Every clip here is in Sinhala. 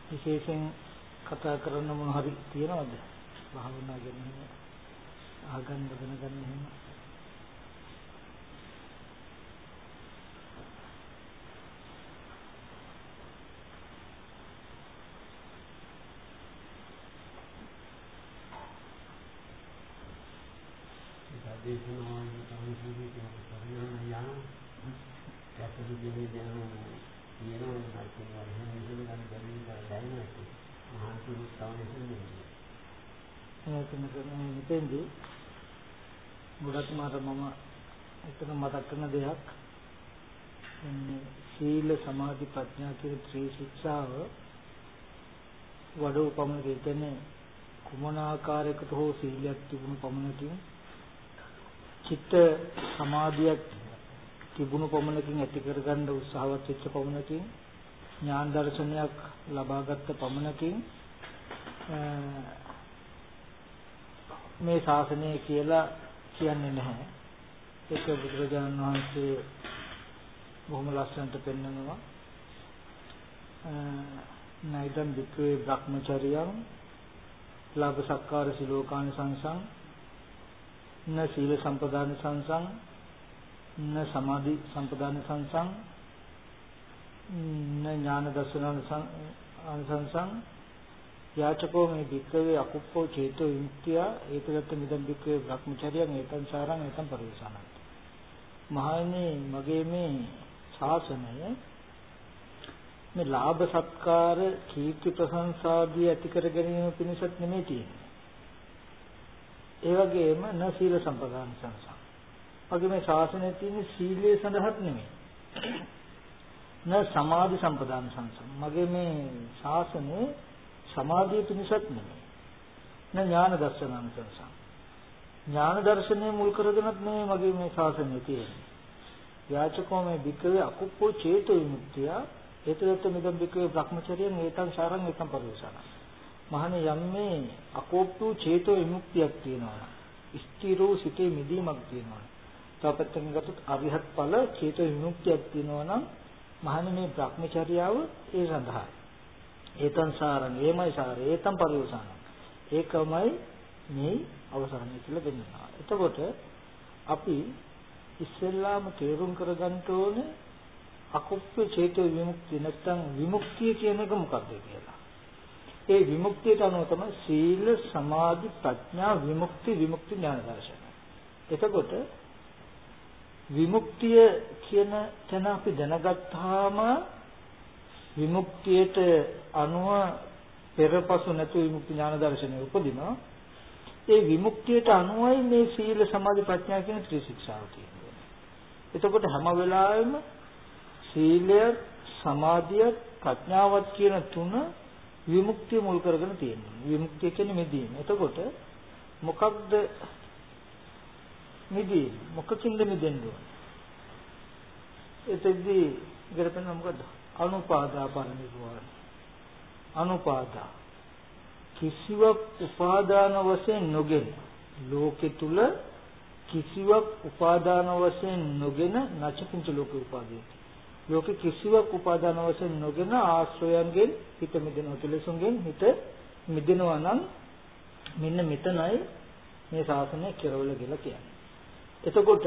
විශේෂයෙන් කතා කරන්න මොන හරි තියනවද? භාවනා ගැන ආගම් බදන ගන්න එහෙම. මෙතෙන්දී ගොඩක් මාර මම එතන මතක් කරන දෙයක් සීල සමාධි ප්‍රඥා කියන ත්‍රි ශික්ෂාව වඩව පමණ කියන්නේ කුමන ආකාරයකට හෝ සීලයක් තිබුණු පමණකින් චිත්ත සමාධියක් තිබුණු පමණකින් ඇති කරගන්න උත්සාහවත් වෙච්ච පමණකින් ඥාන දර්ශනයක් ලබාගත් පමණකින් මේ ශාසනය කියලා කියන්නේ නැහැ. ඒක බුදුරජාණන් වහන්සේ බොහොම ලස්සනට පෙන්නනවා. නයිදම් වික්‍රේ බ්‍රහ්මචර්යං ලාභ සක්කාර සිලෝකාන සංසං න සීල සම්පදාන සංසං න සමාධි සම්පදාන සංසං න ඥාන දර්ශන සංසං යාචකෝ මේ වික්‍රේ අකුප්පෝ චේතෝ විමුක්තිය ඒකලත් මිදම් වික්‍රේ බ්‍රහ්මචර්යං ඒතං සාරං ඒතං පරිවසනං. මහණෙනි මගේ මේ ශාසනය මේ ලාභ සත්කාර කීර්ති ප්‍රශංසාදී ඇති කර ගැනීම පිණිසත් නෙමෙයි තියෙන්නේ. ඒ වගේම න සීල සම්පදාන සංසං. මගේ මේ ශාසනයේ තියෙන සීලය සඳහාත් නෙමෙයි. න සමාධි සම්පදාන සංසං. මගේ මේ ශාසනයේ සමාධිය පිණිසත් නෙමෙයි. න ඥාන දර්ශන සංසං. ඥාන දර්ශනය මුල් කරගෙනත් නෙමෙයි මගේ මේ ශාසනය තියෙන්නේ. යාචකෝ මේ වික්‍රේ අකුප්පෝ චේතෝ විමුක්තිය ඒතරත් මිදම් වික්‍රේ බ්‍රහ්මචර්යං ඒතං සාරං ඒතං පරිවසනං. මහණේ යම් මේ අකෝප්පු චේතෝ විමුක්තියක් තියෙනවා. ස්ථිරෝ සිතේ මිදීමක් තියෙනවා. තවපත්තකින් ගත්තොත් අරිහත් ඵල චේතෝ විමුක්තියක් තියෙනවා නම් මහණේ මේ බ්‍රහ්මචර්යාව ඒ සඳහා. ඒතං සාරං ඒමයි සාරේ ඒතං පරිවසනං. ඒකමයි මේ අවසානය කියලා දෙන්නවා. එතකොට අපි ඉස්සෙල්ලාම තේරුම් කරගන්න ඕනේ අකුප්ප චේතෝ විමුක්තිය නැත්නම් විමුක්තිය කියන එක මොකක්ද කියලා. ඒ විමුක්තියට අනුව තමයි සීල සමාධි ප්‍රඥා විමුක්ති ඥාන දර්ශන. එතකොට විමුක්තිය කියන තැන අපි දැනගත්තාම විමුක්තියට අනුව පෙරපසු නැතු විමුක්ති ඥාන දර්ශනය උපදිනවා. ඒ විමුක්තියට අනුවයි මේ සීල සමාධි ප්‍රඥා කියන ත්‍රිශික්ෂාව තියෙන්නේ. එතකොට හැම වෙලාවෙම සීලය සමාධිය ප්‍රඥාවත් කියන තුන විමුක්තිය මුල් කරගෙන තියෙනවා. විමුක්තිය කියන්නේ මිදීම. එතකොට මොකක්ද මිදීම? මොකකින්ද මිදෙන්න ඕන? එතෙන්දී ඉගෙන මොකද්ද? අනුපාදා පරිනිර්වාණ. අනුපාදා කිසිවක් උපාදාන වශයෙන් නොගෙන ලෝකෙ තුල කිසිවක් උපාදාන වශයෙන් නොගෙන නැචකින්ච ලෝක උපාදීය. ලෝකෙ කිසිවක් උපාදාන වශයෙන් නොගෙන ආශ්‍රයයන්ගෙන් හිත මිදෙනවා. කෙලෙසුන්ගෙන් හිත මිදෙනවා නම් මෙන්න මෙතනයි මේ ශාසනය කෙරවල කියලා කියන්නේ. එතකොට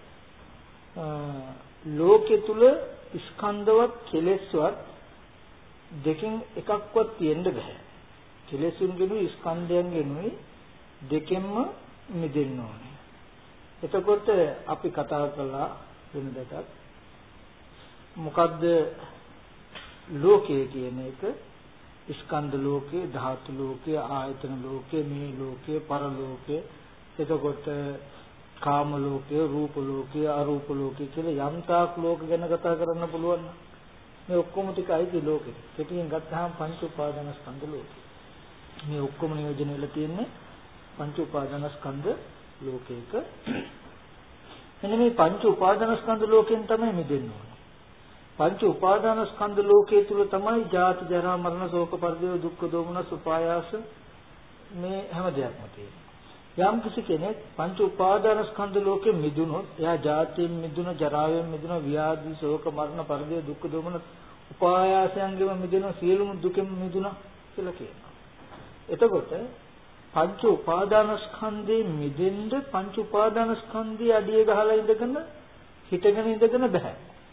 ලෝකෙ තුල ස්කන්ධවත් කෙලෙස්වත් දෙකෙන් එකක්වත් තියෙන්න බෑ. කෙලෙසුන්ගෙනුයි ස්කන්ධයන්ගෙනුයි දෙකෙන්ම මිදෙන්න ඕනේ. එතකොට අපි කතා කළා වෙන දෙයක් මොකද්ද ලෝකය කියන එක? ස්කන්ධ ලෝකේ, ධාතු ලෝකේ, ආයතන ලෝකේ, මේ ලෝකේ, පරලෝකේ. එතකොට කාම ලෝකේ, රූප ලෝකේ, අරූප ලෝකේ කියලා යම් තාක් ලෝක ගැන කතා කරන්න පුළුවන්. මේ ඔක්කොම ටික අයිති ලෝකෙට. පිටින් ගත්තාම පංච උපාදාන ස්කන්ධ ලෝකේ. මේ ඔක්කොම නියෝජනය වෙලා තියෙන්නේ පංච උපාදාන ස්කන්ධ ලෝකයක. එන්න මේ පංච උපාදාන ස්කන්ධ ලෝකෙන් තමයි මිදෙන්න ඕනේ. පංච උපාදාන ස්කන්ධ ලෝකයේ තුල තමයි ජාති ජරා මරණ ශෝක පරිදේව දුක්ඛ දෝමනස් උපායාස මේ හැම දෙයක්ම තියෙනවා. යම් කිසි කෙනෙක් පංච උපාදාන ස්කන්ධ ලෝකෙ මිදුනොත් එයා ජාතියෙන් මිදුන, ජරාවෙන් මිදුන, ව්‍යාධි ශෝක මරණ පරිදේව දුක්ඛ දෝමනස් උපායාසයන්ගෙම මිදෙනවා සියලුම දුකෙන් මිදුණා කියලා කියනවා. එතකොට පංච උපාදානස්කන්ධේ මිදෙන්න පංච උපාදානස්කන්ධය අඩිය ගහලා ඉඳගෙන හිටගෙන ඉඳගෙන බෑ.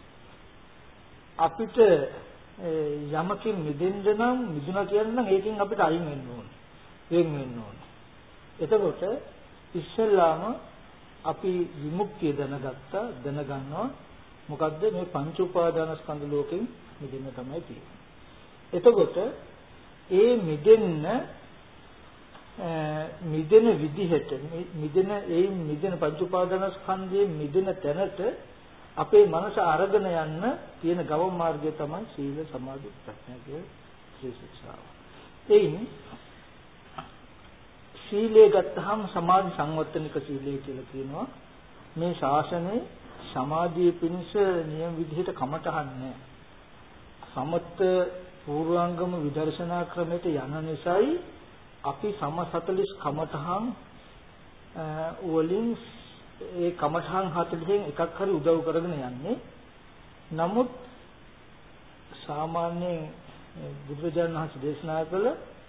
අපිට යමකින් මිදෙන්න නම් මිදුණා කියනනම් ඒකෙන් අපිට අයින් වෙන්න ඕනේ. වෙන් වෙන්න ඕනේ. එතකොට ඉස්සෙල්ලාම අපි විමුක්තිය දැනගන්නවා මොකද්ද මේ පංච උපාදානස්කන්ධ ලෝකෙන් මිදෙන්න තමයි තියෙන්නේ. එතකොට ඒ මිදෙන විදිහට මිදෙන පංච උපාදානස්කන්ධයේ මිදෙන තැනට අපේ මනස අරගෙන යන්න තියෙන ගමන් මාර්ගය තමයි සීල සමාධි ප්‍රඥා කියන ත්‍රි ශික්ෂාව. එයින් සීලය ගත්තහම සමාධි සංවර්ධනික සීලය කියලා කියනවා. මේ ශාසනයේ සමාධිය පිණිස නියම විදිහට කමටහන් නැහැ. සමත පූර්වාංගම විදර්ශනා ක්‍රමයට යන නිසායි අපි සම 40 කමටහන් වලින් ඒ කමඨාන් 40න් එකක් හරි උදව් කරගෙන යන්නේ. නමුත් සාමාන්‍යයෙන් බුදුරජාණන් වහන්සේ දේශනා කළ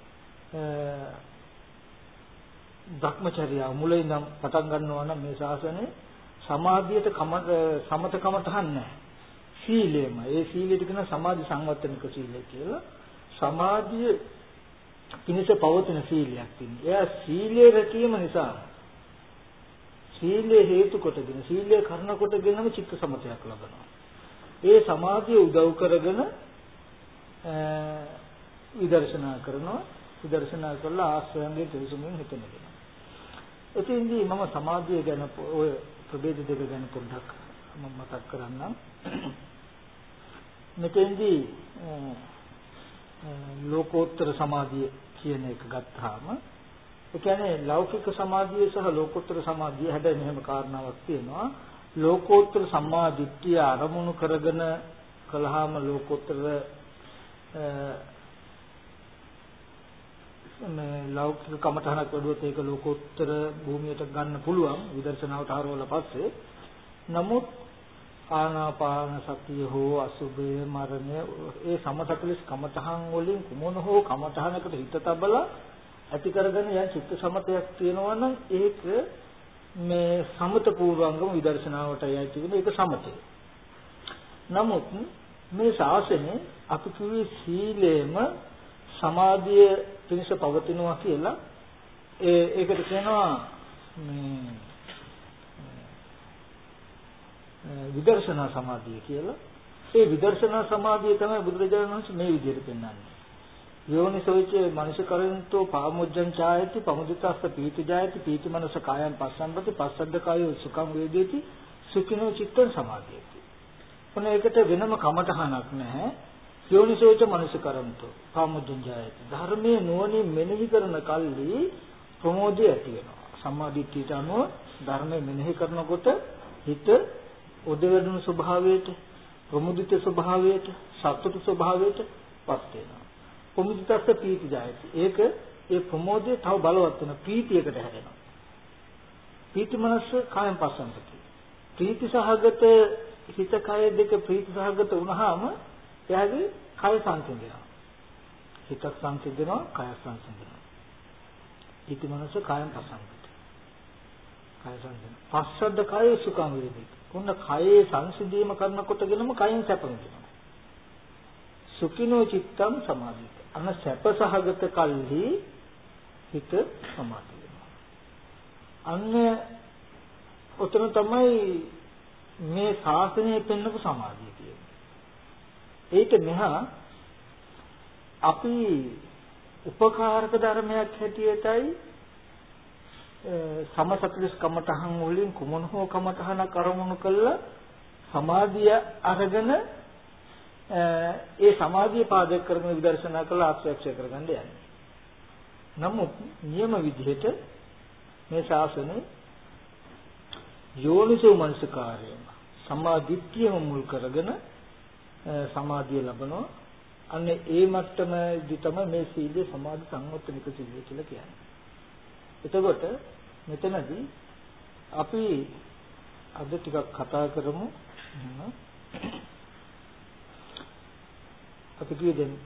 ධර්මචර්යාව මුලින් ඉඳන් පටන් ගන්නවා නම් මේ ශාසනයේ සමාධියට සමත කමඨහන් නැහැ. සීලයම. ඒ සීලයට කියන සමාධි සංවර්ධනික සීලය කියලා. සමාධිය පිණිස පවතින සීලයක් තියෙනවා. එයා සීලයේ රැකීම නිසා සීලය හේතු කොටගෙන සීලය කරන කොටගෙනම චිත්ත සමතයක් ලබනවා. ඒ සමාධිය උදව් කරගෙන විදර්ශනා කරනවා. විදර්ශනා කළා ආශ්‍රයන්ගේ පිරිසුමින් හිතෙනවා. එතෙන්දී මම සමාධිය ගැන ඔය ප්‍රභේද දෙක ගැන පොඩ්ඩක් මතක් කරන්නම්. මෙතෙන්දී ලෝකෝත්තර සමාධිය කියන එක ගත්තාම ඒ කියන්නේ ලෞකික සමාධිය සහ ලෝකෝත්තර සමාධිය හැබැයි මෙහෙම කාරණාවක් තියෙනවා. ලෝකෝත්තර සම්මා දිට්ඨිය අරමුණු කරගෙන කළාම ලෝකෝත්තර මේ ලෞකික කමඨහනක් වඩුවොත් ඒක ලෝකෝත්තර භූමියට ගන්න පුළුවන් විදර්ශනාවට හරවලා පස්සේ. නමුත් ආනාපාන සතිය හෝ අසුභය මරණය ඒ සමසකලස් කමඨහන් වලින් කුමන හෝ කමඨහනකට හිත තබලා ඇති කරගෙන යන චිත්ත සමතයක් තියෙනවා නම් ඒක මේ සමත පූර්වංගම විදර්ශනාවට යයි කියන එක සමතය. නමුත් මේ ශාසනයේ අපි කිව්වේ සීලේම සමාධිය පිණිස පවතිනවා කියලා ඒකට කියනවා මේ විදර්ශනා සමාධිය කියලා. ඒ විදර්ශනා සමාධිය තමයි බුදුරජාණන් වහන්සේ මේ විදිහට පෙන්වන්නේ. යෝනිසෝච මනසකරන්තෝ පාමුජ්ජං ඡායති පමුදිතස්ස පීති ජායති පීති මනස කායං පස්සම්පති පස්සද්ද කායෝ සුඛං වේදේති සුඛිනෝ චිත්තං සමාධියති. මොන එකට වෙනම කමටහනක් නැහැ. යෝනිසෝච මනසකරන්තෝ පාමුජ්ජං ඡායති ධර්මයේ නුවණින් මෙනෙහි කරන කල්ලි ප්‍රමෝදය ඇති වෙනවා. සම්මාදිට්ඨියට අනුව ධර්මයේ මෙනෙහි කරනකොට හිත උදවැඩුණු ස්වභාවයට ප්‍රමුදිත ස්වභාවයට සතුට ස්වභාවයට පත් වෙනවා. ප්‍රමුදිතස්ස පීති ජායති. ඒක ඒ ප්‍රමෝදය තව බලවත් වෙන ප්‍රීතියකට හැරෙනවා. පීති මනස කායම් පස්සන්ති. ප්‍රීති සහගත හිත කය දෙක ප්‍රීති සහගත වුණාම එයාගේ කය සංසිඳනවා. හිතක් සංසිඳනවා, කය සංසිඳනවා. පීති මනස කායම් පස්සන්ති. කය සංසිඳනවා. පස්සද්ද කය සුඛං වේදේති. කොන්න කයේ සංසිඳීම කරනකොටගෙනම කයෙන් සැප විඳිනවා. සුඛිනෝ චිත්තං සමාධිත. අන සැප සහගත කල්හි හිත සමාධිය වෙනවා. අන්න උතන තමයි මේ ශාසනය පෙන්වපු සමාධිය කියන්නේ. ඒක මෙහා අපි උපකාරක ධර්මයක් හැටියටයි සමසකලස් කමඨහන් වලින් කුමන හෝ කමඨහනක් අරමුණු කළා සමාධිය අරගෙන ඒ සමාධිය පාදක කරගෙන විදර්ශනා කළ ආශ්‍රය කරගන්න යන්නේ. නමුත් නියම විදිහට මේ ශාසනය යෝනිසෝ මනසකාරයම සමාධිත්‍යම මුල් කරගෙන සමාධිය ලබනවා. අන්න ඒ මට්ටමදී තමයි මේ සීලය සමාධි සංවර්ධනික සීලය කියලා කියන්නේ. එතකොට මෙතනදී අපි අද ටිකක් කතා කරමු අපි කිව්වේ දැන්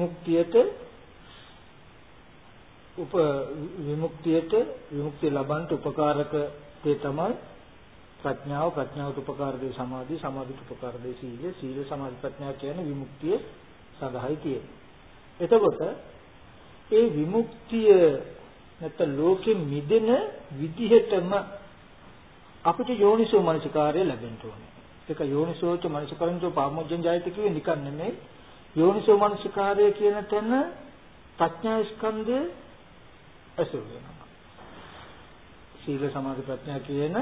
විමුක්තිය ලබන්න උපකාරක දේ තමයි ප්‍රඥාවට උපකාර දේ සමාධියට උපකාර දේ සීල සමාධි ප්‍රඥා කියන්නේ විමුක්තිය සඳහායි තියෙන්නේ. එතකොට ඒ විමුක්තිය නැත්නම් ලෝකෙ මිදෙන විදිහටම අපිට යෝනිසෝ මනසිකාරය ලැබෙන්න ඕනේ. ඒක යෝනිසෝච මනසිකාරෙන්තෝ පාමොජ්ජං ජායති කියන්නේ නිකන් නෙමෙයි. යෝනිසෝ මනසිකාරය කියන තැන ප්‍රඥා ස්කන්ධය අසුර වෙනවා. සීල සමාධි ප්‍රඥා කියන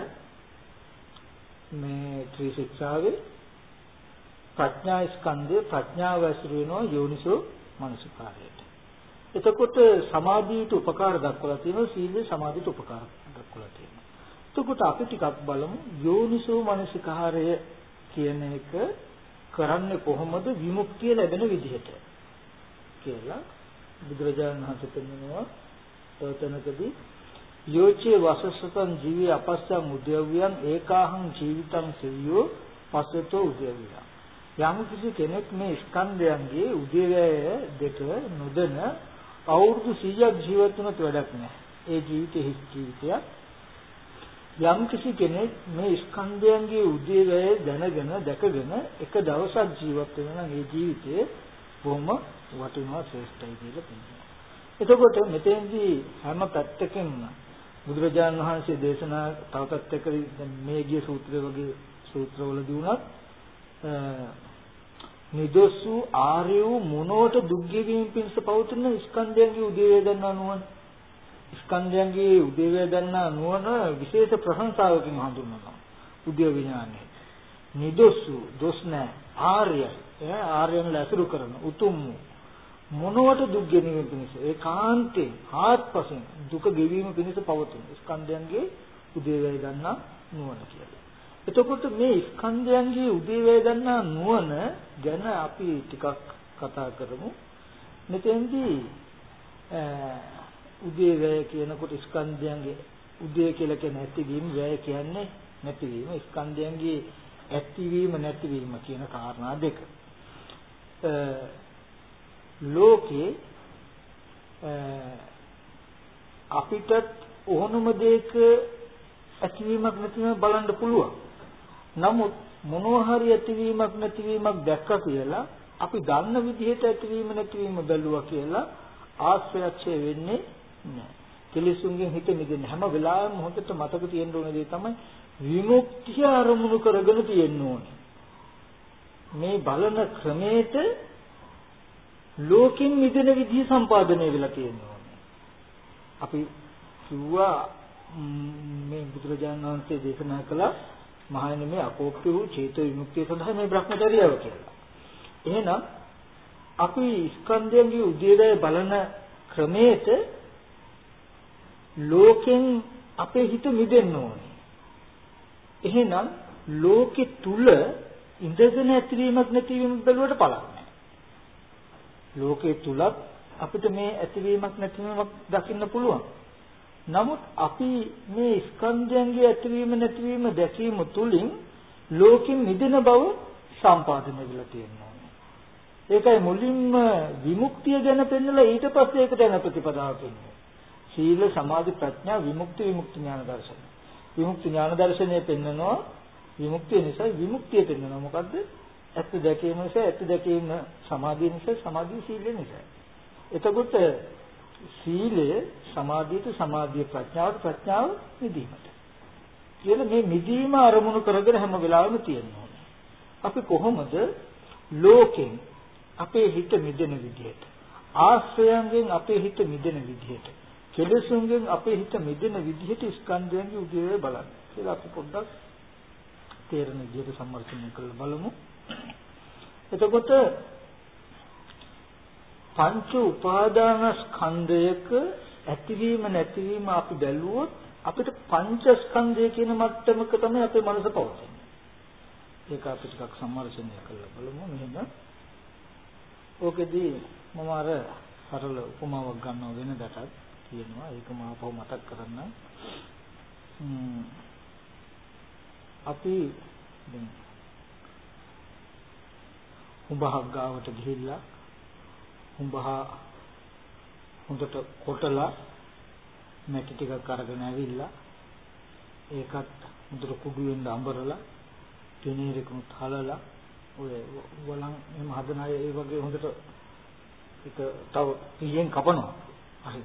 මේ ත්‍රිශික්ෂාවේ ප්‍රඥා ස්කන්ධය ප්‍රඥාව අසුර වෙනවා යෝනිසෝ මනසිකාරයට. එතකොට සමාධියට උපකාර දක්වලා තියෙනවා සීල සමාධියට උපකාර දක්වලා තියෙනවා. එතකොට අපි ටිකක් බලමු යෝනිසෝ මනසිකාරය කියන එක කරන්නේ කොහොමද විමුක්තිය ලැබෙන විදිහට කියලා බුදුරජාණන් වහන්සේ පෙන්වනවා තවතනකදී යෝචේ වසසතං ජීවි අපස්සං උද්‍යව්‍යං ඒකාහං ජීවිතං සෙය්‍යෝ පස්සතෝ උද්‍යව්‍යං යම් කිසි කෙනෙක් මේ ස්කන්ධයන්ගේ උදේවැය දෙක නොදෙන අවුරුදු 100ක් ජීවත් වුණත් වැඩක් නැහැ. ඒ ජීවිතේ හිස් ජීවිතයක්. යම් කිසි කෙනෙක් මේ ස්කන්ධයන්ගේ උදේවැය දැනගෙන දැකගෙන එක දවසක් ජීවත් වෙනවා නම් ඒ ජීවිතේ බොහොම වටිනවා ශ්‍රේෂ්ඨයි කියලා කියනවා. එතකොට මෙතෙන්දී හැම පැත්තකින්ම බුදුරජාණන් වහන්සේ දේශනා තව පැත්තකදී මේ ගිය සූත්‍රය වගේ සූත්‍රවලදී උනත් නිදොසු ආර්ය වූ මොනෝට දුක් ගෙවීම පිණිස පවතින ස්කන්ධයන්ගේ උදේවැය දන්නා නුවණ ස්කන්ධයන්ගේ උදේවැය දන්නා නුවණ විශේෂ ප්‍රශංසාවකින් හඳුන්වනවා උද්‍යව විඥානය. නිදොසු දොස් නැ ආර්යයන් ලැසුරු කරන උතුම් මොනවට දුක් ගෙවීම පිණිස ඒකාන්තයෙන් ආත්පසින් දුක ගෙවීම පිණිස පවතින ස්කන්ධයන්ගේ උදේවැය දන්නා නුවණ කියලා. එතකොට මේ ස්කන්ධයන්ගේ උදේවැය දන්නා නුවණ ගැන අපි ටිකක් කතා කරමු. මෙතෙන්දී උදේවැය කියනකොට ස්කන්ධයන්ගේ උදේ කියලා කියන ඇතිවීම, වැය කියන්නේ නැතිවීම. ස්කන්ධයන්ගේ ඇතිවීම නැතිවීම කියන කාරණා දෙක. ලෝකේ අපිට ඕනම දෙයක ඇතිවීමක් නැතිවීමක් බලන්න පුළුවන්. නමුත් මොනවා හරි ඇතිවීමක් නැතිවීමක් දැක්කා කියලා අපි දන්න විදිහට ඇතිවීම නැතිවීම බැලුවා කියලා ආශ්‍රයක්ෂය වෙන්නේ නැහැ. කෙලෙසුන්ගෙන් හිත මිදෙන්න හැම වෙලාවෙම හොඳට මතක තියෙන්න ඕන දේ තමයි විමුක්තිය අරමුණු කරගෙන තියෙන්න ඕනේ. මේ බලන ක්‍රමයට ලෝකෙන් මිදෙන විදිහ සම්පාදනය වෙලා තියෙනවා. අපි කිව්වා මේ බුදුරජාණන් වහන්සේ දේශනා කළ මහණෙනි මේ අකෝප්‍ය වූ චේතෝ විමුක්තිය සඳහා මේ බ්‍රහ්මචර්යාව කියලා. එහෙනම් අපි ස්කන්ධයන්ගේ උදේවැය බලන ක්‍රමයට ලෝකෙන් අපේ හිත මිදෙන්න ඕනේ. එහෙනම් ලෝකෙ තුල ඉඳගෙන ඇතිවීමක් නැතිවීමක් බැලුවට බලන්න. ලෝකයේ තුලත් අපිට මේ ඇතිවීමක් නැතිවීමක් දකින්න පුළුවන්. නමුත් අපි මේ ස්කන්ධයන්ගේ ඇතිවීම නැතිවීම දැකීම තුලින් ලෝකෙන් මිදෙන බව සම්පාදනය වෙලා තියෙනවා. ඒකයි මුලින්ම විමුක්තිය ගැන පෙන්නලා ඊට පස්සේ ඒකට යන ප්‍රතිපදාව පෙන්වන්නේ. සීල සමාධි ප්‍රඥා විමුක්ති ඥාන දර්ශනය. විමුක්ති ඥාන දර්ශනය පෙන්නනවා විමුක්තිය නිසා විමුක්තිය පෙන්නනවා. මොකද්ද? ඇත්ත දැකීම නිසා ඇත්ත දැකීම සමාධිය නිසා සමාධිය සීලය නිසා. එතකොට සීලය සමාධියට සමාධිය ප්‍රඥාව නිදීමට. කියලා මේ නිදීම අරමුණු කරගෙන හැම වෙලාවෙම තියෙනවා. අපි කොහොමද ලෝකෙන් අපේ හිත මිදෙන විදිහට ආශ්‍රයයෙන් අපේ හිත මිදෙන විදිහට කෙලෙසුන්ගෙන් අපේ හිත මිදෙන විදිහට ස්කන්ධයන්ගේ උදේවැය බලන්න කියලා අපි පොඩ්ඩක් තේරෙන විදිහට සම්මර්ෂණය කරලා බලමු. එතකොට පංච උපාදාන ස්කන්ධයක ඇතිවීම නැතිවීම අපි බැලුවොත් අපිට පංච ස්කන්ධය කියන මට්ටමක තමයි අපේ මනස පවතින්නේ. ඒක අපි ටිකක් සම්මර්ෂණය කරලා බලමු. මෙහෙම ඕකෙදී මම අර සරල උපමාවක් ගන්නවා වෙනදටත් කියනවා. ඒක මම අපව මතක් කරන්න. අපි දැන් උඹහක් ගාවට ගිහිල්ලා හුඹහ හොඳට කොටලා මැටි ටිකක් අරගෙන ඇවිල්ලා ඒකත් හොඳට කුඩු වෙන්න අඹරලා කෙනෙකුත් හලලා ඔය වලන් එහෙම හදන අය ඒ වගේ හොඳට ඒක තව පියෙන් කපනවා. හරි.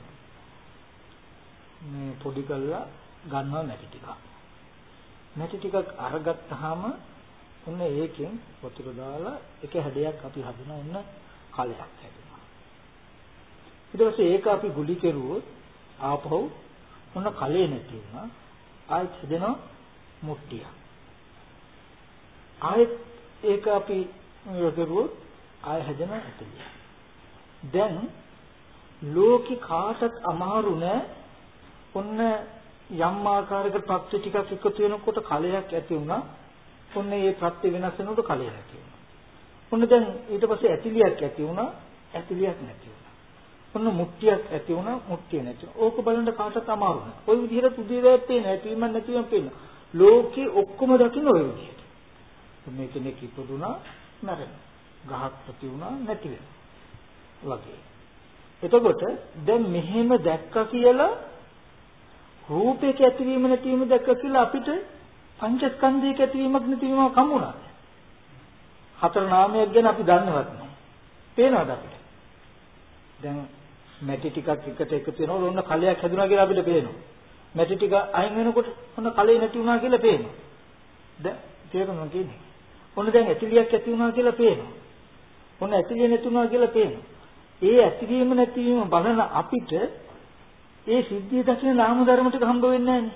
මේ පොඩි කරලා ගන්නවා මැටි ටික. මැටි ටිකක් අරගත්තාම ඔන්න ඒකෙන් වතුර දාලා එක හැඩයක් අපි හදනවා ඔන්න කලයක් හැදෙනවා. ඊට පස්සේ ඒක අපි ගුලි කෙරුවොත් ආපහු ඔන්න කලේ නැති වුණා. ආයෙත් හදෙනවා මුට්ටිය. ආයෙත් ඒක අපි කෙරුවොත් ආයෙ හදෙනවා ඇටලිය. දැන් ලෝකේ කාටත් අමාරු නෑ ඔන්න යම් ආකාරයක ප්‍රත්‍ය ටිකක් එකතු වෙනකොට කලයක් ඇති වුණා. ඔන්න ඒ ප්‍රත්‍ය වෙනස් වෙනකොට කලයක් ඇති වුණා. ඔන්න දැන් ඊට පස්සේ ඇතිලියක් ඇති වුණා. ඇතිලියක් නැති වුණා. ඔන්න මුට්ටියක් ඇති වුණා. මුට්ටිය නැති වුණා. ඕක බලන්න කාටත් අමාරු නෑ. ওই විදිහට උදේවැත් පේන නැතිවීම නැතිවීම පේන. ලෝකේ ඔක්කොම දකින්න ওই විදිහට. මේ කෙනෙක් ඉපදුනා මැරෙනවා. ගහක් ප්‍රති වුණා නැති වෙනවා. වගේ. එතකොට දැන් මෙහෙම දැක්කා කියලා රූපයක ඇතිවීම නැතිවීම දැක්ක කියලා අපිට පංචස්කන්ධයක ඇතිවීමක් නැතිවීමක් හම්බුණාද? හතර නාමයක් ගැන අපි දන්නවත් නැහැ. පේනවද අපිට? දැන් මැටි ටිකක් එකට එකතු වෙනකොට ඔන්න කලයක් හැදුනා කියලා අපිට පේනවා. මැටි ටික අයින් වෙනකොට ඔන්න කලේ නැති වුණා කියලා පේනවා. දැන් තේරුණා කියන්නේ. ඔන්න දැන් ඇතිලියක් ඇති වුණා කියලා පේනවා. ඔන්න ඇතිලිය නැති වුණා කියලා පේනවා. ඒ ඇතිවීම නැතිවීම බලන අපිට ඒ සිද්ධිය දකින නාම ධර්ම ටික හම්බ වෙන්නේ නැහැ.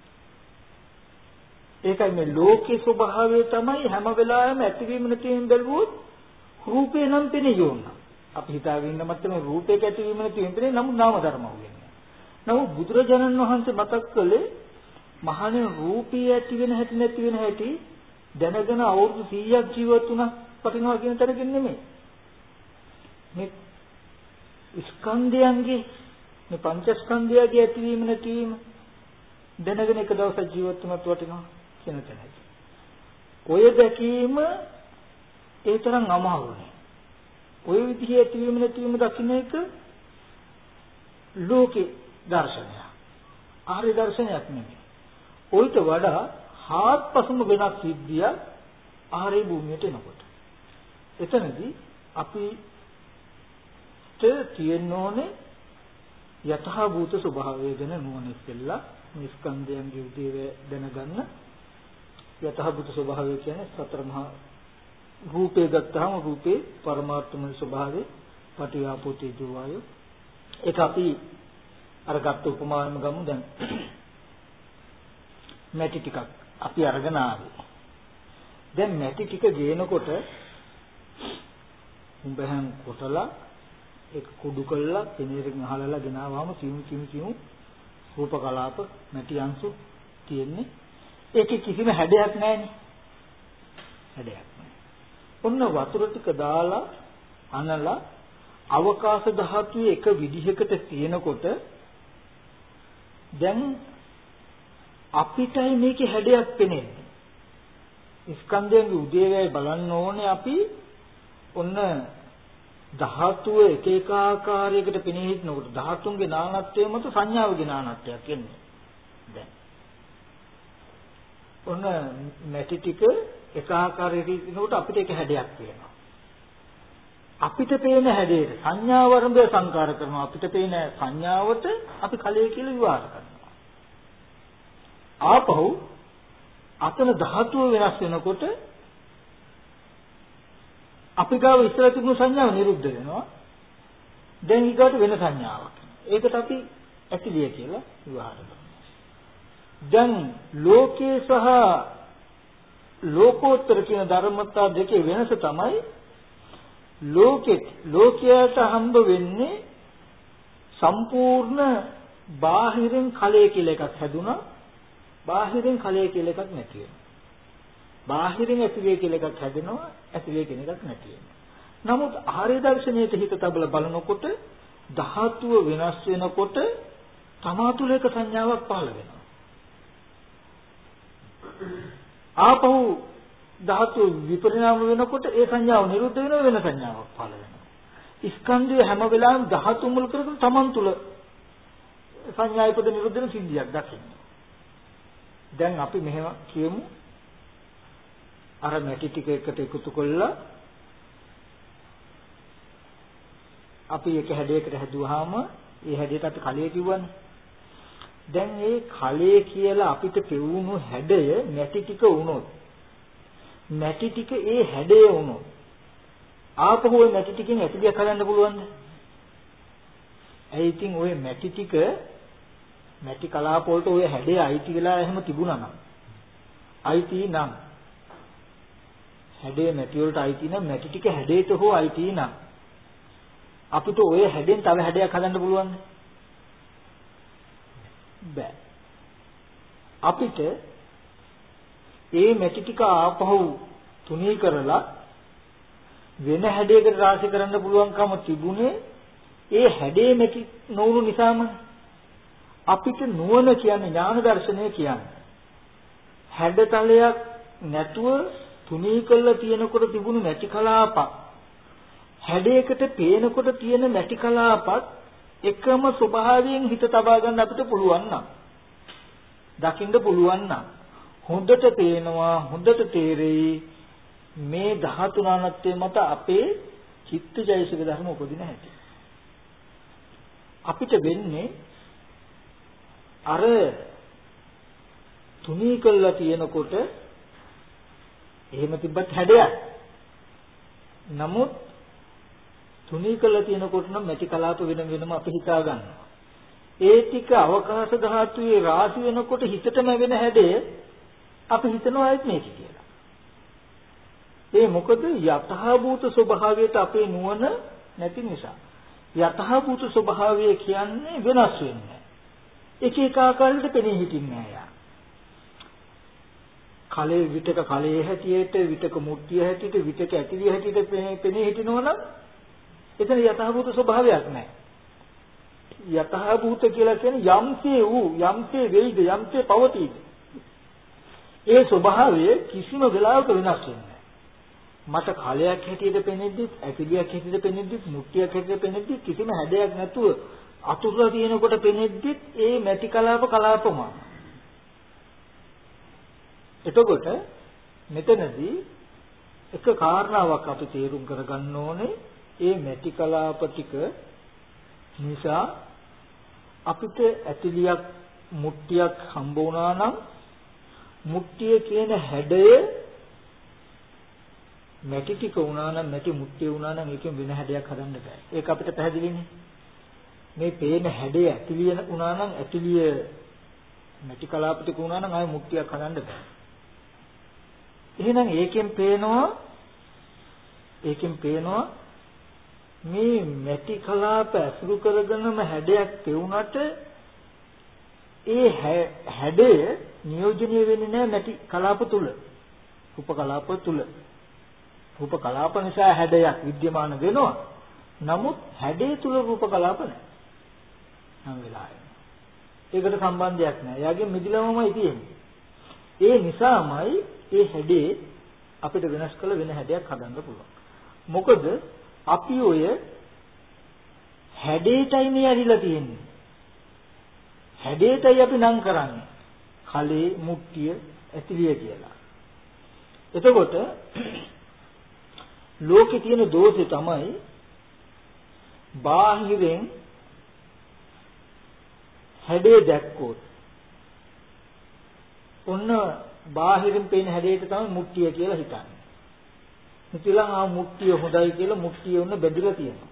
ඒකයි මේ ලෝකේ ස්වභාවය තමයි හැම වෙලාවෙම ඇතිවීම නැතිවීම බැලුවොත් රූපේ නම් පෙනේ යෝන. අපි හිතාගෙන ඉන්න මත්තේ රූපේක ඇතිවීම නැතිවීම පෙනේ නමුත් නාම ධර්ම වෙන්නේ. නමුත් බුදුරජාණන් වහන්සේ මතක් කළේ මහණෙනි රූපී ඇති වෙන හැටි නැති වෙන හැටි දැනගෙන අවුරුදු 100ක් ජීවත් වුණා පටිනවා කියන තරකින් නෙමෙයි. මේ ස්කන්ධයන්ගේ මේ පංචස්කන්ධයගේ ඇතිවීම නැතිවීම දැනගෙන එක දවසක් ජීවත් වුණත් වටිනවා කියන තැනයි. ඔය දැකීම ඒ තරම් අමාරු නෑ. ඔය විදිහේ ඇතිවීම නැතිවීම දකින්න එක ලෝකේ දර්ශනය. ආර්ය දර්ශනයක් නෙමෙයි. ඔයිට වඩා හාත්පසම වෙනස් සිද්ධිය ආර්ය භූමියට එනකොට. එතනදී අපිට තියෙන්න ඕනේ යතහ භූත ස්වභාවය ගැන නුවණ ඉස්සෙල්ලා මේ ස්කන්ධයන්ගේ උදේව දැනගන්න. යතහ භූත ස්වභාවය කියන්නේ සතර මහා රූපේ ගත්තාම රූපේ පරමාර්ථම ස්වභාවය පටිආපෝ තේජෝ වායෝ. ඒක අපි අර ගත්ත උපමාවෙම ගමු. දැන් මැටි ටිකක් අපි අරගෙන ආවේ. දැන් මැටි ටික ගේනකොට උඹහන් කොටලා ඒක කුඩු කළා කෙනෙක්ගෙන් අහලලා ගෙනාවාම සිව් රූප කලාප මැටි අංශු තියෙන්නේ. ඒකේ කිසිම හැඩයක් නැහැනේ. හැඩයක් නැහැ. ඔන්න වතුර ටික දාලා අනලා අවකාශ ධාතුවේ එක විදිහකට තියෙනකොට දැන් අපිටයි මේකේ හැඩයක් පෙනෙන්නේ. ස්කන්ධයන්ගේ උදේවැය බලන්න ඕනේ අපි ඔන්න ධාතුව එක එක ආකාරයකට පෙනී හිටනකොට ධාතුන්ගේ නානත්වය මත සංඥාවගේ නානත්වයක් එන්නේ. දැන් ඔන්න මැටි ටික එක ආකාරයකට ඉන්නකොට අපිට ඒක හැඩයක් පේනවා. අපිට පේන හැඩයට සංඥාව වර්ධය සංකාර කරනවා. අපිට පේන සංඥාවට අපි කලයේ කියලා විවාහ කරනවා. ආපහු අතන ධාතුව වෙනස් වෙනකොට අපි ගාව ඉස්සර තිබුණු සංඥාව නිරුද්ධ වෙනවා. දැන් ඊකට වෙන සංඥාවක්. ඒකට අපි ඇතිලිය කියලා විවහාර කරනවා. දැන් ලෝකේ සහ ලෝකෝත්තර කියන ධර්මතා දෙකේ වෙනස තමයි ලෝකයට හම්බ වෙන්නේ සම්පූර්ණ බාහිරින් කලය කියලා එකක් හැදුනා. බාහිරින් කලය කියලා එකක් නැති වෙනවා. බාහිරින් ඇතිවේ කියලා එකක් හැදෙනවා. ඇතිවේ කියන එකක් නැති වෙනවා. නමුත් ආර්ය දර්ශනයේ හිත තබල බලනකොට ධාතුව වෙනස් වෙනකොට තමා තුළ එක සංඥාවක් පහළ වෙනවා. ආපහු ධාතුව විපරිණාම වෙනකොට ඒ සංඥාව නිරුද්ධ වෙන වෙන සංඥාවක් පහළ වෙනවා. ස්කන්ධය හැම වෙලාවෙම ධාතු මුල් කරගෙන තමන් තුළ සංඥා ඉපද නිරුද්ධ වෙන සිද්ධියක් දකින්න. දැන් අපි මෙහෙම කියමු. අර මැටි ටික එකට එකතු කළා අපි එක හැඩයකට හැදුවාම ඒ හැඩයට අපි කලයේ කිව්වනේ. දැන් මේ කලයේ කියලා අපිට පෙවුණු හැඩය මැටි ටික වුණොත් මැටි ටික ඒ හැඩය වුණොත් ආපහු ওই මැටි ටිකෙන් ඇතිලියක් හදන්න පුළුවන්ද? ඇයි ඉතින් ওই මැටි ටික මැටි කලාප වලට ওই හැඩය අයිති වෙලා එහෙම තිබුණා නම් අයිති නම් හැඩය මැටි වලට අයිති නම් මැටි ටික හැඩයට හෝ අයිති නම් අපිට ওই හැඩෙන් තව හැඩයක් හදන්න පුළුවන්ද? බෑ. අපිට ඒ මැටි ටික ආපහු තුනී කරලා වෙන හැඩයකට රාශි කරන්න පුළුවන්කම තිබුණේ ඒ හැඩේ මැටි නොවුණු නිසාම. අපිට නුවණ කියන්නේ ඥාන දර්ශනය කියන්නේ හැඩතලයක් නැතුව තුනී කරලා තියෙනකොට තිබුණු මැටි කලාපක් හැඩයකට පේනකොට තියෙන මැටි කලාපත් එකම ස්වභාවයෙන් හිත තබා ගන්න අපිට පුළුවන් නම් දකින්න පුළුවන් නම් හොඳට පේනවා හොඳට තේරෙයි මේ ධාතු නානත්වයේ මත අපේ චිත්තජයසික ධර්ම උපදින හැටි. අපිට වෙන්නේ අර තුනී කළා තියෙනකොට එහෙම තිබ්බත් හැඩයක්. නමුත් තුනී කළා තියෙනකොට නම් මැටි කලාප වෙන වෙනම අපි හිතා ගන්නවා. ඒ ටික අවකාශ ධාතුවේ රාශි වෙනකොට හිතටම වෙන හැඩය අපි හිතනවා ඒත් මේක කියලා. ඒ මොකද යථාභූත ස්වභාවයට අපේ නුවණ නැති නිසා. යථාභූත ස්වභාවය කියන්නේ වෙනස් වෙන්නේ. එක එක ආකාරයකට පෙනී හිටින්නේ නෑ යා. කලයේ විතක කලයේ හැටියට විතක මුට්ටිය හැටියට විතක ඇතිලිය හැටියට පෙනී හිටිනවනම් එතන යථාභූත ස්වභාවයක් නැහැ. යථාභූත කියලා කියන්නේ යම්සේ වූ යම්සේ වෙයිද යම්සේ පවතීද. ඒ ස්වභාවය කිසිම වෙලාවක වෙනස් වෙන්නේ නැහැ. මට කලයක් හැටියට පෙනෙද්දිත් ඇතිලියක් හැටියට පෙනෙද්දිත් මුට්ටියක් හැටියට පෙනෙද්දිත් කිසිම හැඩයක් නැතුව අතුරුලා තියෙනකොට පෙනෙද්දිත් ඒ මැටි කලාපම. එතකොට මෙතනදී එක කාරණාවක් අපි තේරුම් කරගන්න ඕනේ. ඒ මැටි කලාප ටික නිසා අපිට ඇතිලියක් මුට්ටියක් හම්බ වුණා නම් මුට්ටිය කියන හැඩය මැටි ටික වුණා නම් මැටි මුට්ටිය වුණා නම් ඒකෙන් වෙන හැඩයක් හදන්න බෑ. ඒක අපිට පැහැදිලිනේ. මේ පේන හැඩය ඇතිලිය වුණා නම් ඇතිලිය මැටි කලාප ටික වුණා නම් ආයෙ මුට්ටියක් හදන්න බෑ. එහෙනම් ඒකෙන් පේනවා මේ මැටි කලාප ඇසුරු කරගෙනම හැඩයක් පෙවුනට ඒ හැඩය නියෝජනය වෙන්නේ නැහැ මැටි කලාප තුල. රූප කලාප තුල. රූප කලාප නිසා හැඩයක් विद्यमान වෙනවා. නමුත් හැඩය තුල රූප කලාප නැහැ. නම් වෙලාවේ. ඒකට සම්බන්ධයක් නැහැ. එයාගේ මිදිලමමයි තියෙන්නේ. ඒ නිසාමයි ඒ හැඩේ අපිට වෙනස් කළ වෙන හැඩයක් හදන්න පුළුවන්. මොකද අපි ඔය හැඩේටයි මේ ඇරිලා තියෙන්නේ. හැඩේටයි අපි නම් කරන්නේ. කලේ මුට්ටිය ඇතිලිය කියලා. එතකොට ලෝකේ තියෙන දෝෂය තමයි බාහිරෙන් හැඩේ දැක්කොත් ඔන්න බාහිරින් පේන හැඩයට තමයි මුට්ටිය කියලා හිතන්නේ. හිතලා මුට්ටිය හොඳයි කියලා මුට්ටිය උන්න බෙදලා තියෙනවා.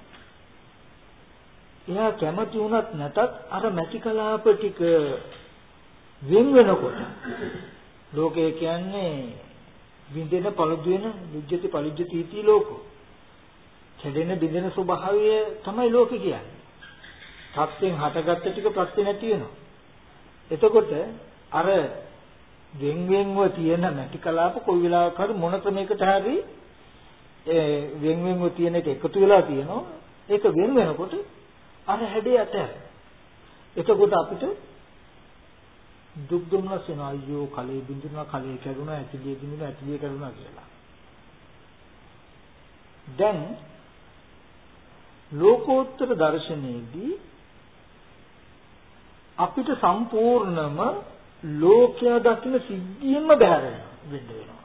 එයා කැමති වුණත් නැතත් අර මැටි කලාප ටික වෙන වෙනකොට ලෝකය කියන්නේ විඳින පළදු වෙන විජ්ජති පරිජ්ජති ඉති ලෝකෝ. කැඩෙන බිඳෙන ස්වභාවය තමයි ලෝකේ කියන්නේ. සත්‍යෙන් හටගත්ත ටික ප්‍රත්‍ය නැති වෙනවා. එතකොට අර වෙන්වෙන්ව තියෙන මැටි කලාප කොයි වෙලාවක හරි මොන ක්‍රමයකට හරි වෙන්වෙන්ව තියෙන එක එකතු වෙලා තියෙනවා. ඒක වෙන වෙනකොට අර හැඩය ඇතර. එතකොට අපිට දුක් දුම්නස් වෙනවා. අයියෝ කලේ බින්දුනා කලේ කැඩුනා ඇතිලිය බින්දුනා ඇතිලිය කැඩුනා කියලා. දැන් ලෝකෝත්තර දර්ශනයේදී අපිට සම්පූර්ණම ලෝකයා දකින්න සිද්ධියෙන්ම බැහැර වෙනවා.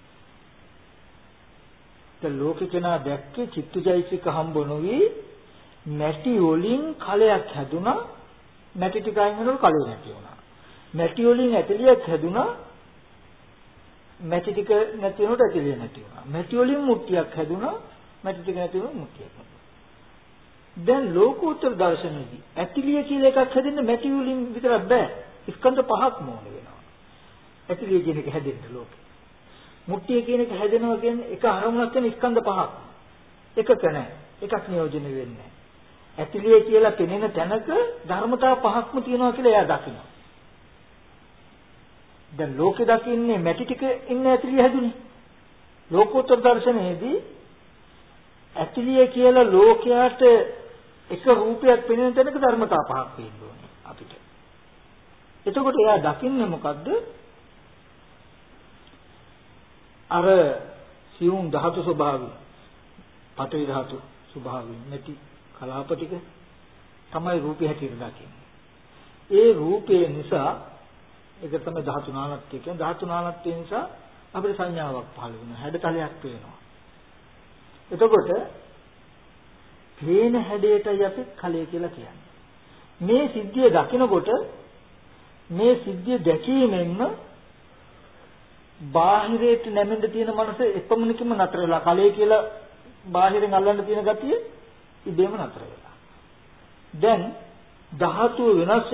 ඒ ලෝකේ කෙනා දැක්කේ චිත්තජෛසික හම්බ නොවි මැටි වලින් කලයක් හැදුනා. මැටි ටික අයින් වෙනකොට කලෙ නැති වුණා. මැටි වලින් ඇටලියක් හැදුනා. මැටි ටික නැති වෙනකොට ඇටලිය නැති වුණා. මැටි වලින් මුට්ටියක් හැදුනා. මැටි ටික නැති වෙනකොට මුට්ටියක් නැති වුණා. දැන් ලෝකෝත්තර දර්ශනයේදී ඇටලිය කියලා එකක් හැදෙන්න මැටි වලින් විතරක් බෑ. ස්කන්ධ පහක් මොන වෙනවා. ඇටලිය කියන එක හැදෙන්න ලෝකෙ. මුට්ටිය කියන එක හැදෙනවා කියන්නේ එක අරමුණක් වෙන ස්කන්ධ පහක්. එකක නැහැ. එකක් නියෝජනය වෙන්නේ නැහැ. ඇතිලිය කියලා පෙනෙන තැනක ධර්මතා පහක්ම තියෙනවා කියලා එයා දකිනවා. දැන් ලෝකෙ දකින්නේ මැටි ටික ඉන්න ඇතිලිය හැදුනේ. ලෝකෝත්තර දර්ශනයේදී ඇතිලිය කියලා ලෝකයට එක රූපයක් පෙනෙන තැනක ධර්මතා පහක් පේන්න ඕනේ අපිට. එතකොට එයා දකින්නේ මොකද්ද? අර සියුම් ධාතු ස්වභාවය, පඨවි ධාතු ස්වභාවය නැති කලාප ටික තමයි රූපේ හැටියට දකින්නේ. ඒ රූපේ නිසා ඒක තමයි ධාතු නානත්වය කියන්නේ. ධාතු නානත්වය නිසා අපිට සංඥාවක් පහළ වෙනවා. හැඩතලයක් පේනවා. එතකොට පේන හැඩයටයි අපි කලය කියලා කියන්නේ. මේ සිද්ධිය දකිනකොට මේ සිද්ධිය දැකීමෙන්ම බාහිරයට නැමෙන්න තියෙන මනස එපමණකින්ම නතර වෙලා කලය කියලා බාහිරෙන් අල්ලන්න තියෙන ගතිය ඉබේම නතර වෙලා. දැන් ධාතුව වෙනස්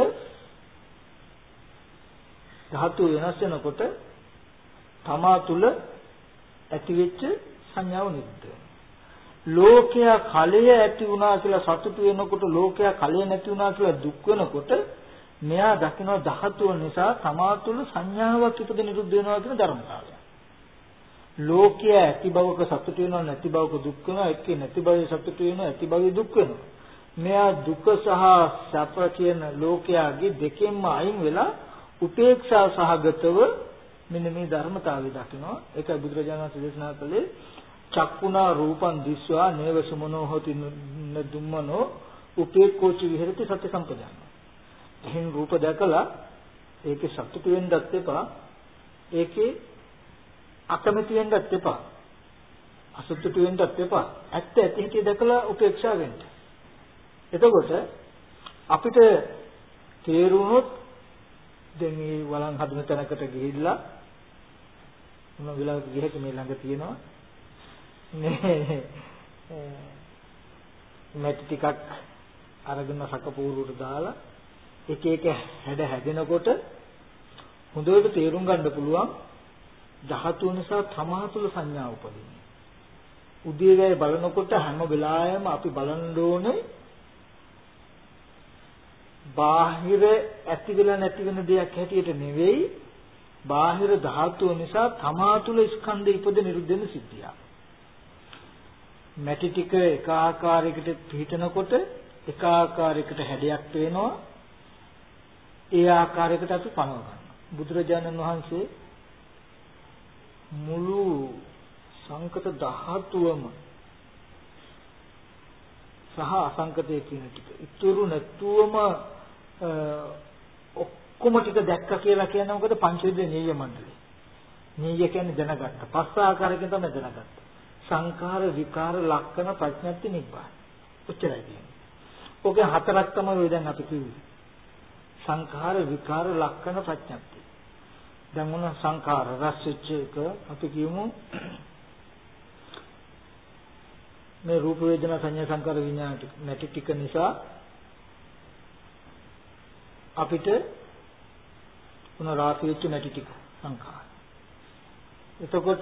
වෙනකොට තමා තුල ඇතිවෙච්ච සංඥාව නිරුද්ධ වෙනවා. ලෝකයා කලය ඇති වුණා කියලා සතුටු වෙනකොට ලෝකයා කලය නැති වුණා කියලා දුක් වෙනකොට මෙයා දකින්න ධාතුව නිසා තමා තුල සංඥාවක් ඉපද නිරුද්ධ වෙනවා කියන ධර්මතාවය. ලෝකයේ ඇති බවක සතුට වෙනවා නැති බවක දුක් වෙනවා එක්කේ නැති බවේ සතුට වෙනවා ඇති බවේ දුක් වෙනවා. මෙයා දුක සහ සැප කියන ලෝකයාගේ දෙකෙන්ම අයින් වෙලා උපේක්ෂා සහගතව මෙන්න මේ ධර්මතාවය දකිනවා. ඒකයි බුදුරජාණන් වහන්සේ දේශනා කළේ චක්කුණා රූපං දිස්වා නේව සුමනෝ හොති දුම්මනෝ උපේක්ඛෝච විහෙරති සත්‍ය සම්පජාන. එහෙන් රූප දැකලා ඒකේ සතුට වෙන්නත් එපා. ඒකේ අකමැති වෙන්නත් එපා. අසතුටු වෙන්නත් එපා. ඇත්ත ඇති හිතේ දැකලා උපේක්ෂා වෙන්න. එතකොට අපිට තේරුණොත් දැන් මේ වළං හදන තැනකට ගිහිල්ලා මොන වෙලාවක ගිහක මේ ළඟ තියෙනවා මේ මැටි ටිකක් අරගෙන සකපූරුවට දාලා එක එක හැඩ හැදෙනකොට හොඳට තේරුම් ගන්න පුළුවන් ධාතු නිසා තමා තුළ සංඥා උපදින්නේ. උදේවැය බලනකොට හැම වෙලාවෙම අපි බලන්න ඕනේ බාහිර ඇති වෙලා නැති වෙන දෙයක් හැටියට නෙවෙයි බාහිර ධාතුව නිසා තමා තුළ ස්කන්ධ ඉපද නිරුද්ධ වෙන සිද්ධිය. මැටි ටික එක ආකාරයකට පිහිටනකොට එක ආකාරයකට හැඩයක් පේනවා. ඒ ආකාරයකට අපි පනව ගන්නවා. බුදුරජාණන් වහන්සේ මුළු සංකත ධාතුවම සහ අසංකතයේ කියන ටික ඉතුරු නැතුවම ඔක්කොම ටික දැක්ක කියලා කියන්නේ මොකද? පංචවිද නීය මණ්ඩලය. නීය කියන්නේ දැනගත්ත. පස් ආකාරයකින් තමයි දැනගත්ත. සංඛාර විකාර ලක්ෂණ ප්‍රඥප්ති නිබ්බාන. ඔච්චරයි කියන්නේ. ඔගේ හතරක් තමයි ඔය දැන් අපි කිව්වේ. සංඛාර විකාර ලක්ෂණ ප්‍රඥප්ති. දැන් මොන සංඛාර රස වෙච්ච එක අපි කියමු මේ රූප වේදනා සංඥා සංකාර විඥාන නැති ටික නිසා අපිට මොන රාශි වෙච්ච නැති ටික සංඛාර. එතකොට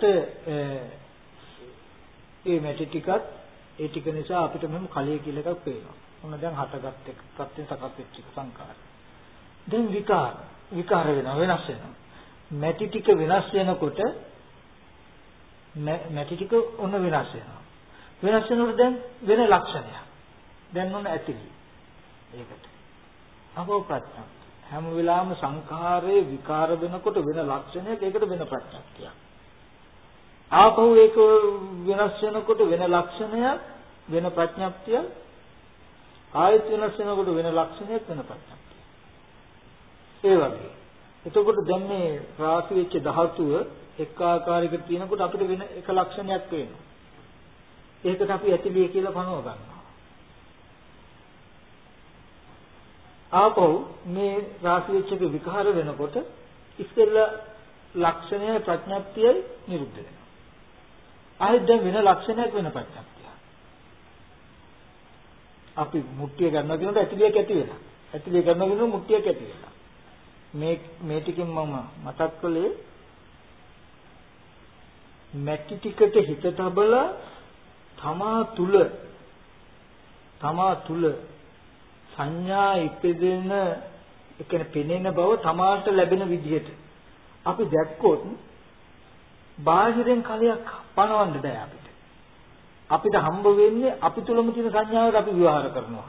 ඒ නැති ටිකත් ඒ ටික නිසා අපිට මෙහෙම කලිය කියලා එකක් පේනවා. මොන දැන් හටගත් එක ප්‍රත්‍යයෙන් සකස් වෙච්ච සංඛාර. දැන් විකාර වෙනවා වෙනස් වෙනවා. නැති ටික වෙනස් වෙනකොට නැති ටික ඔන්න වෙනස් වෙනවා. වෙනස් වෙනකොට දැන් වෙන ලක්ෂණයක්. දැන් ඔන්න ඇතිලි. ඒකට. අපෝ ප්‍රඥා. හැම වෙලාවෙම සංඛාරයේ විකාර වෙනකොට වෙන ලක්ෂණයක් ඒකට වෙන ප්‍රඥාවක්. ආපහු ඒක වෙනස් වෙනකොට වෙන ලක්ෂණයක් වෙන ප්‍රඥප්තිය ආයත වෙනස් වෙනකොට වෙන ලක්ෂණයක් වෙන ප්‍රඥප්තිය. ඒ වගේ. එතකොට දැන් මේ රාශි වෙච්ච ධාතුව එක් ආකාරයකට තියෙනකොට අපිට වෙන එක ලක්ෂණයක් පේනවා. ඒකට අපි ඇතිලිය කියලා පනව ගන්නවා. ආපහු මේ රාශි වෙච්ච එක විකාර වෙනකොට ඉස්සෙල්ලා ලක්ෂණය ප්‍රඥප්තියයි නිරුද්ධ වෙනවා. ආයෙත් දැන් වෙන ලක්ෂණයක් වෙන ප්‍රඥප්තිය. අපි මුට්ටිය ගන්නවා කියනකොට ඇතිලියක් ඇති වෙනවා. ඇතිලිය ගන්නවා කියනකොට මුට්ටියක් ඇති වෙනවා. මේ ටිකෙන් මම මතක් කළේ මැටි ටිකට හිත තබලා තමා තුල සංඥා ඉපදෙන ඒ කියන්නේ පෙනෙන බව තමාට ලැබෙන විදිහට අපි දැක්කොත් බාහිරෙන් කලයක් පනවන්න බෑ අපිට. අපිට හම්බ වෙන්නේ අපි තුලම තියෙන සංඥාවට අපි විවහාර කරනවා.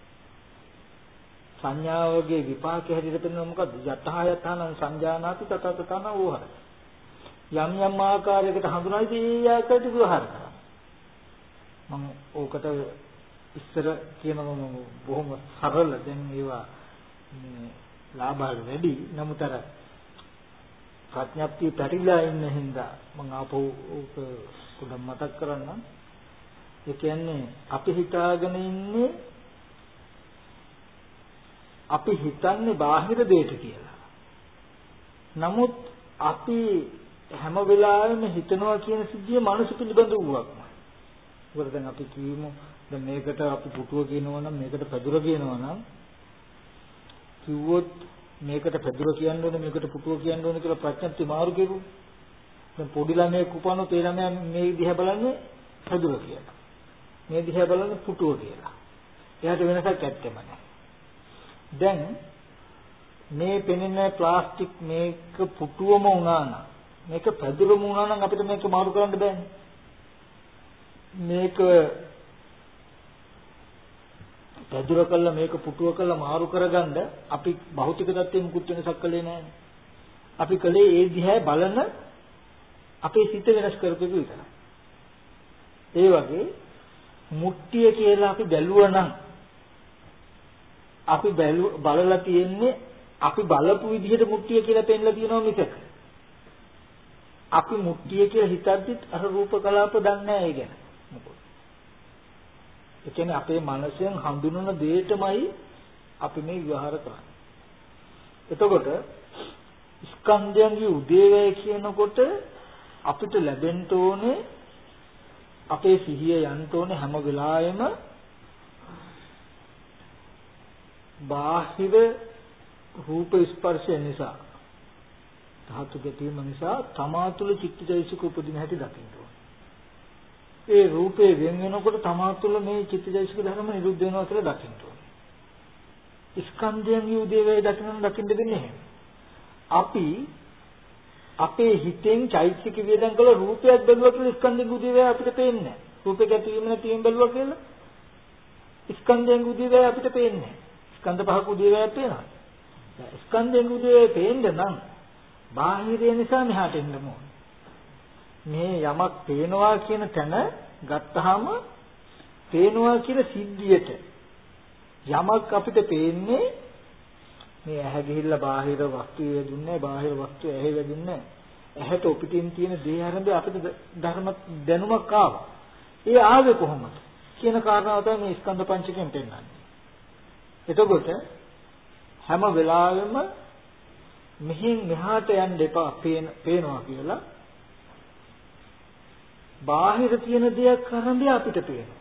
සංඥාවගේ විපාකයේ හැටියට පෙන්වන මොකද්ද? යතහයතන සංජානාති තතතන වූහර. යම් යම් ආකාරයකට හඳුනායි ඒ ආකාරයට විවහාර කරනවා. මම ඕකට ඉස්සර කියනවා මම බොහොම සරල දැන් ඒවා මේ ලාභාල වැඩි නමුත් අර ප්‍රඥප්තිය පැටලිලා ඉන්න හින්දා මම ආපහු ඕක පොඩ්ඩක් මතක් කරන්නම්. ඒ කියන්නේ අපි හිතාගෙන ඉන්නේ අපි හිතන්නේ බාහිර දෙයට කියලා. නමුත් අපි හැම වෙලාවෙම හිතනවා කියන සිද්ධිය මනස පිළිබඳ වූවක්මයි. මොකද දැන් අපි කියමු දැන් මේකට අපි පුටුව කියනවා නම් මේකට පැදුර කියනවා නම් කිව්වොත් මේකට පැදුර කියන්න ඕනේ මේකට පුටුව කියන්න ඕනේ කියලා ප්‍රඥප්ති මාරු කෙරුවොත් දැන් පොඩි ළමයෙක් උපන්නොත් ඒ ළමයා මේ දිහා බලන්නේ පැදුර කියලා. මේ දිහා බලන්නේ පුටුව කියලා. එයාට වෙනසක් ඇත්තෙම නැහැ. දැන් මේ පෙනෙන ප්ලාස්ටික් මේක පුටුවම වුණා නම් මේක පැදුරම වුණා නම් අපිට මේක මාරු කරන්න බෑනේ. මේක පැදුර කළා මේක පුටුව කළා මාරු කරගන්න අපි භෞතික தත්ත්වෙ මුකුත් වෙනසක් කළේ නැහැ. අපි කළේ ඒ දිහා බලන අපේ සිත වෙනස් කරපු එක විතරයි. ඒ වගේ මුට්ටිය කියලා අපි බැලුවා නම් අපි බලලා තියෙන්නේ අපි බලපු විදිහට මුට්ටිය කියලා පෙන්ලා තියෙනවා මිසක අපි මුට්ටිය කියලා හිතද්දිත් අර රූප කලාප දන්නේ නැහැ ඒ ගැන. මොකද ඒ කියන්නේ අපේ මනසෙන් හඳුනන දෙයටමයි අපි මේ විවහාර කරන්නේ. එතකොට ස්කන්ධයන්ගේ උදේවැය කියනකොට අපිට ලැබෙන්න ඕනේ අපේ සිහිය යන්න ඕනේ හැම වෙලාවෙම බාහිර රූප ස්පර්ශය නිසා ධාතු ගැටීම නිසා තමා තුළ චිත්තචෛතසික උපදින හැටි දකින්න ඕනේ. ඒ රූපේ වෙන වෙනකොට තමා තුළ මේ චිත්තචෛතසික ධර්ම නිරුද්ධ වෙනවා කියලා දකින්න ඕනේ. ස්කන්ධයන්ගේ උදේවැය දකින්න දෙන්නේ නැහැ. අපි අපේ හිතෙන් චෛතසික වේදන් කළ රූපයක් බැලුවා කියලා ස්කන්ධයන්ගේ උදේවැය අපිට පේන්නේ නැහැ. රූපේ ගැටීම නැතිවෙන් බැලුවා කියලා ස්කන්ධයන්ගේ උදේවැය අපිට පේන්නේ නැහැ. ස්කන්ධ පහක උදේවැය පේනවා. ස්කන්ධයන්ගේ උදේවැය පේන්න නම් බාහිරය නිසා මෙහාට එන්න ඕනේ. මේ යමක් පේනවා කියන තැන ගත්තාම පේනවා කියන සිද්ධියට යමක් අපිට පේන්නේ මේ ඇහැ ගිහිල්ලා බාහිර වස්තු වේදුන්නේ බාහිර වස්තු ඇහැ වේදුන්නේ ඇහැට ඔපිටින් තියෙන දේ ආරම්භය අපිට ධර්ම දැනුමක් ආවා. ඒ ආවේ කොහොමද කියන කාරණාව තමයි මේ ස්කන්ධ පංචකයෙන් පෙන්නන්නේ. එතකොට හැම වෙලාවෙම මෙහෙන් මෙහාට යන්න එපා පේනවා කියලා බාහිර තියෙන දෙයක් ආරම්භය අපිට පේනවා.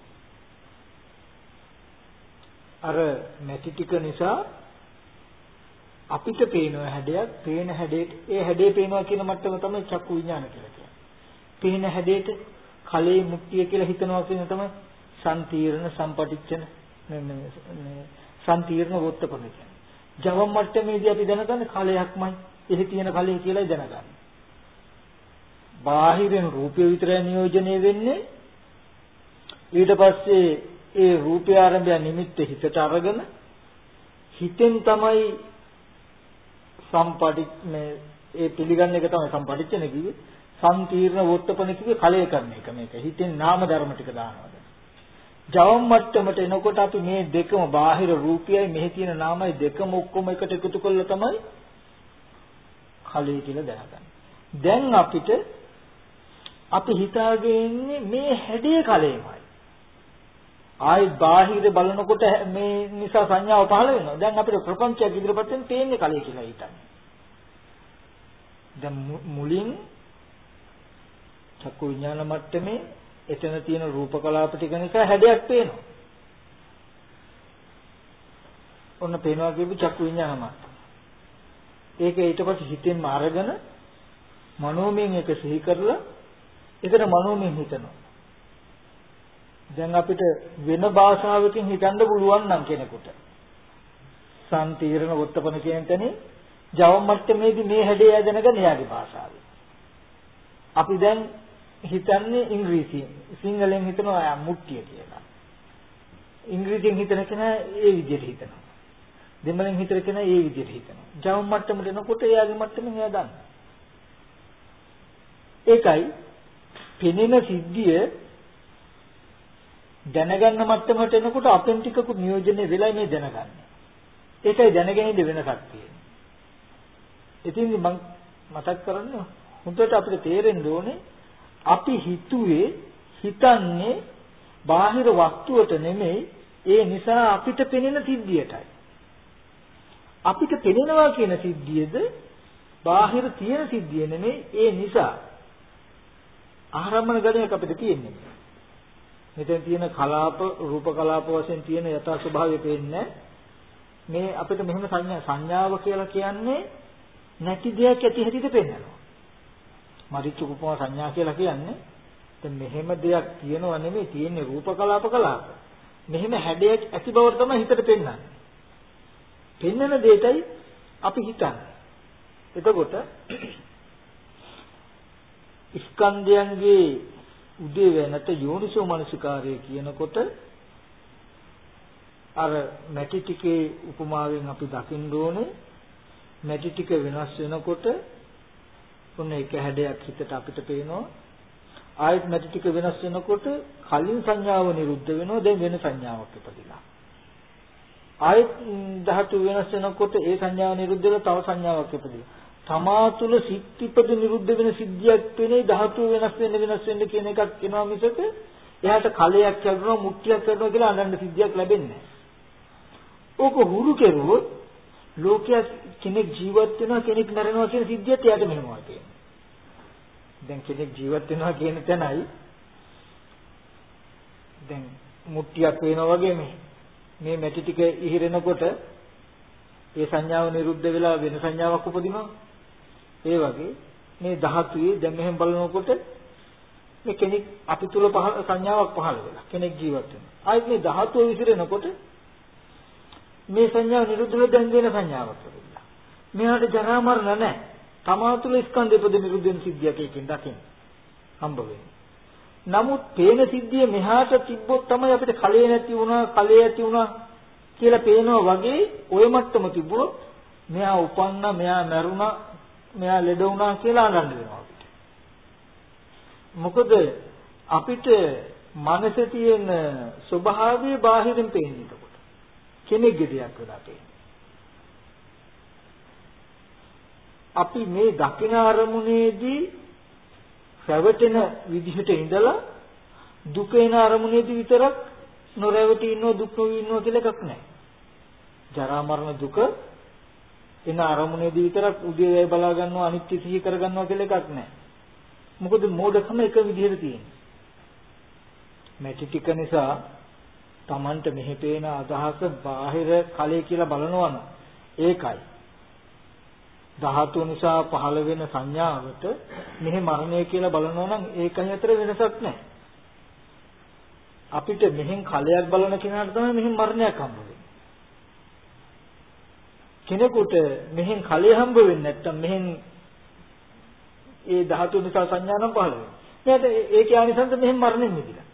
අර මැටි ටික නිසා අපිට පේන හැඩයක් පේන හැඩයට ඒ හැඩේ පේනවා කියන මට්ටම තමයි චක්කු විඥාන කියලා කියන්නේ. පේන හැඩයට කලේ මුක්තිය කියලා හිතනවා කියන තමයි සම්තිර්ණ සම්පටිච්ඡන සම්තිර්ණ වොත්තපන කියන්නේ. ජවම් මට්ටමේදී අපි දැනගන්නේ කලයක්මයි එහි තියෙන කලේ කියලා දැනගන්න. බාහිරින් රූපය විතරයි නියෝජනය වෙන්නේ. ඊට පස්සේ ඒ රූපය ආරම්භය නිමිත්ත හිතට අරගෙන හිතෙන් තමයි සම්පටිච්ඡනේ ඒ පිළිගන්න එක තමයි සම්පටිච්ඡන කිව්වේ. සම්තිර්ණ වොත්තපන කිව්වේ කලය කරන එක මේක. හිතෙන් නාම ධර්ම ටික දානවා. ජවම් මට්ටමට එනකොට අපි මේ දෙකම බාහිර රූපයයි මෙහි තියෙන නාමයි දෙකම ඔක්කොම එකට එකතු කළා තමයි කලයේ කියලා දැනගන්නේ. දැන් අපිට අපි හිතාගෙන ඉන්නේ මේ හැඩේ කලෙමයි. ආයි බාහිර බලනකොට මේ නිසා සංඥාව පහළ වෙනවා. දැන් අපිට ප්‍රපංචයක් ඉදිරියට වෙන තේන්නේ කලයේ කියලා හිතන්නේ. දැන් මුලින් චක්කු විඥාන මට්ටමේ එතන තියෙන රූප කලාප ටික නිසා හැඩයක් පේනවා. ඔන්න පේනවා කියපු චක්කු විඥාන මට්ටම. ඒක ඊට පස්සේ හිතෙන්ම අරගෙන මනෝමයෙන් ඒක සිහි කරලා එතන මනෝමයෙන් හිතනවා. දැන් අපිට වෙන භාෂාවකින් හිතන්න පුළුවන් නම් කෙනෙකුට සම්තීරණ වොත්තපන කියන තැනේ ජවම් මට්ටමේදී මේ හැඩය දැනගන්න එයාගේ භාෂාවෙන්. අපි දැන් හිතන්නේ ඉංග්‍රීසියෙන්. සිංහලෙන් හිතනවා මුට්ටිය කියලා. ඉංග්‍රීසියෙන් හිතන කෙනා ඒ විදිහට හිතනවා. දෙමළෙන් හිතන කෙනා ඒ විදිහට හිතනවා. ජවම් මට්ටමට එනකොට එයාගේ මට්ටමෙන් එයා දන්නවා. ඒකයි පෙනෙන සිද්ධිය දැනගන්න මට්ටමට එනකොට අපෙන් ටිකකුත් නියෝජනය වෙලා මේ දැනගන්නේ. ඒකයි දැනගැනීමේ වෙනසක් තියෙන්නේ. ඉතින් මම මතක් කරන්නේ හොඳට අපිට තේරෙන්න ඕනේ අපි හිතන්නේ බාහිර වස්තුවට නෙමෙයි ඒ නිසා අපිට පෙනෙන සිද්ධියටයි. අපිට පෙනෙනවා කියන සිද්ධියද බාහිර තියෙන සිද්ධිය නෙමෙයි ඒ නිසා ආරම්භන ගණයක් අපිට තියෙන්නේ. මෙතන තියෙන කලාප රූප කලාප වශයෙන් තියෙන යථා ස්වභාවය පේන්නේ මේ අපිට මෙහෙම සංඥාව කියලා කියන්නේ නැති දෙයක් ඇති හැටියට පෙන්නනවා. මරිච්ච උපමා සංඥා කියලා කියන්නේ දැන් මෙහෙම දෙයක් තියෙනව නෙමෙයි තියෙන්නේ රූප කලාප. මෙහෙම හැඩයක් ඇති බව තමයි හිතට පෙන්නන්නේ. පෙන්නන දෙයටයි අපි හිතන්නේ. එතකොට ස්කන්ධයන්ගේ උදේ වෙනත යෝනිසෝ මනසිකාරය කියනකොට අර මැටි ටිකේ උපමාවෙන් අපි දකින්න ඕනේ මැටි ටික වෙනස් වෙනකොට ඔන්න එක හැඩයක් හිතට අපිට පේනවා ආයෙත් මැටි ටික වෙනස් වෙනකොට කලින් සංඥාව නිරුද්ධ වෙනවා දැන් වෙන සංඥාවක් ඉපදිලා ආයෙත් ධාතු වෙනස් වෙනකොට ඒ සංඥාව නිරුද්ධ වෙලා තව සංඥාවක් ඉපදිලා තමා තුළ සිත් ඉපද නිරුද්ධ වෙන සිද්ධියක් වෙන්නේ ධාතු වෙනස් වෙන්න කියන එකක් එනවා මිසක එයාට කලයක් කැඩුණා මුට්ටියක් කැඩුණා කියලා අඳන්න සිද්ධියක් ලැබෙන්නේ නැහැ. ඕක හුරු කෙරුවොත් ලෝකයේ කෙනෙක් ජීවත් වෙනවා කෙනෙක් මැරෙනවා කියන සිද්ධියත් එයාට මෙහෙමයි තියෙන්නේ. දැන් කෙනෙක් ජීවත් වෙනවා කියන තැනයි දැන් මුට්ටියක් වෙනවා වගේ මේ මැටි ටික ඉහිරෙනකොට ඒ සංඥාව නිරුද්ධ වෙලා වෙන සංඥාවක් උපදිනවා. ඒ වගේ මේ ධාතුවේ දැන් මෙහෙම බලනකොට මේ කෙනෙක් අපි තුල සංඥාවක් පහළ වෙලා කෙනෙක් ජීවත් වෙනවා. ආයෙත් මේ ධාතුව විසිරෙනකොට මේ සංඥාව නිරුද්ධ වෙලා දැන් වෙන සංඥාවක් වෙනවා. මෙයාට ජරා මරණ නැහැ. තමා තුල ස්කන්ධ උපද නිරුද්ධ වෙන සිද්ධියක් එකකින් දකින්න හම්බ වෙන්නේ. නමුත් පේන සිද්ධිය මෙහාට තිබ්බොත් තමයි අපිට කලේ නැති වුණා, කලේ ඇති වුණා කියලා පේනවා වගේ ওই මට්ටම තිබුණොත් මෙයා උපන්නා, මෙයා මැරුණා, මෙයා ලෙඩ වුණා කියලා අඳන්න වෙනවා අපිට. මොකද අපිට මනසේ තියෙන ස්වභාවය බාහිරින් පේන්නේ එතකොට. කෙනෙක්ගේ දෙයක් වෙලා පේන්නේ. අපි මේ දකින අරමුණේදී රැවටෙන විදිහට ඉඳලා දුක එන අරමුණේදී විතරක් නොරැවටි ඉන්නව දුක් නොවි ඉන්නව කියලා එකක් නැහැ. ජරා මරණ දුක එන අරමුණේදී විතරක් උදේ බලා ගන්නවා අනිත්‍ය සිහි කර ගන්නවා කියලා එකක් නැහැ. මොකද මෝඩකම එක විදිහට තියෙනවා. මැටි ටික නිසා Tamanට මෙහි පේන අදහස බාහිර කලයේ කියලා බලනවා නම් ඒකයි. ධාතු නිසා පහළ වෙන සංඥාවට මෙහි මරණය කියලා බලනවා නම් ඒකයි අතර වෙනසක් නැහැ. අපිට මෙහෙන් කලයක් බලන කෙනාට තමයි මෙහෙන් මරණයක් හම්බ වෙන්නේ. කෙනෙකුට මෙහෙන් කලය හම්බ වෙන්නේ නැත්තම් මෙහෙන් ඒ ධාතු නිසා සංඥා නම් පහළ වෙනවා. එයාට ඒකේ ආනිසංස මෙහෙන් මරණයෙන් මිදිලා.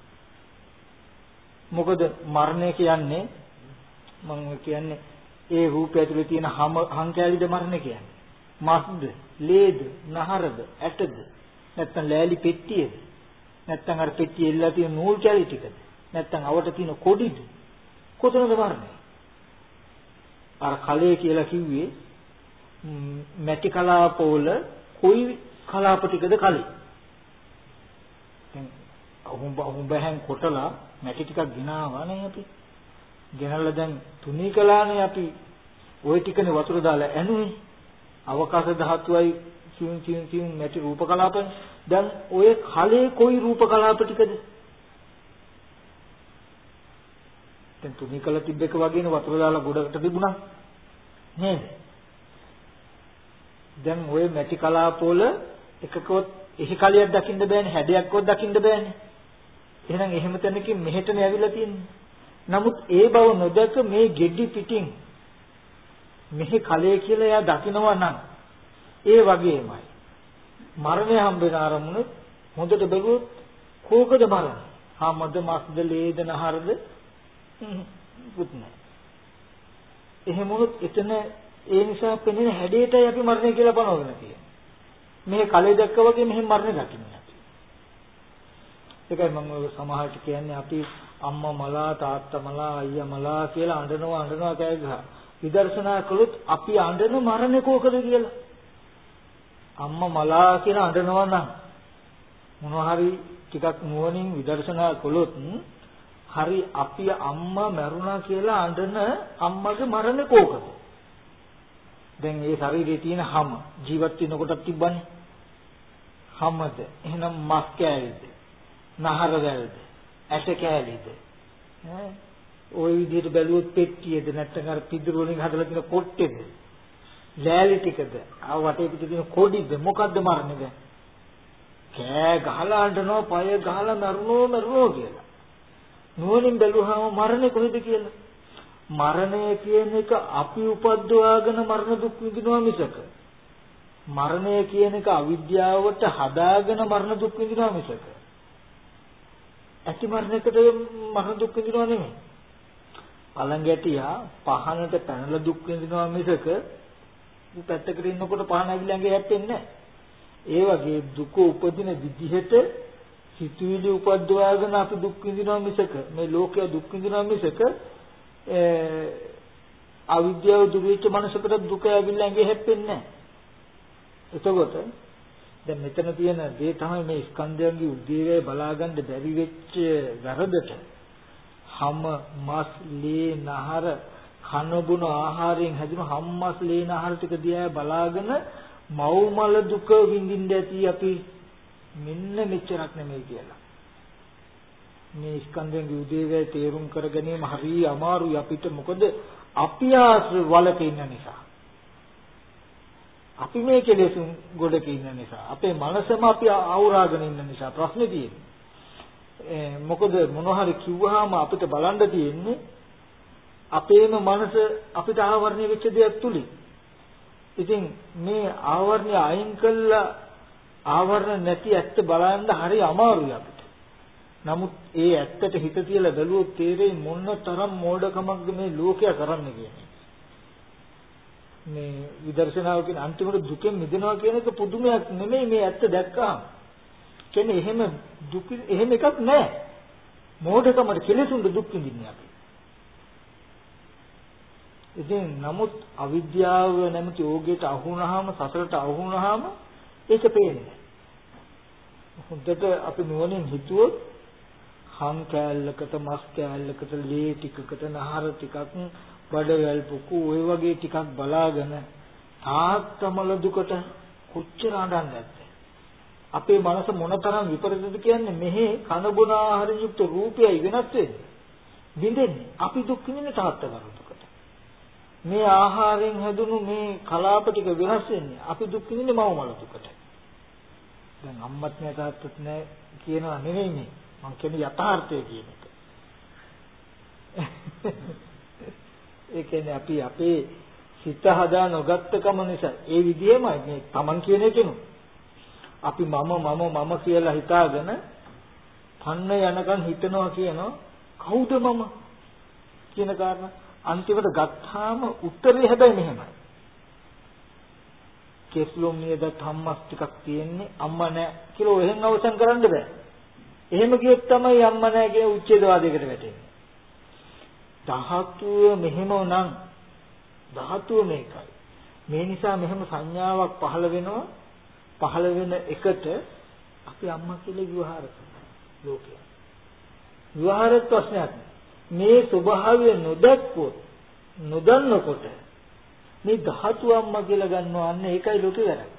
මොකද මරණය කියන්නේ මම කියන්නේ ඒ රූපය ඇතුලේ තියෙන හංකැලිද මරණය කියන්නේ. මස්ද, ලේද, නහරද, ඇටද, නැත්තම් ලෑලි පෙට්ටියද, නැත්තම් අර පෙට්ටිය එල්ලලා තියෙන නූල් කැලි ටිකද. නැත්තම් අවට තියෙන කොඩිද? කොතනද මරණය? අර කලයේ කියලා කිව්වේ මැටි කලාපවල කොයි කලාප ටිකද කලේ? දැන් හුඹහෙන් කොටලා මැටි ටිකක් ගෙනාවානේ අපි. ගෙනල්ලා දැන් තුනී කළානේ අපි. ওই ටිකනේ වතුර දාලා ඇනුවේ. අවකාශ ධාතුවයි සියුම් මැටි රූප කලාපනේ. දැන් ඔය කලේ කොයි රූප කලාප ටිකද? දැන් තුනී කළ තිබ්බක වගේනේ වතුර දාලා ගොඩකට තිබුණා. නේද? දැන් ওই මැටි කලාපවල එකකවත් එහි කලියක් දකින්න බෑනේ, හැඩයක්වත් දකින්න බෑනේ. එහෙනම් එහෙම තැනකින් මෙහෙටනේ ඇවිල්ලා තියෙන්නේ. නමුත් ඒ බව නොදක මේ ගෙඩි පිටින් මෙහි කලයේ කියලා එයා දකිනවා නම් ඒ වගේමයි. මරණය හම්බෙන අරමුණ හොඳට බැලුවොත් කෝකද මරණය? මද මස්ද ලේද නහරද? පුත් නැහැ. එහෙම වුණොත් එතන ඒ නිසා පෙනෙන හැඩයටයි අපි මරණය කියලා පනවගෙන තියෙන්නේ. මේ කලයේ දැක්ක වගේ මෙහෙම මරණය දකින්නේ නැති. ඒකයි මම සමහරට කියන්නේ අපි අම්මා මලා තාත්තා මලා අයියා මලා කියලා අඬනවා කෑ ගහලා විදර්ශනා කළොත් අපි අඬන මරණය කෝකද කියලා. අම්මා මලා කියලා අඬනවා නම් මොනවා හරි ටිකක් නුවණින් විදර්ශනා කළොත් හරි අපි අම්මා මැරුණා කියලා අඬන අම්මගේ මරණය කෝකද? දැන් ඒ ශරීරයේ තියෙන හැම ජීවත් වෙනකොටත් තිබ්බනේ. හැමද එහෙනම් මස් කෑලිද? නහර වැල්ද? ඇට කෑලිද? ওই විදිහට බැලුවොත් පෙට්ටියද නැත්නම් අර පිදුරු වලින් හදලා තියෙන කොට්ටේද? ලෑලි ටිකද? ආ වටේ පිට තියෙන කොඩිද? මොකද්ද මරන්නේ දැන්? කෑ ගහලා අඬනවා, පය ගහලා මරනවා කියලා. නුවණින් බැලුවාම මරණය කොහෙද කියලා? මරණය කියන එක අපි උපද්දවාගෙන මරණ දුක් විඳිනවා මිසක මරණය කියන එක අවිද්‍යාවට හදාගෙන මරණ දුක් විඳිනවා මිසක ඇති මරණයකට මරණ දුක් විඳිනවා නෙමෙයි. පළඟැටියා පහනට පැනලා දුක් විඳිනවා මිසක පැත්තකට ඉන්නකොට පහන ඇවිල්ලා ඇඟේ හැප්පෙන්නේ නැහැ. ඒ වගේ දුක උපදින විදිහට සිතුවිලි උපද්දවාගෙන අපි දුක් විඳිනවා මිසක මේ ලෝකය දුක් විඳිනවා මිසක අවිද්‍යාව දුරු වෙච්ච මනසකට දුක ඇවිල්ලා ඇඟේ හැප්පෙන්නේ නැහැ. එතකොට දැන් මෙතන තියෙන දේ තමයි මේ ස්කන්ධයන්ගේ උද්දීරය බලාගන්න බැරි වෙච්ච වැරදට හැම මස් ලේ නහර කන බොන ආහාරයෙන් හැදුණු හම්මස් ලේ නහර ටික දිහා බලාගෙන මව්මල දුක විඳින්න ඇති අපි මෙන්න මෙච්චරක් නෙමෙයි කියලා. මේ ස්කන්ධයන්ගේ උදේවැය තේරුම් කර ගැනීම හරිය අමාරුයි අපිට. මොකද අපි ආශ්‍රව වලක ඉන්න නිසා. අපි මේ කෙලෙසුන් ගොඩක ඉන්න නිසා. අපේ මනසම අපි අවුරාගෙන ඉන්න නිසා ප්‍රශ්නේ තියෙන්නේ. මොකද මොනවා හරි කිව්වහම අපිට බලන්න තියෙන්නේ අපේම මනස අපිට ආවරණය වෙච්ච දෙයක් තුලින්. ඉතින් මේ ආවරණය අයින් කළා ආවරණ නැති ඇත්ත බලන්න හරි අමාරුයි අපිට. නමුත් ඒ ඇත්තට හිත තියලා බැලුවොත් තේරෙයි මොන තරම් මෝඩකමක්ද මේ ලෝකයා කරන්නේ කියන්නේ. මේ විදර්ශනාව කියන අන්තිමට දුකෙන් මිදෙනවා කියන එක පුදුමයක් නෙමෙයි මේ ඇත්ත දැක්කම. කියන්නේ එහෙම එකක් නැහැ. මෝඩකමට කෙලෙසුන්ට දුක් විඳින්නේ අපි. ඉතින් නමුත් අවිද්‍යාව නැමැති ඕගයට අහු වුණාම සසරට අහු වුණාම ඒක පේන්නේ. හොඳට අපි නුවණින් හිතුවොත් හම් කෑල්ලකට මස් කෑල්ලකට ලේ ටිකකට නහර ටිකක් බඩවැල් පුකු ওই වගේ ටිකක් බලාගෙන තාත්තමල දුකට කොච්චර අඬන්නේ නැද්ද? අපේ මනස මොනතරම් විපරිතද කියන්නේ මෙහි කන බොන ආහාරයෙන් යුක්ත රූපයයි වෙනස් වෙන්නේ. බින්දෙන්නේ අපි දුක් විඳින තාත්තමල දුකට. මේ ආහාරයෙන් හැදුණු මේ කලාප ටික වෙනස් වෙන්නේ අපි දුක් විඳින්නේ මවමල දුකට. දැන් අම්මත් නෑ තාත්තත් නෑ කියනවා නෙවෙයි මේ. මම කියන්නේ යථාර්ථය කියන එක. ඒ කියන්නේ අපි අපේ සිත හදා නොගත්තකම නිසා ඒ විදිහමයි මේ Taman කියන එකනු. අපි මම කියලා හිතාගෙන පන්න යනකන් හිතනවා කියනවා කවුද මම කියන කාරණා අන්තිමට ගත්තාම උත්තරේ හැබැයි මෙහෙමයි. කෙස්ලොම් නියද ධම්මස් ටිකක් තියෙන්නේ අම්මා නෑ කියලා එහෙන් අවසන් කරන්න බෑ. එහෙම කියොත් තමයි අම්මා නැහැ කියන උච්ඡේදවාදයකට වැටෙන්නේ. ධාතුව මෙහෙම නම් ධාතුව මේකයි. මේ නිසා මෙහෙම සංඥාවක් පහළ වෙනවා. පහළ වෙන එකට අපි අම්මා කියලා විවහාර කරනවා ලෝකයා. විවහාරත් ප්‍රශ්නයක් නෑ. මේ ස්වභාවය නොදක්කොත් නොදන්නකොට මේ ධාතුව අම්මා කියලා ගන්නවා අන්න ඒකයි ලෝකේ වැරද්ද.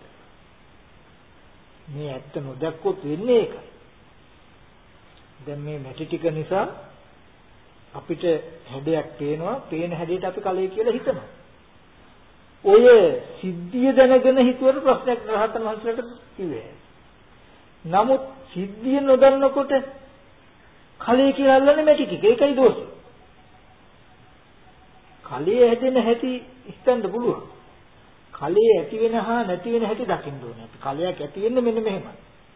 මේ ඇත්ත නොදක්කොත් වෙන්නේ ඒකයි. දැන් මේ මැටි ටික නිසා අපිට හැඩයක් පේනවා. පේන හැඩයට අපි කලයි කියලා හිතනවා. ඔය සිද්ධිය දැනගෙන හිතුවට ප්‍රශ්නයක් රහතන් වහන්සේලාට කිව්වේ. නමුත් සිද්ධිය නොදන්නකොට කලයේ කියලා අල්ලන්නේ මැටි ටික. ඒකයි දෝෂය. කලයේ හැදෙන හැටි හිතන්න පුළුවන්. කලයේ ඇති වෙන හා නැති වෙන හැටි දකින්න ඕනේ. අපි කලයක් ඇති වෙන්නේ මෙන්න මෙහෙමයි.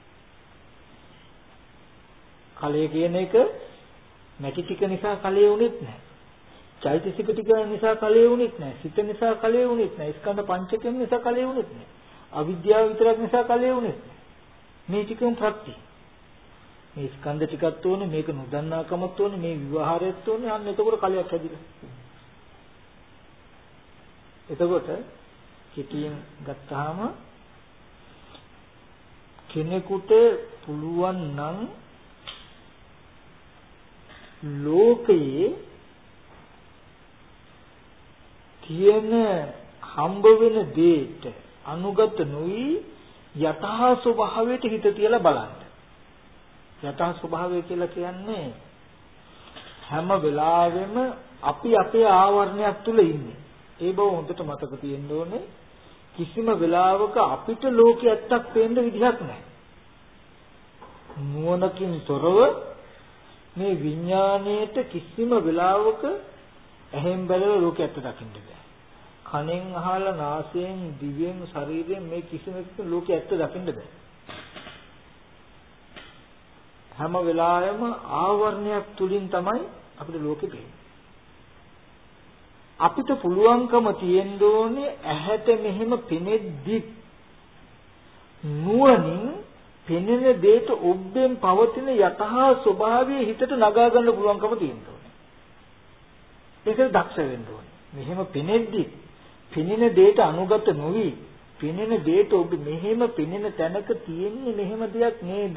කලයේ කියන එක මැටි ටික නිසා කලයේ උනේත් නැහැ. චෛතසික ටික නිසා කලයේ උනේත් නැහැ. සිත නිසා කලයේ උනේත් නැහැ. ස්කන්ධ පංචකයෙන් නිසා කලයේ උනේත් නැහැ. අවිද්‍යාව විතරක් නිසා කලයේ උනේත් නැහැ. මේ ටිකම ප්‍රත්‍ය. මේ ස්කන්ධ ටිකත් ඕනේ, මේක නොදන්නාකමත් ඕනේ, මේ විවහාරයත් ඕනේ. අන්න එතකොට කලයක් හැදිලා. එතකොට කිටියෙන් ගත්තාම කෙනෙකුට පුළුවන් නම් ලෝකයේ තියෙන හම්බ වෙන දෙයට අනුගත නොවි යථා ස්වභාවයට හිත තියලා බලන්න. යථා ස්වභාවය කියලා කියන්නේ හැම වෙලාවෙම අපි අපේ ආවරණයක් තුල ඉන්නේ. ඒ බව හොඳට මතක තියෙන්න ඕනේ. කිසිම වෙලාවක අපිට ලෝකෙ ඇත්තක් පේන්න විදිහක් නැහැ. නුවණකින් තොරව මේ විඥාණයට කිසිම වෙලාවක ඇහෙන් බැලුව ලෝකෙ ඇත්ත දකින්න බෑ. කනෙන් අහලා නාසයෙන් දිවෙන් ශරීරයෙන් මේ කිසිම එකක ලෝකෙ ඇත්ත දකින්න බෑ. හැම වෙලාවෙම ආවරණයක් තුලින් තමයි අපිට ලෝකෙ පේන්නේ. අපිට පුළුවන්කම තියෙන්න ඕනේ ඇහැට මෙහෙම පෙනෙද්දි නුවණින් පෙනෙන දෙයට ඔබෙන් පවතින යථා ස්වභාවයේ හිතට නගා ගන්න පුළුවන්කම තියෙන්න ඕනේ. ඒකේ දක්ෂ වෙන්න ඕනේ. මෙහෙම පෙනෙද්දි පෙනෙන දෙයට අනුගත නොවි පෙනෙන දෙයට ඔබ මෙහෙම පෙනෙන තැනක තියෙන්නේ මෙහෙම දෙයක් නේද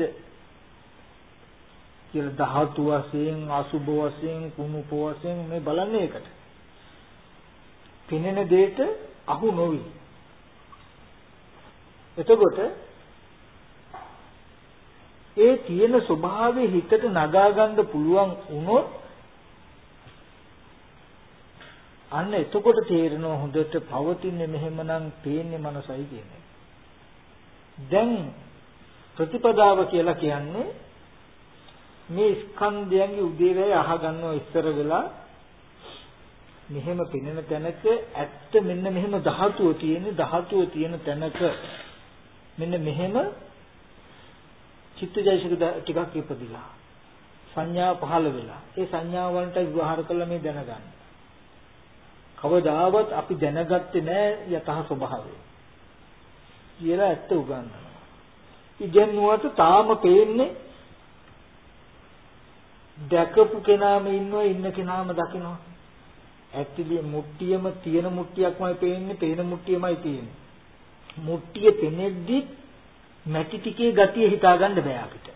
කියලා ධාතු වශයෙන් අසුභ වශයෙන් කුණුප වශයෙන් මේ බලන්නේ ඒකට. පෙනෙන දෙයට අහු නොවි. එතකොට ඒ තියෙන ස්වභාවයේ හිතට නගා ගන්න පුළුවන් වුණොත් අන්න එතකොට තේරෙනවා හොඳට පවතින්නේ මෙහෙමනම් පේන්නේ මනසයි කියන්නේ. දැන් ප්‍රතිපදාව කියලා කියන්නේ මේ ස්කන්ධයන්ගේ උදේවැය අහගන්නව ඉස්සර වෙලා මෙහෙම පෙනෙන තැනක ඇත්ත මෙන්න මෙහෙම ධාතුව තියෙන තැනක මෙන්න මෙහෙම චිත්තජයසික ටිකක් ඉපදිලා සංඥා පහළ වෙලා ඒ සංඥා වලට විවහාර කළා මේ දැනගන්න. කවදාවත් අපි දැනගත්තේ නෑ යතහ ස්වභාවය කියලා ඇත්ත උගන්වනවා. ඉගෙනුවට තාම පේන්නේ දැකපු කෙනාම ඉන්නවා ඉන්න කෙනාම දකිනවා. ඇත්තදී මුට්ටියම තියෙන මුට්ටියක්මයි පේන්නේ, පේන මුට්ටියමයි තියෙන්නේ. මුට්ටිය පෙනෙද්දි මැටි ටිකේ ගතිය හිතා ගන්න බෑ අපිට.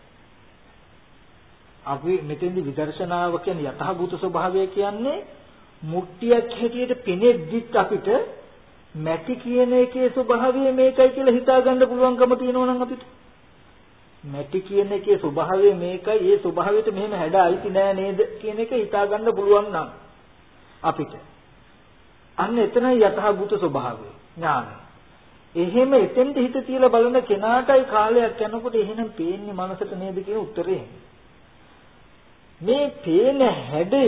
අපි මෙතෙන්දි විදර්ශනාව කියන්නේ යථාභූත ස්වභාවය කියන්නේ මුට්ටියක් හැටියට පෙනෙද්දිත් අපිට මැටි කියන එකේ ස්වභාවය මේකයි කියලා හිතා ගන්න පුළුවන්කම තියෙනවා නම් අපිට. මැටි කියන එකේ ස්වභාවය මේකයි, ඒ ස්වභාවයට මෙහෙම හැඩ අයිති නෑ නේද කියන එක හිතා ගන්න පුළුවන් නම් අපිට. අන්න එතනයි යථාභූත ස්වභාවය ඥානය. එහෙම එතෙන්ට හිත තියලා බලන කෙනාටයි කාලයක් යනකොට එහෙනම් පේන්නේ මනසට නේද කියන උත්තරේ. මේ පේන හැඩය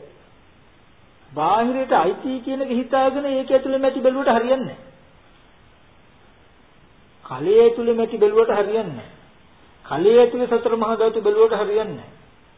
බාහිරට අයිති කියන එක හිතාගෙන ඒක ඇතුලේ මැටි බැලුවට හරියන්නේ නැහැ. කලයේ ඇතුලේ මැටි බැලුවට හරියන්නේ නැහැ. කලයේ ඇතුලේ සතර මහා ධාතු බැලුවට හරියන්නේ නැහැ.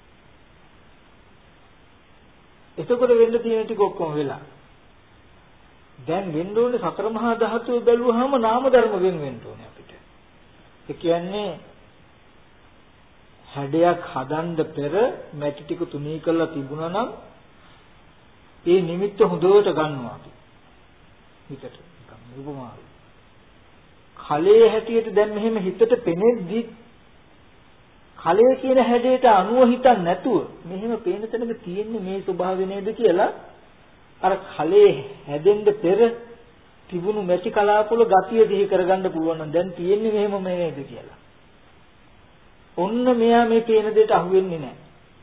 එතකොට වෙන්න තියෙන ටික ඔක්කොම වෙලා. දැන් වෙන්න ඕනේ සතර මහා ධාතුව බැලුවාම නාම ධර්ම වෙන්න ඕනේ අපිට. ඒ කියන්නේ හැඩයක් හදන්න පෙර මැටි ටික තුනී කරලා තිබුණා නම් ඒ නිමිත්ත හොඳට ගන්නවා අපි. හිතට උපමාවයි. කලයේ හැටියට දැන් මෙහෙම හිතට පෙනෙද්දි කලයේ කියන හැඩයට අනුව හිතන්නේ නැතුව මෙහෙම පේන තැනක තියෙන්නේ මේ ස්වභාවය නේද කියලා අර කලයේ හැදෙන්න පෙර තිබුණු මැටි කලාපවල ගතිය දිහි කරගන්න පුළුවන් නම් දැන් තියෙන්නේ මෙහෙම නේද කියලා. ඔන්න මෙයා මේ පේන දෙයට අහු වෙන්නේ නැහැ.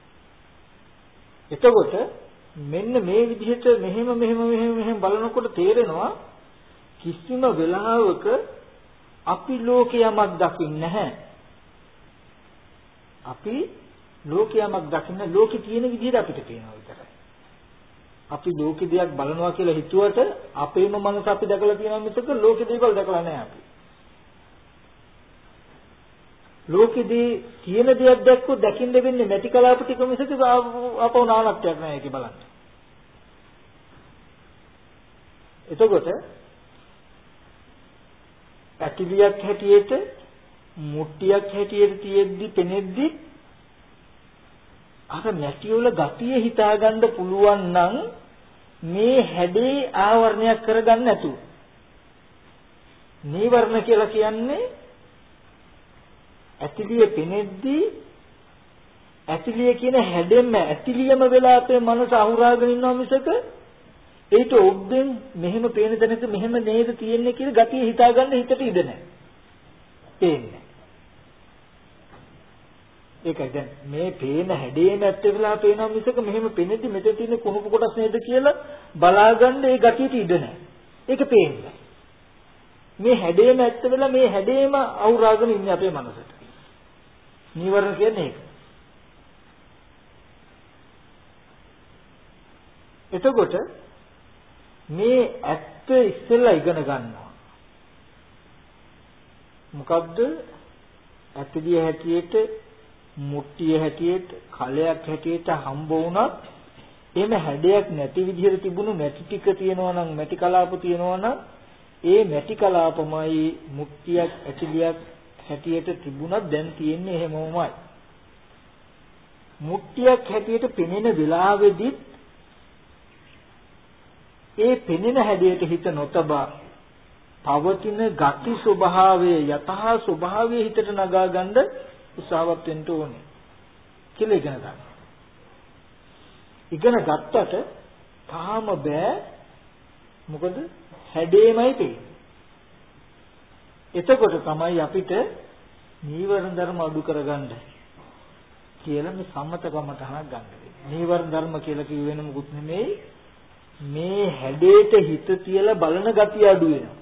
එතකොට මෙන්න මේ විදිහට මෙහෙම බලනකොට තේරෙනවා කිසිම වෙලාවක අපි ලෝකයමක් දකින්නේ නැහැ. අපි ලෝකයමක් දකින්න ලෝකේ තියෙන විදිහට අපිට පේනවා විතරයි. අපි ලෝකේ දෙයක් බලනවා කියලා හිතුවට අපේම මනස අපි දැකලා තියෙනවා මිසක ලෝකේ දේවල් දැකලා නැහැ අපි. ලෝකෙදී තියෙන දෙයක් දැක්කොත් දකින්න වෙන්නේ මැටි කලාප ටික මිසක ආපහු නානක්යක් නෑ ඒකේ බලන්න. එතකොට ඇටිලියක් හැටියට මුට්ටියක් හැටියට තියෙද්දි පෙනෙද්දි අර මැටි වල ගතිය හිතාගන්න පුළුවන් නම් මේ හැඩේ ආවරණයක් කරගන්න නැතුව. නීවරණ කියලා කියන්නේ ඇතිලිය පෙනෙද්දී ඇතිලිය කියන හැඩෙන්න ඇතිලියම වෙලා අපේ මනස අහුරාගෙන ඉන්නවා මිසක ඒට ඔබෙන් මෙහෙම පේන තැනක මෙහෙම නේද තියෙන්නේ කියලා ගතිය හිතාගන්න හිතට ඉඩ නැහැ. පේන්නේ. ඒකයි දැන් මේ පේන හැඩේම ඇත්ත වෙලා පේනවා මිසක මෙහෙම පෙනෙද්දි මෙතන තියෙන කුණුපු කොටස් නේද කියලා බලාගන්න ඒ ගතියට ඉඩ නැහැ. ඒක පේන්නේ. මේ හැඩේම ඇත්ත වෙලා මේ හැඩේම අහුරාගෙන ඉන්නේ අපේ මනසට. නීවරණ කියන්නේ ඒක. එතකොට මේ ඇත්ත ඉස්සෙල්ලා ඉගෙන ගන්නවා. මොකද්ද? ඇතිලිය හැටියට, මුට්ටිය හැටියට, කලයක් හැටියට හම්බ වුණත් එහෙම හැඩයක් නැති විදිහට තිබුණු මැටි ටික තියෙනවා නම් මැටි කලාප තියෙනවා නම් ඒ මැටි කලාපමයි මුට්ටියක් ඇතිලියක් හැටියට තිබුණත් දැන් තියෙන්නේ එහෙමමයි. මුට්ටියක් හැටියට පෙනෙන වෙලාවෙදිත් ඒ පෙනෙන හැඩයට හිත නොතබා පවතින ගති ස්වභාවයේ යථා ස්වභාවයේ හිතට නගා ගන්න උත්සාහවත් වෙන්න ඕනේ කියලා ඉගෙන ගන්න. ඉගෙන ගත්තට තාම බෑ. මොකද හැඩේමයි පේන්නේ. එතකොට තමයි අපිට නීවරණ ධර්ම අඩු කරගන්න කියලා මේ සම්මත කමටහනක් ගන්න වෙන්නේ. නීවරණ ධර්ම කියලා කිව්වෙන මොකුත් නෙමෙයි මේ හැඩේට හිත තියලා බලන ගතිය අඩු වෙනවා.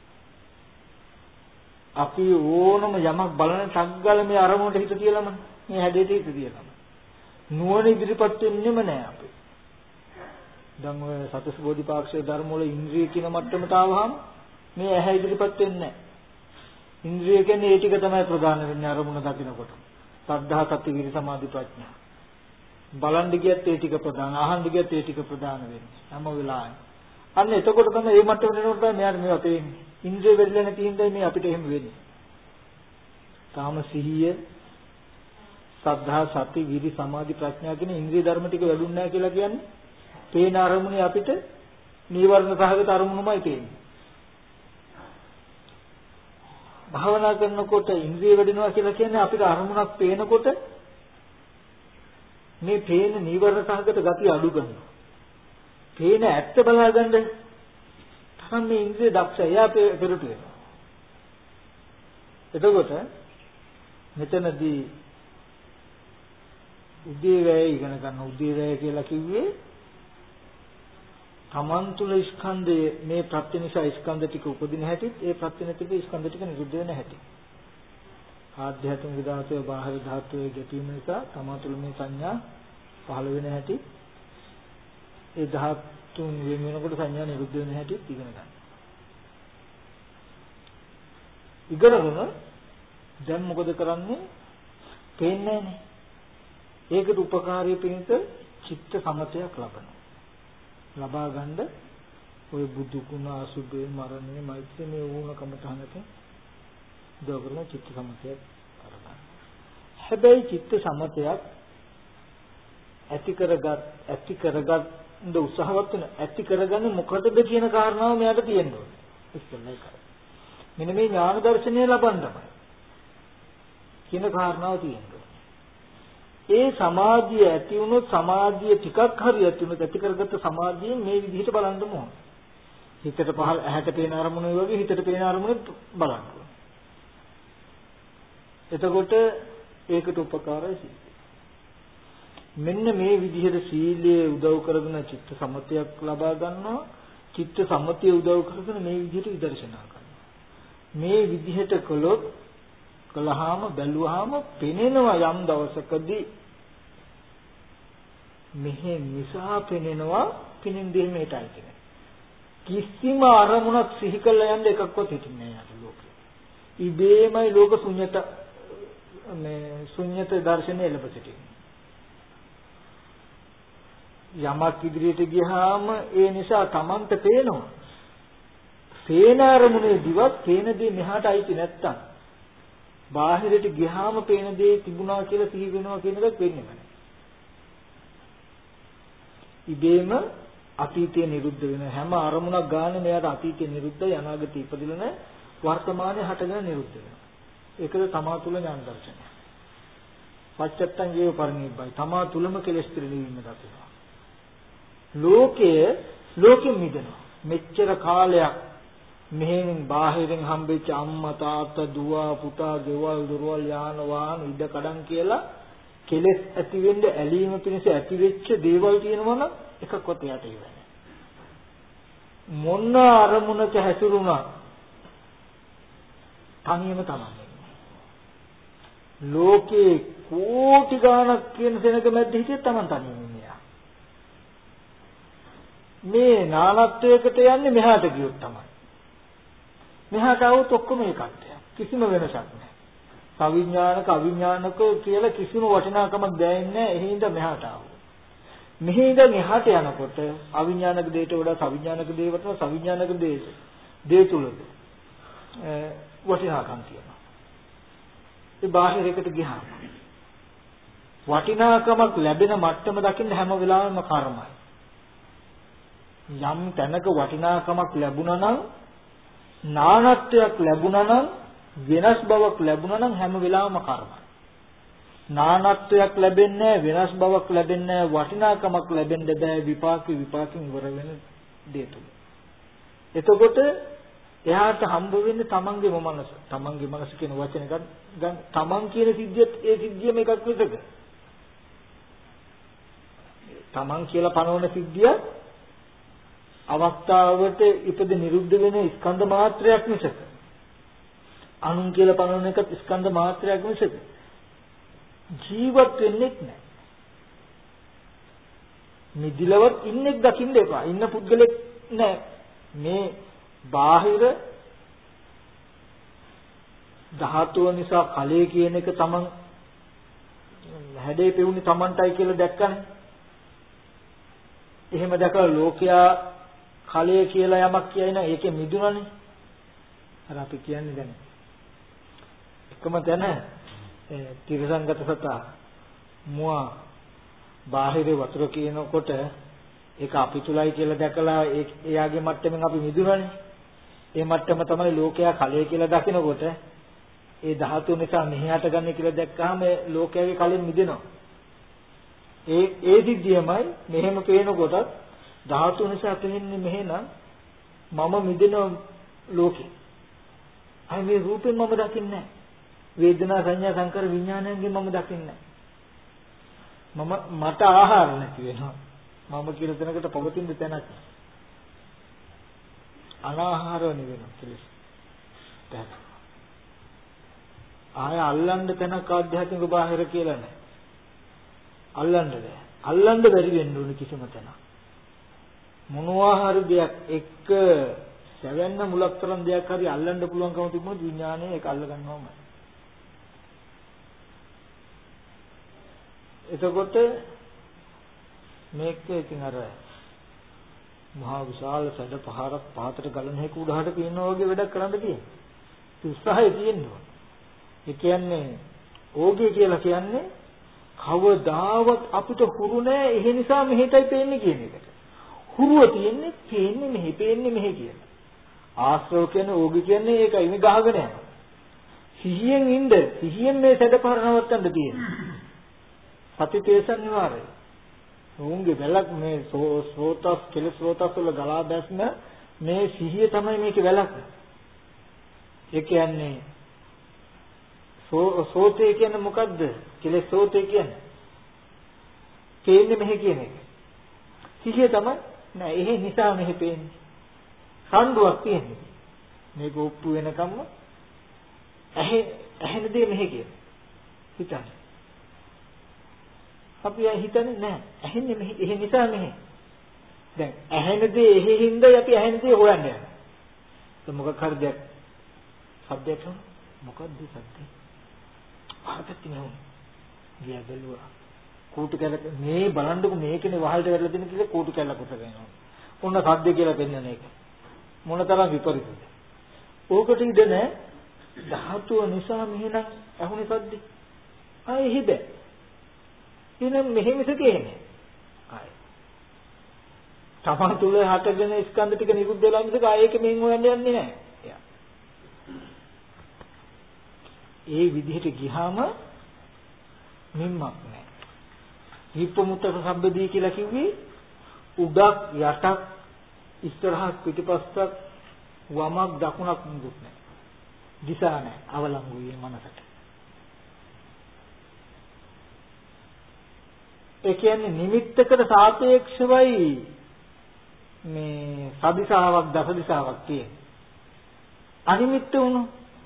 අපි ඕනම යමක් බලන සංගල මේ අරමුණට හිත තියලාම මේ හැඩේට හිත තියලාම නුවණ ඉදිරිපත් වෙන්නෙම නෑ අපි. දැන් ඔය සතස් බෝධිපාක්ෂික ධර්ම වල ඉන්ද්‍රිය කියන මට්ටමට ආවහම මේ ඇහැ ඉදිරිපත් වෙන්නේ නෑ. ඉන්ද්‍රිය කියන්නේ ඒ ටික තමයි ප්‍රධාන වෙන්නේ අරමුණ දකිනකොට. සද්ධා සති විරි සමාධි ප්‍රඥා. බලන් ගියත් ඒ ටික ප්‍රධාන, අහන් ගියත් ඒ ටික ප්‍රධාන වෙන්නේ හැම වෙලාවෙම. අන්න එතකොට තමයි මේ මට්ටමට එනකොට තමයි මෙයාට මේවා පේන්නේ. ඉන්ද්‍රිය වෙරිලා නැති හින්දා මේ අපිට එහෙම වෙන්නේ. තාම සිහිය, සද්ධා සති විරි සමාධි ප්‍රඥා කියන ඉන්ද්‍රිය ධර්ම ටික වැඩුන්නේ නැහැ කියලා කියන්නේ පේන අරමුණේ අපිට නීවරණ සහගත අරමුණුමයි පේන්නේ. භාවනා කරනකොට ඉන්ද්‍රිය වැඩෙනවා කියලා කියන්නේ අපිට අරමුණක් පේනකොට මේ පේන නීවරණ සහගත ගතිය අඩු කරනවා. පේන ඇත්ත බලාගන්න තරම් මේ ඉන්ද්‍රිය දක්ෂය. එයා පෙරට වෙනවා. එතකොට මෙතනදී උදේවැය ඉගෙන ගන්න. උදේවැය කියලා කිව්වේ තමන් තුළ ස්කන්ධයේ මේ ප්‍රත්‍ය නිසා ස්කන්ධ ටික උපදින හැටිත් ඒ ප්‍රත්‍ය නැතිව ස්කන්ධ ටික නිරුද්ධ වෙන හැටි. ආධ්‍යාත්මික ධාතුවේ බාහිර ධාතුවේ ගැටීම නිසා තමන් තුළ මේ සංඥා පහළ වෙන හැටි ඒ ධාතුන් වෙන වෙනකොට සංඥා නිරුද්ධ වෙන හැටි ඉගෙන ගන්න. ඉගෙනගෙන දැන් මොකද කරන්නේ? පේන්නේ නැහැ. ඒකට උපකාරී පිණිස චිත්ත සමතයක් ලබනවා. ලබා ගන්න ඔය බුදු ගුණ අසුභේ මරණේ මෛත්‍රී මේ වුණ කමතහනක දවරන චිත්ත සමතයක් කරගන්න. හැබැයි චිත්ත සමතයක් ඇති කරගන්න උත්සාහවත් වෙන ඇති කරගන්නේ මොකටද කියන කාරණාව මෙයාට තියෙන්න ඕනේ. ඉස්සෙල්ලා ඒකයි. මෙන්න මේ ඥාන දර්ශනය ලබන්නමයි කියන කාරණාව තියෙනවා. ඒ සමාධිය ඇති වුණොත් සමාධිය ටිකක් හරි ඇති වුණොත් ඇති කරගත්ත සමාධියෙන් මේ විදිහට බලන්න ඕන. හිතට පහළ ඇහැට පේන අරමුණ වගේ හිතට පේන අරමුණ බලන්න ඕන. එතකොට ඒකට උපකාරයි සීලය. මෙන්න මේ විදිහට සීලයේ උදව් කරගෙන චිත්ත සමතයක් ලබා ගන්නවා. චිත්ත සමතය උදව් කරගෙන මේ විදිහට විදර්ශනා කරනවා. මේ විදිහට කළාම බැලුවාම පෙනෙනවා යම් දවසකදී මෙහෙ නිසා පෙනෙනවා පෙනෙන දෙය මේටයි කියන්නේ. කිසිම අරමුණක් සිහි කරලා යන්න එකක්වත් හිටින්නේ නැහැ ලෝකේ. ඉබේමයි ලෝක ශුන්‍යත දර්ශනය එළඹ සිටින්නේ. යමක් ඉදිරියට ගියාම ඒ නිසා Tamanට පේනවා. පේන අරමුණේ දිවත් පේන දේ මෙහාට අයිති නැත්තම් බාහිරට ගියාම පේන දේ තිබුණා කියලා සිහි වෙනවා කියන එකක් වෙන්නේ නැහැ. ඉබේම අතීතය නිරුද්ධ වෙන හැම අරමුණක් ගන්න මෙයාට අතීතය නිරුද්ධයි අනාගතය ඉපදිලා නැහැ වර්තමානයේ හටගෙන නිරුද්ධ වෙනවා. ඒකද තමා තුල ඥාන දර්ශනය. පච්චත්තං ජීව පරිනිබ්බයි තමා තුලම කෙලෙස් පිළිවීම දකිනවා. ලෝකෙ මිදෙනවා. මෙච්චර කාලයක් මෙහෙන් බාහිරින් හම්බෙච්ච අම්මා තාත්තා දුව පුතා ගෙවල් දොරවල් යාන වාහන ඉඩ කඩන් කියලා කෙලෙස් ඇති වෙන්න ඇලීම පිණිස ඇති වෙච්ච දේවල් තියෙනවා නම් එකක්වත් යට ඉවරයි. මොන අරමුණක හැසිරුණා තනියම තමයි. ලෝකේ කෝටි ගණක් කියන සෙනඟ මැද්ද හිටියත් Taman තනියම ඉන්නේ. මේ නානත්වයකට යන්නේ මෙහාට ගියොත් තමයි. මෙහාට આવුත් ඔක්කොම එකක්ද කිසිම වෙනසක් නැහැ. සවිඥානික අවිඥානික කියලා කිසිම වටිනාකමක් දැනෙන්නේ නැහැ. එහෙනම් මෙහාට ආවොත්. මෙහෙන් එහාට යනකොට අවිඥානික දෙයට වඩා සවිඥානික දේ වටන සවිඥානික දේ තුලද වටිනාකම් තියෙනවා. ඒ බාහිරයකට ගියාම වටිනාකමක් ලැබෙන මට්ටම දකින්න හැම වෙලාවෙම කර්මයි. යම් තැනක වටිනාකමක් ලැබුණා නම් නානත්වයක් ලැබුණා නම් වෙනස් බවක් ලැබුණා නම් හැම වෙලාවෙම කර්මයි. නානත්වයක් ලැබෙන්නේ වෙනස් බවක් ලැබෙන්නේ වටිනාකමක් ලැබෙන්න බෑ විපාකෙන් ඉවර වෙන දේ තුල. එතකොට එයාට හම්බ වෙන්නේ තමන්ගේම මනස. තමන්ගේ මනස කියන වචන ගන්න තමන් කියන සිද්ධියත් ඒ සිද්ධියම එකක් විතරද? තමන් කියලා පනවන සිද්ධිය අවස්ථාවට ඉපද නිරුද්ධ වෙන ස්කන්ධ මාත්‍රයක් මිසක අනුන් කියලා පනවන එකත් ස්කන්ධ මාත්‍රයක් මිසක ජීවත් වෙන්නේ නැහැ. නිදිලවත් ඉන්නෙක් දකින්න එපා. ඉන්න පුද්ගලෙක් නැහැ. මේ බාහිර ධාතුව නිසා කලයේ කියන එක තමන් හැඩේ පෙවුනේ තමන්ටයි කියලා දැක්කනේ. එහෙම දැකලා ලෝකයා කලයේ කියලා යමක් කියයි නම් ඒකේ මිදුණනේ. අර අපි කියන්නේ දැන් එකම තැන තිරසංගත සතා මුවා බාහිර වතුර කියනකොට ඒක අපි තුලයි කියලා දැකලා එයාගේ මට්ටමින් අපි මිදුණනේ. ඒ මට්ටම තමයි ලෝකයා කලයේ කියලා දකිනකොට ඒ ධාතු නිසා මෙහාට ගන්න කියලා දැක්කහම ලෝකයාගේ කලෙන් මිදෙනවා. ඒ සිද්ධියමයි මෙහෙම පේනකොට ධාතු නිසා පෙනෙන්නේ මෙහෙනම් මම මිදෙන ලෝකේ. අය මේ රූපෙන් මම දකින්නේ නැහැ. වේදනා සංඥා සංකාර විඥානයෙන් මම දකින්නේ නැහැ. මට ආහාර නැති වෙනවා. මම කියන තැනකට පවතින තැනක් අනාහාරව නෙවෙනවා කියලා. දැන් ආය අල්ලන්න තැනක් ආධ්‍යාත්මික බාහිර කියලා නැහැ. අල්ලන්න බෑ. අල්ලන්න බැරි වෙන්න ඕනේ කිසිම තැනක්. මොනවා හරි දෙයක් එක්ක සැවැන්න මුලක් තරම් දෙයක් හරි අල්ලන්න පුළුවන්කම තිබුණොත් විඥානය ඒක අල්ල ගන්නවමයි. එතකොට මේක ඉතින් අර මහා විශාල සැඩ පහරක් පහතට ගලන හැක උඩහට පියනවා වගේ වැඩක් කරන්න තියෙනවා. උත්සාහය තියෙනවා. ඒ කියන්නේ ඕගේ කියලා කියන්නේ කවදාවත් අපිට හුරු නෑ ඒ නිසා මෙහෙටයි පේන්නේ කියන එකට. හුරුව තියෙන්නේ පේන්නේ මෙහෙ කියලා. ආශ්‍රව කියන්නේ ඕගේ කියන්නේ ඒකයි මේ ගහගෙන යනවා. සිහියෙන් ඉන්න සිහියෙන් මේ සැඩපහර නවත්තන්න තියෙන්නේ. සති තේසන් නිවාරය. උන්ගේ වැලක් මේ සෝතස් කෙලස් සෝතස් වල ගලා දැස්ම මේ සිහිය තමයි මේකේ වැලක්. ඒ කියන්නේ සෝතේ කියන්නේ මොකද්ද? කෙලස් සෝතේ කියන්නේ. පේන්නේ මෙහෙ කියන එක. සිහිය තමයි නෑ එහෙ නිසා මෙහෙ පේන්නේ. සම්ඩුවක් තියෙන්නේ. මේක ඔප්පු වෙනකම්ම ඇහෙන දේ මෙහෙ කියන. හිතන්නේ. අපි හිතන්නේ නෑ ඇහෙන්නේ මෙහෙ එහෙ නිසා මෙහෙ. දැන් ඇහෙන දේ එහෙ හින්දා අපි ඇහෙන දේ හොයන්න යනවා. ඒක මොකක් හරි දෙයක් සබ්දයක් මොකක්ද සබ්දේ? ආකට නෙවෙයි. ගියා බැලුවා. කූටු කැල මේ බලන්නකො මේකනේ වහල්ට වැරලා දෙන කියලා කූටු කැල්ල කොට ගන්නවා. මොන සද්ද කියලා පෙන්වන එක. මොන තරම් විපරිතද. ඕකට ඉඳ නැහැ. ධාතුව නිසා මෙහෙනම් ඇහුනේ සද්දේ. ආයේ හිද. එහෙනම් මෙහෙ මිසක එන්නේ. ආයේ. තමන් තුල හටගෙන ස්කන්ධ ටික නිරුද්ධ වෙලා මිසක ආයේක මෙහෙන් හොයන්න යන්නේ නැහැ. ඒ විදිහට ගියාම මිම්මක් නැහැ. විප්පමුත්තක සම්බදී කියලා කිව්වේ උඩක් යටක් ඉස්සරහක් පිටිපස්සක් වමක් දකුණක් මුකුත් නැහැ. දිශා නැහැ. අවලංගුවේ මනසට. ඒ කියන්නේ නිමිත්තකට සාපේක්ෂවයි මේ සදිශාවක් දසදිශාවක් තියෙන්නේ. අනිමිත්ත වුණොත්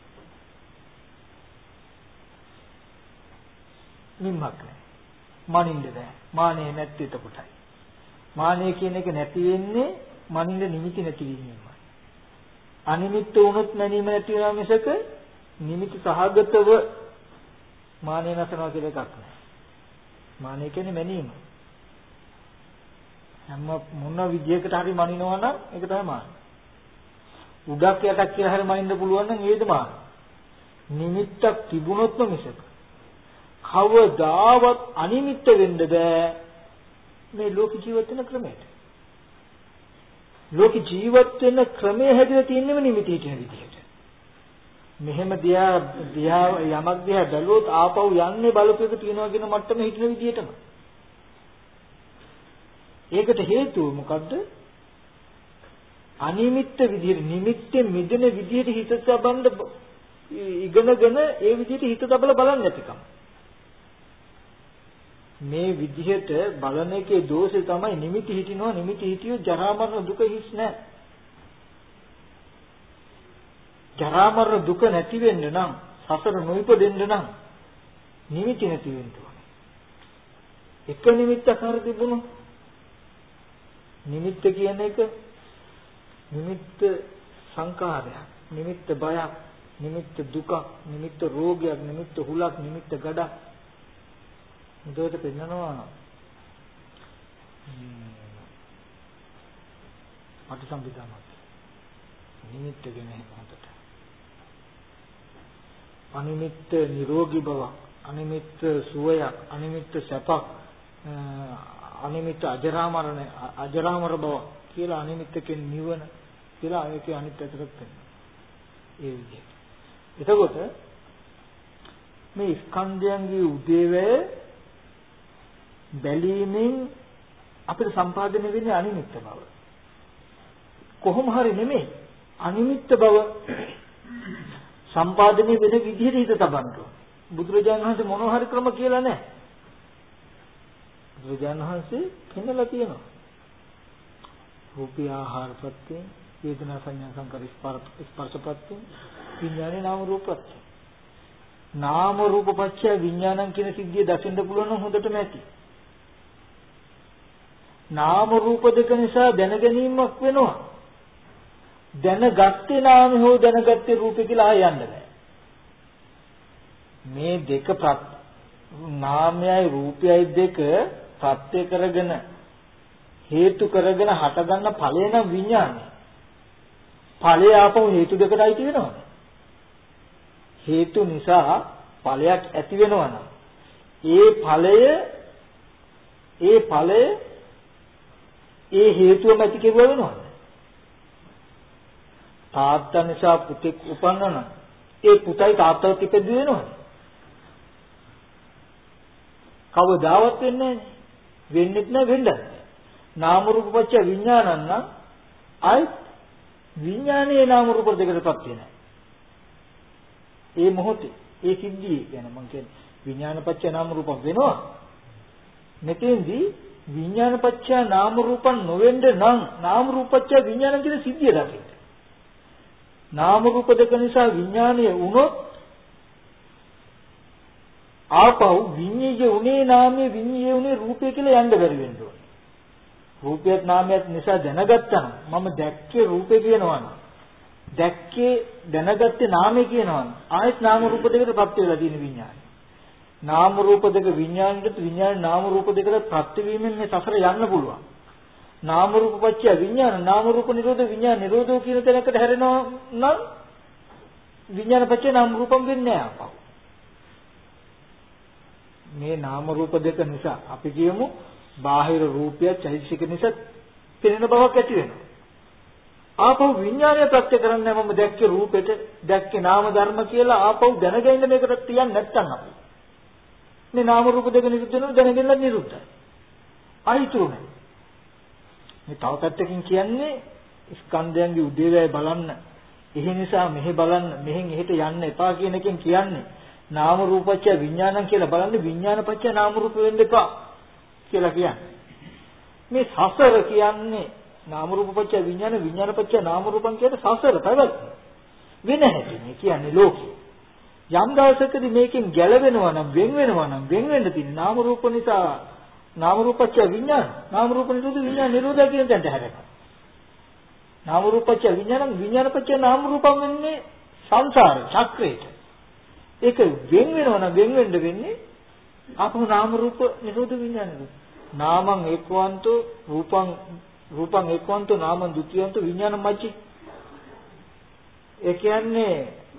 නිම්මක් නැහැ. මනින්න බෑ. මානෙ නැති එතකොටයි. මානෙ කියන එක නැති වෙන්නේ මනින්න නිමිති නැති වීමයි. අනිමිත්ත වුණොත් නැනීම නැති වෙනවා මිසක නිමිති සහගතව මානෙ නැසනවා කියලා එකක් නැහැ. මානෙ කියන්නේ මැනීම. හැම මොන විදියකට හරි මනිනවා නම් ඒක තමයි මානෙ. උඩක් යටක් කියලා හරි මනින්න පුළුවන් නම් ඒද මානෙ. නිමිත්තක් තිබුණොත්ම මිසක කවදාවත් අනිමිත්ත වෙන්න බෑ මේ ලෝක ජීවත් වෙන ක්‍රමයට. ලෝක ජීවත් වෙන ක්‍රමය හැදලා තියෙන්නම නිමිති හිටින විදිහට. මෙහෙම දිහා යමක් දිහා බැලුවොත් ආපහු යන්නේ බලපෑක තියනවා කියන මට්ටම හිටින විදිහටම. ඒකට හේතුව මොකද්ද? අනිමිත්ත විදිහට නිමිත්තෙන් මිදෙන විදිහට හිත තබන්න ඉගෙනගෙන ඒ විදිහට හිත තබලා බලන්නේ නැතිකම. මේ විදිහට බලන එකේ දෝෂය තමයි නිමිති හිටිනවා නිමිති හිටියොත් ජරා මරණ දුක හිස් නැහැ. ජරා මරණ දුක නැති වෙන්න නම් සසර නොඉපදෙන්න නම් නිමිති නැති වෙන්න ඕනේ. එක නිමිත්තක් හරි තිබුණොත් නිමිත්ත කියන එක නිමිත්ත සංකාරයක්, නිමිත්ත බයක්, නිමිත්ත දුකක්, නිමිත්ත රෝගයක්, නිමිත්ත හුලක්, නිමිත්ත ගඩක් මුදවට පෙන්නනවා. අටිසම්භිදාමත් නිමිත්ත ගැන හිතට. අනිමිත්ත නිරෝගී බව, අනිමිත්ත සුවයක්, අනිමිත්ත සැපක්, අනිමිත්ත අජරාමර බව කියලා අනිමිත්තකෙන් නිවන කියලා ඒකේ අනිත් පැත්තට පෙන්නනවා. ඒ විදිහට. එතකොට මේ ස්කන්ධයන්ගේ උදේවැය බැලීමෙන් අපිට සම්පාදනය වෙන්නේ අනිමිත්ත බව. කොහොම හරි නෙමෙයි අනිමිත්ත බව සම්පාදනය වෙන විදිහට හිත තබන්න ඕනේ. බුදුරජාණන් වහන්සේ මොනවා හරි ක්‍රම කියලා නැහැ. බුදුරජාණන් වහන්සේ පෙන්නලා තියෙනවා. රූපී ආහාරපත්‍ය, වේදනා සංඥා සංකාර ස්පර්ශපත්‍ය, විඥානේ නාම රූපපත්‍ය. නාම රූප පත්‍ය විඥානං කියන සිද්ධිය දකින්න පුළුවන් නම් හොඳටම ඇති. නාම රූප දෙක නිසා දැනගැනීමක් වෙනවා. දැනගත්තේ නාම හෝ දැනගත්තේ රූපේ කියලා ආයන්න බෑ. මේ දෙක නාමයයි රූපයයි දෙක සත්‍ය කරගෙන හේතු කරගෙන හටගන්න ඵලය නම් විඥානය. ඵලය ආපහු හේතු දෙකටයි තියෙනවා. හේතු නිසා ඵලයක් ඇති වෙනවා නම් ඒ ඵලය ඒ හේතුවම ඇති කෙරුවා වෙනවද? තාත්තා නිසා පුතෙක් උපන්නා නම් ඒ පුතයි තාත්තවත් ඉපදුවේ වෙනවද? කවදාවත් වෙන්නේ නැහැ. වෙන්නෙත් නැහැ වෙන්නත්. නාම රූප පත්‍ය විඥානං නම් ආයි විඥානයේ නාම රූප දෙකටපත් වෙනවා. ඒ මොහොතේ ඒ සිද්ධියේ කියන මම කියන්නේ විඥාන පත්‍ය නාම රූප වෙනවා. මෙතෙන්දී විඥාන පත්‍ය නාම රූපන් නොවෙන්න නම් නාම රූප පත්‍ය විඥාන කියන සිද්ධිය දකින්න. නාම රූප දෙක නිසා විඥානය වුණොත් ආපහු විඤ්ඤාය උනේ නාමයේ විඤ්ඤාය උනේ රූපය කියලා යන්න බැරි වෙන්න ඕනේ. රූපයත් නාමයත් නිසා දැනගත්තා නම් මම දැක්කේ රූපේ කියනවනම් දැක්කේ දැනගත්තේ නාමයේ කියනවනම් ආයෙත් නාම රූප දෙකටපත් වෙලා තියෙන විඤ්ඤාණය. නාම රූප දෙක විඤ්ඤාණයට විඤ්ඤාණ නාම රූප දෙකට ප්‍රත්‍ය වීමෙන් මේ සසර යන්න පුළුවන්. නාම රූප පත්‍ය විඤ්ඤාණ නාම රූප නිරෝධ විඤ්ඤාණ නිරෝධෝ කියන තැනකට හැරෙනවා නම් විඤ්ඤාණ පත්‍ය නාම රූපම් වෙන්නේ නැහැ අපව. මේ නාම රූප දෙක නිසා අපි කියමු බාහිර රූපය චෛතසික නිසා පෙනෙන බවක් ඇති වෙනවා. ආපහු විඥානය ප්‍රත්‍ය කරන්නේ මම දැක්කේ රූපෙට දැක්කේ නාම ධර්ම කියලා ආපහු දැනගෙන මේකට තියන්නේ නැත්තම් අපි. මේ නාම රූප දෙක නිරුද්ධ වෙනවා දැනගෙනත් නිරුද්ධයි. අයිතුනේ. මේ තව පැත්තකින් කියන්නේ ස්කන්ධයන්ගේ උදේවැය බලන්න. එහෙ නිසා මෙහෙ බලන්න මෙහෙන් එහෙට යන්න එපා කියන එකෙන් කියන්නේ නාම රූපච්ඡ විඥානං කියලා බලන්නේ විඥානපච්ඡ නාම රූප වෙන්න එපා කියලා කියන්නේ. මේ සසර කියන්නේ නාම රූපපච්ඡ විඥාන විඥානපච්ඡ නාම රූපං කියන සසර පැවැත්ම. වෙන හැටි මේ කියන්නේ ලෝකේ. යම් දවසකදී මේකෙන් ගැලවෙනවා නම් වෙන් වෙනවා නම් වෙන් වෙන්න තියෙන නාම රූප නිසා නාම රූපච්ඡ විඥාන නාම රූප නිරෝධ විඥාන නිරෝධය කියන තැනට හැරෙනවා. නාම රූපච්ඡ විඥාන විඥානපච්ඡ නාම රූපම් වෙන්නේ සංසාර චක්‍රේට. ඒක වෙන් වෙනවා නම් වෙන් වෙන්න වෙන්නේ අපෝ නාම රූප නිරෝධ විඥානද. නාමං ඒකවන්තෝ රූපං ඒකවන්තෝ නාමං ဒ ුතියන්තෝ විඥානං මච්චි. ඒ කියන්නේ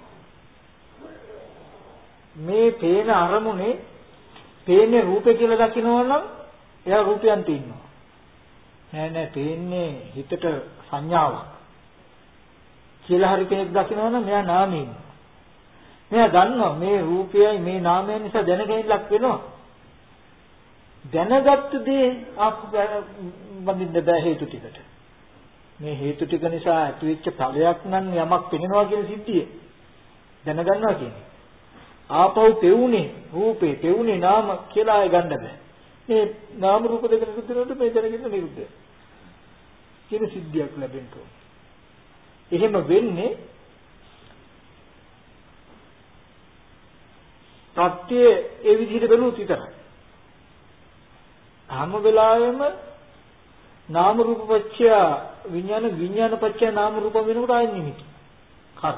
මේ පේන අරමුණේ පේන්නේ රූපේ කියලා දකිනවා නම් එයා රූපයන් තියෙනවා. නෑ පේන්නේ හිතට සංඥාවක් කියලා හරි කෙනෙක් දකිනවා නම් මෙයා නාමයෙන්. මෙයා දන්නවා මේ රූපයයි මේ නාමයයි නිසා දැනගැනිල්ලක් වෙනවා. දැනගත්ත දේ ආපහු බඳින්න බෑ හේතු ටිකට. මේ හේතු ටික නිසා ඇතිවෙච්ච ඵලයක් නම් යමක් පෙනෙනවා කියන සිද්ධිය දැනගන්නවා කියන්නේ. ආපහු පෙවුනේ රූපේ පෙවුනේ නාම කියලා ආය ගන්න බෑ. මේ නාම රූප දෙක නිරුද්ධ වෙනකොට මේ දැනගෙන නිරුද්ධ කියන සිද්ධියක් ලැබෙන්න ඕන. එහෙම වෙන්නේ ප්‍රත්‍ය ඒ විදිහට බැලුවොත් විතරයි. හැම වෙලාවෙම නාම රූප පත්‍ය විඥාන පත්‍ය නාම රූප වෙනකොට ආයෙ නිමිති. කර්ම.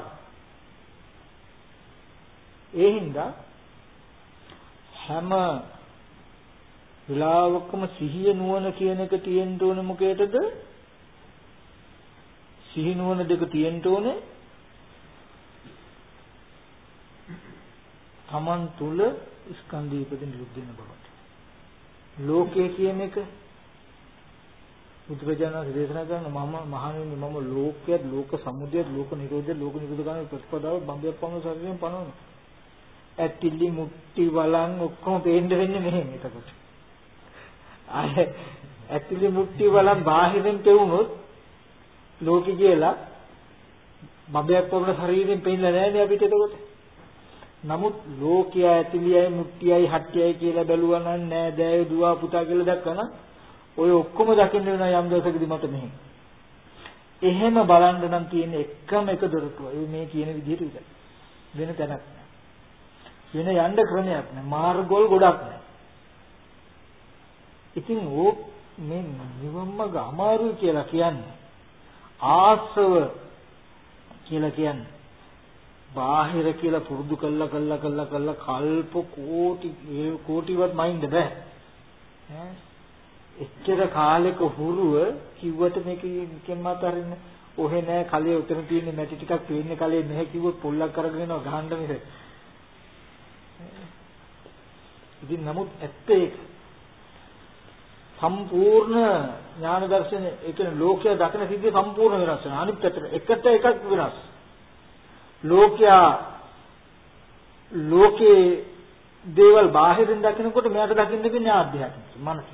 ඒ හින්දා හැම වෙලාවකම සිහිය නුවණ කියන එක තියෙන්න ඕනේ මොකේද? සිහි නුවණ දෙක තියෙන්න ඕනේ. තමන් තුල ස්කන්ධය ඉපදෙන නිරුද්ධ වෙන බවට. ලෝකය කියන එක බුදුරජාණන් දේශනා කරන මහණෙනි මම ලෝකයේත් ලෝක සමුදයත් ලෝක නිරෝධයත් ලෝක නිරෝධ ගාමී ප්‍රතිපදාව බම්බයක් පමණ ශරීරයෙන් පනවන. ඇතිලි මුට්ටි වලන් ඔක්කොම පේන්න වෙන්නේ මෙහෙම එතකොට. ආයේ ඇතිලි මුට්ටි වලන් බාහිරින් පෙවුනොත් ලෝකෙ කියලා බම්බයක් පමණ ශරීරයෙන් පේන්නේ නැහැ නේ අපිට එතකොට. නමුත් ලෝකයා ඇතිලියයි මුට්ටියයි හට්ටියයි කියලා බැලුවා නම් නෑ දෑයෝ දුව පුතා කියලා දැක්කම ඔය ඔක්කොම දකින්න වෙනවා යම් දවසකදී මට මෙහෙම. එහෙම බලන්න නම් තියෙන එකම එක දොරටුව. ඒ මේ කියන විදිහට විතරයි. වෙන තැනක් නෑ. වෙන යන්න ක්‍රමයක් නෑ. මාර්ගවල ගොඩක් නෑ. ඉතින් මේ නිවම්මග අමාරුයි කියලා කියන්නේ ආසව කියලා කියන්නේ බාහිර කියලා පුරුදු කළා කල්ප කෝටිවත් මයින්ද බෑ ඈ එච්චර කාලෙක හුරුව කිව්වට මේකෙන් මාතරින්න ඔහෙ නෑ කලේ උතන තියෙන මැටි ටිකක් පේන්නේ කලේ නැහැ කිව්වොත් පොල්ලක් අරගෙන යනවා ගහන්න මිස ඉතින් නමුත් ඇත්ත ඒක සම්පූර්ණ ඥාන දර්ශන ඒ කියන්නේ ලෝකය දකින සිද්ධිය සම්පූර්ණ වෙනස් වෙනවා. අනිත් පැත්තට එකට එකක් වෙනස්. ලෝකේ දේවල් බාහිරින් දකිනකොට මෙයාට දකින්න වෙන්නේ ආධ්‍යාත්මික මනස.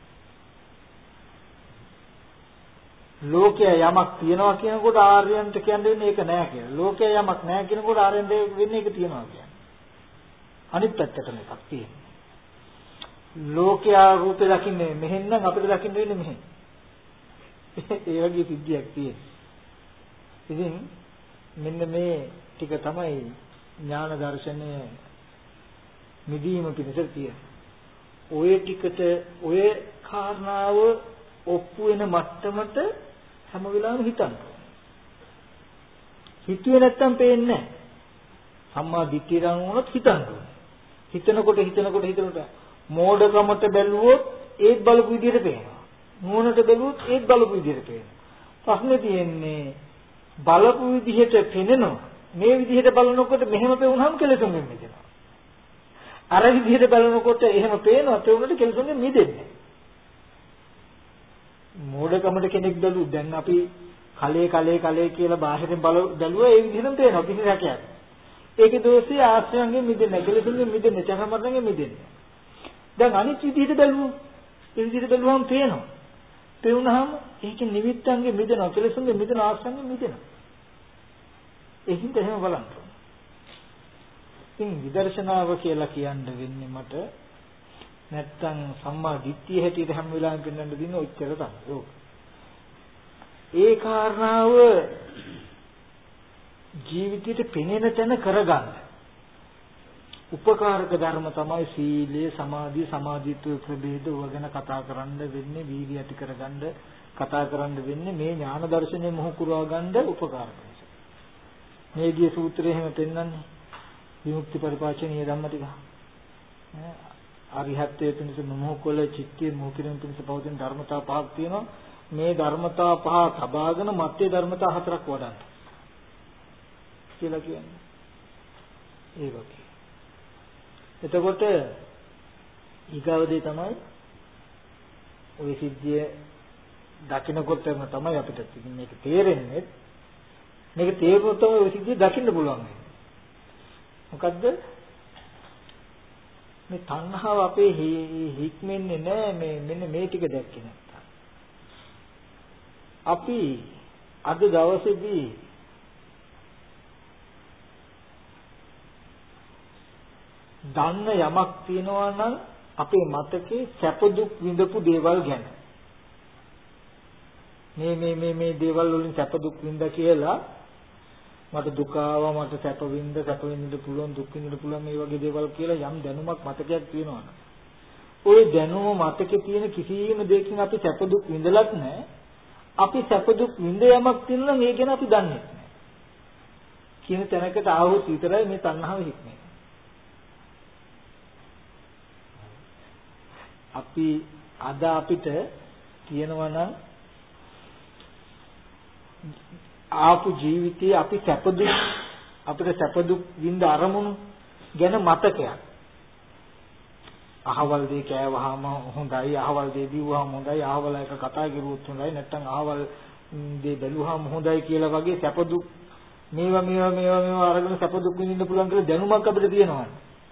ලෝකයේ යමක් තියනවා කියනකොට ආර්යයන්ට කියන්නේ ඒක නෑ කියලා. ලෝකයේ යමක් නෑ කියනකොට ආර්යයන්ට වෙන්නේ ඒක තියනවා කියන්නේ. අනිත් පැත්තටම එකක් තියෙනවා. ලෝකයා රූපේ දකින්නේ මෙහෙන් නම් අපිට දකින්න වෙන්නේ මෙහෙන්. ඒ වගේ සිද්ධියක් තියෙනවා. ඉතින් මෙන්න මේ ටික තමයි ඥාන දර්ශනය මිදීම පිණිස තියෙන. ඔය ටිකට ඔය කාරණාව ඔප්පු වෙන මට්ටමට හැම වෙලාවෙම හිතන්න. හිතුවේ නැත්තම් පේන්නේ නැහැ. සම්මා දිට්ඨියන් වුණොත් හිතන්න ඕනේ. හිතනකොට මෝඩකමට බැලුවොත් ඒත් බලපු විදිහට පේනවා. නුවණට බැලුවොත් ඒත් බලපු විදිහට පේනවා. ප්‍රශ්නේ තියෙන්නේ බලපු විදිහට පේනනවා. මේ විදිහට බලනකොට මෙහෙම පෙවුනහම කෙලෙසුන්ගෙන් මිදෙනවා. අර විදිහට බලනකොට එහෙම පේනවා පෙවුනට කෙලෙසුන්ගෙන් මිදෙන්නේ. මෝඩකමට කෙනෙක් බැලුවොත් දැන් අපි කලේ කියලා බාහිරින් බැලුවා ඒ විදිහටම පේනවා කිසි රැකයක්. ඒකේ දෝෂය ආශ්‍රයන්ගෙන් මිදෙන්නේ කෙලෙසුන්ගෙන් මිදෙන්නේ චරමරණයෙන් මිදෙන්නේ. දැන් අනිත් විදිහට බැලුවොත් ඒ විදිහට බැලුවම පේනවා. පෙවුනහම ඒකේ නිමිත්තන්ගෙන් මිදෙනවා කෙලෙසුන්ගෙන් මිදෙනවා ආශ්‍රයන්ගෙන් මිදෙනවා. ඒකින්ද එහෙම බලන්න. ඉතින් විදර්ශනාව කියලා කියන්න වෙන්නේ මට නැත්තම් සම්මා දිට්ඨිය හැටියට හැම වෙලාවෙම පෙන්වන්න දින ඔච්චර තමයි. ඒ කාරණාව ජීවිතයට පෙනෙන තැන කරගන්න. උපකාරක ධර්ම තමයි සීලය, සමාධිය, සමාධිත්ව ප්‍රභේද වගන කතා කරන්න වෙන්නේ, වීර්ය ඇති කරගන්න කතා කරන්න වෙන්නේ මේ ඥාන දර්ශනය මොහු කරවා ගන්න උපකාරක. මේ ගිය සූත්‍රයේ එහෙම පෙන්වන්නේ විමුක්ති පරිපාචනීය ධම්ම ටික. අරිහත්ත්වයේ පිණිස මොහොකොල චිත්තයේ මොහොකිරින් පිණිස පවතින ධර්මතා පහක් තියෙනවා. මේ ධර්මතා පහ තබාගෙන මැත්තේ ධර්මතා හතරක් වඩන්න කියලා කියන්නේ. ඒ වගේ. එතකොට ඊගවදී තමයි ওই සිද්ධිය දකින්නකොටම තමයි අපිට මේක තේරෙන්නේ. මේක තේරුනොත් තමයි ওই සිද්ධිය දකින්න පුළුවන්. මොකද්ද? මේ තණ්හාව අපේ හික්මෙන්නේ නැහැ මෙන්න මේ ටික දැක්කේ නැත්තම්. අපි අද දවසේදී දන්න යමක් තියෙනවා නම් අපේ මතකේ සැප දුක් විඳපු දේවල් ගැන. මේ දේවල් වලින් සැප දුක් විඳ කියලා මට දුක ආවා මට සැප විඳින්න පුළුවන් දුක් විඳින්න පුළුවන් මේ වගේ දේවල් කියලා යම් දැනුමක් මතකයක් තියෙනවා නම් ওই දැනුම මතකේ තියෙන කිසියම් දෙයකින් අපි සැප දුක් විඳලත් නැහැ. අපි සැප දුක් විඳ යමක් තියෙනවා නම් ඒ ගැන අපි දන්නේ නැහැ. කියන තැනකට ආවොත් විතරයි මේ තණ්හාව හික්මන්නේ. අපි අද අපිට කියනවා නම් ආපු ජීවිතයේ අපි අපිට සැප දුක් විඳ අරමුණු ගැන මතකයක්. අහවල් දේ කෑවහම හොඳයි, අහවල් දේ දීවහම හොඳයි, අහවල් එක කතා කරුවොත් හොඳයි, නැත්නම් අහවල් දේ බැලුවහම හොඳයි කියලා වගේ සැප දුක් මේවා අරගෙන සැප දුක් විඳින්න පුළුවන් කියලා දැනුමක් අපිට තියෙනවා.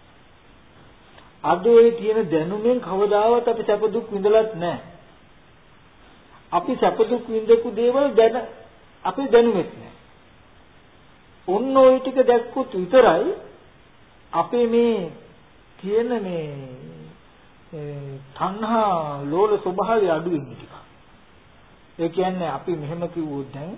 අද ඔය තියෙන දැනුමෙන් කවදාවත් අපි සැප දුක් විඳලත් නැහැ. අපි සැප දුක් විඳපු දේවල් දැන අපි දැනුමෙත් නැහැ. ඔන්න ඔය ටික දැක්කොත් විතරයි අපේ මේ තියෙන මේ තණ්හා ලෝල ස්වභාවය අඩු වෙන්නේ ටික. ඒ කියන්නේ අපි මෙහෙම කිව්වොත් දැන්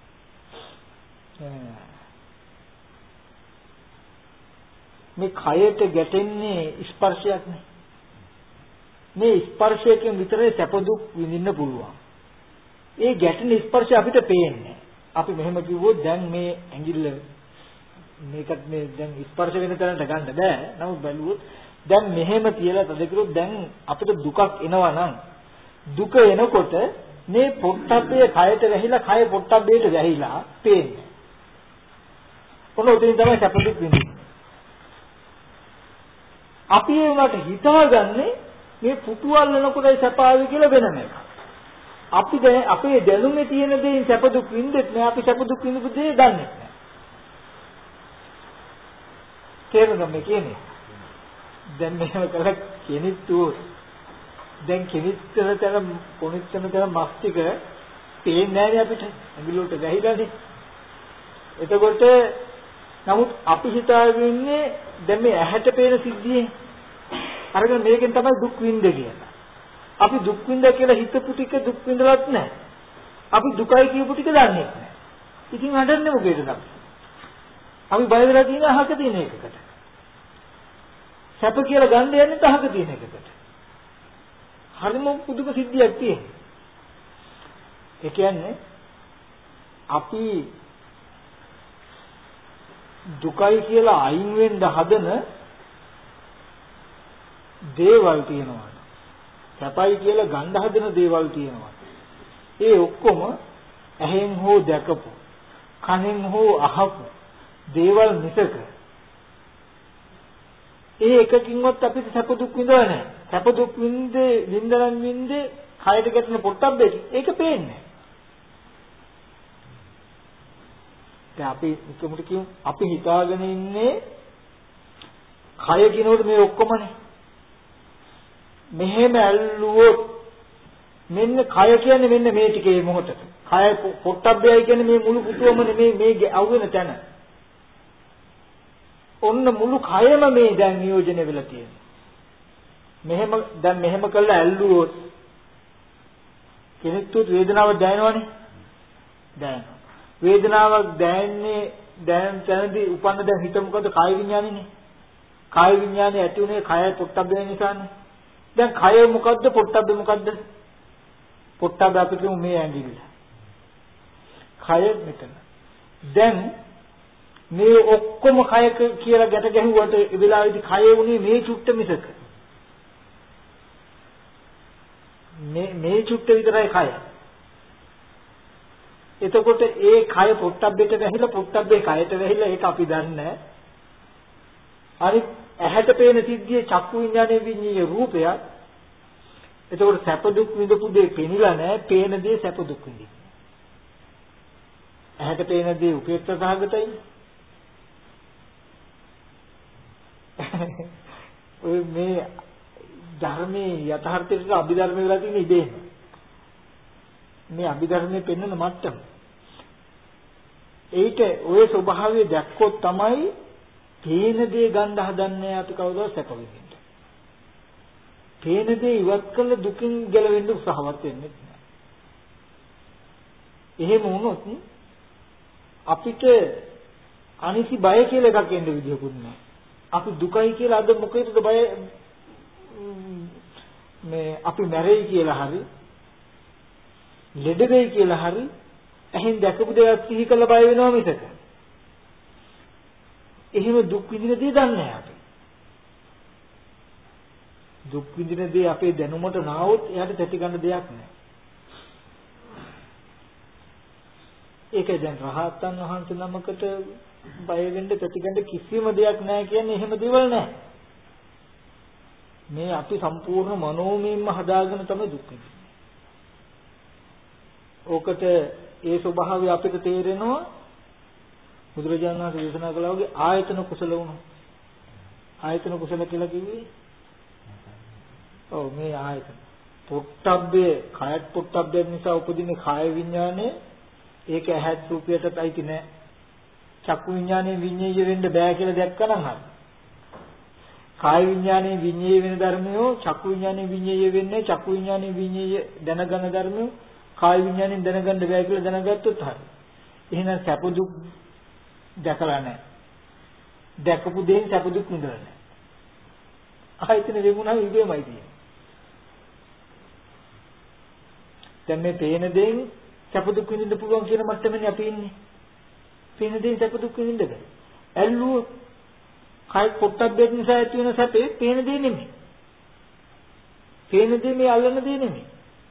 මේ කයට ගැටෙන්නේ ස්පර්ශයක් නේ. මේ ස්පර්ශයෙන් විතරේ සැප දුක් විඳින්න පුළුවන්. ඒ ගැටෙන ස්පර්ශය අපිට පේන්නේ. අපි මෙහෙම කිව්වොත් දැන් මේ ඇඟිල්ල මේකත් මේ දැන් ස්පර්ශ වෙන තැනට ගන්න බෑ. නමුත් බැලුවොත් දැන් මෙහෙම කියලා තද කිරුවොත් දැන් අපිට දුකක් එනවා නම් දුක එනකොට මේ පොට්ටබ්බේ කයට වැහිලා කය පොට්ටබ්බේට වැහිලා පේන්නේ. ඔන්න උදින් තමයි සැප දුක් විඳින්නේ. අපි ඒ උනාට හිතාගන්නේ මේ පුටු අල්ලනකොටයි සැප ආවේ කියලා වෙනම එකක්. අපි දැන් අපේ දැනුමේ තියෙන දේ සැප දුක් විඳෙත් නෑ. අපි සැප දුක් විඳපු දේ දන්නේ නෑ. තේරුණා මේ කියන්නේ? දැන් මෙහෙම කළා කෙනෙක් තුොත් දැන් කෙනිත්තර පොනිත්තර මස් ටික පේන්නේ නැහැ අපිට ඇඟිල්ලට ගහිලානේ. එතකොට නමුත් අපි හිතාගෙන ඉන්නේ දැන් මේ ඇහැට පේන සිද්ධියේ අරගෙන මේකෙන් තමයි දුක් විඳින්නේ කියලා. අපි දුක් විඳ කියලා හිතපු ටික දුක් විඳලත් නැහැ. අපි දුකයි කියපු ටික දන්නේ නැහැ. ඉතින් හඬන්නේ මොකේද අපි? අපි බය වෙලා තියෙන අහක තියෙන එකකට. සැප කියලා ගන්න යන්නේ අහක තියෙන එකකට. හරිම පුදුම සිද්ධියක් තියෙනවා. ඒ කියන්නේ අපි දුකයි කියලා අයින් වෙන්න හදන දේවල් තියෙනවා. සැපයි කියලා ගන්න හදන දේවල් තියෙනවා. ඒ ඔක්කොම ඇහෙන් හෝ දැකපු, කනෙන් හෝ අහපු දේවල් මිසක ඒ එකකින්වත් අපිට සැප දුක් විඳලා නැහැ. සැප දුක් විඳින්නේ කයට ගැටෙන පොට්ටබ්බේ ඒක පේන්නේ. දැන් අපි මුතුමුට කියමු අපි හිතාගෙන ඉන්නේ කය කිනෝට මේ ඔක්කොමනේ. මෙහෙම ඇල්ලුවොත් මෙන්න කය කියන්නේ මෙන්න මේ ටිකේ මොහොතට. කය පොට්ටබ්බේයි කියන්නේ මේ මුළු පුතුවම නෙමේ මේ අවුගෙන තැන. ඔන්න මුළු කයම මේ දැන් නියෝජනය වෙලා තියෙනවා. මෙහෙම කළා ඇල්ලුවොත් කෙනෙක් තුත් වේදනාවක් දැනෙනවනේ. දැනෙනවා. වේදනාවක් දැනෙන තැනදී උපන්න දැන් හිත මොකද කාය විඥානේනේ. කාය විඥානේ ඇති උනේ කය පොට්ටබ්බේ නිසානේ. දැන් කය මොකද්ද පොට්ටබ්බේ මොකද්ද? පොට්ටබ්බේ අපි කියමු මේ ඇඟිල්ල. කය මෙතන. දැන් මේ ඔක්කොම කයක කියලා ගැට ගැහුවට ඒ වෙලාවේදී කය උනේ මේ චුට්ට මිසක. මේ චුට්ට විතරයි කය. එතකොට ඒ කය පොට්ටබ්බෙට වැහිලා පොට්ටබ්බේ කයට වැහිලා ඒක අපි දන්නේ නැහැ. හරි ඇහැට පේන සිද්ධියේ චක්කු විඤ්ඤාණය විඤ්ඤාණය රූපයක්. එතකොට සැප දුක් විඳපු දේ පෙනිලා නැහැ. පේන දේ සැප දුක් විඳින්න. ඇහැට පේන දේ උපේක්ෂා සහගතයි. ඔය මේ ධර්මයේ යථාර්ථයට අභිධර්ම වෙලා තියෙන ඉදේ. මේ අභිධර්මයේ පෙන්වන මට්ටම. ඒිට ওই ස්වභාවය දැක්කොත් තමයි පේන දේ ගන්න හදන්නේ අපි කවුරුද සැප විඳින්න. පේන දේ ඉවත් කළ දුකින් ගැලවෙන්න උත්සාහවත් වෙන්නේ නැහැ. එහෙම වුණොත් අපිට අනිසි බය කියලා එකක් එන්න විදියකුත් නැහැ. අපි දුකයි කියලා අද මොකේද බය මේ අපි මැරෙයි කියලා හරි ලෙඩ වෙයි කියලා හරි එහෙන් දැකපු දේවල් සිහි කරලා බය වෙනවා මිසක එහෙම දුක් විඳින දේ දන්නේ නැහැ අපි. දුක් විඳින දේ අපේ දැනුමට නාවොත් එයාට තැති ගන්න දෙයක් නැහැ. ඒකයි දැන් රහතන් වහන්සේ නමකට බය වෙන්න තැති ගන්න කිසිම දෙයක් නැහැ කියන්නේ එහෙම දේවල් නැහැ. මේ අපි සම්පූර්ණ මනෝමයෙන්ම හදාගෙන තමයි දුක් විඳින්නේ. ඕකට ඒ ස්වභාවය අපිට තේරෙනවා බුදුරජාණන් වහන්සේ දේශනා කළා වගේ ආයතන කුසල වුණා. ආයතන කුසල කියලා කිව්වේ ඔව් මේ ආයතන. පොට්ටබ්බේ කයත් පොට්ටබ්බේ නිසා උපදින කාය විඥානේ ඒක ඇහත් රූපයටත් අයිති නෑ. චක්කු විඥානේ විඤ්ඤාය වෙන්න බෑ කියලා දැක්කනම් හරි. කාය විඥානේ විඤ්ඤාය වෙන ධර්මයෝ චක්කු විඥානේ විඤ්ඤාය වෙන්නේ චක්කු විඥානේ විඤ්ඤාය දැනගන්න ධර්මයෝ කාය විඥානේ දැනගන්න බෑ කියලා දැනගත්තොත් හරි. එහෙනම් සැප දුක් දැකලා නැහැ. දැකපු දෙයින් සැප දුක් විඳලා නැහැ. ආයතන වෙමුණා ඉබේමයි තියෙන්නේ. දැන් මේ පේන දෙයින් සැප දුක් විඳින්න පුළුවන් කියන මට්ටමනේ අපි ඉන්නේ. පේන දෙයින් සැප දුක් විඳින්න බෑ. ඇල්ලුවොත් කයි පොට්ටබ්බේ නිසා ඇති වෙන සැපේ පේන දෙය නෙමෙයි. පේන දෙය මේ අල්ලන දෙය නෙමෙයි.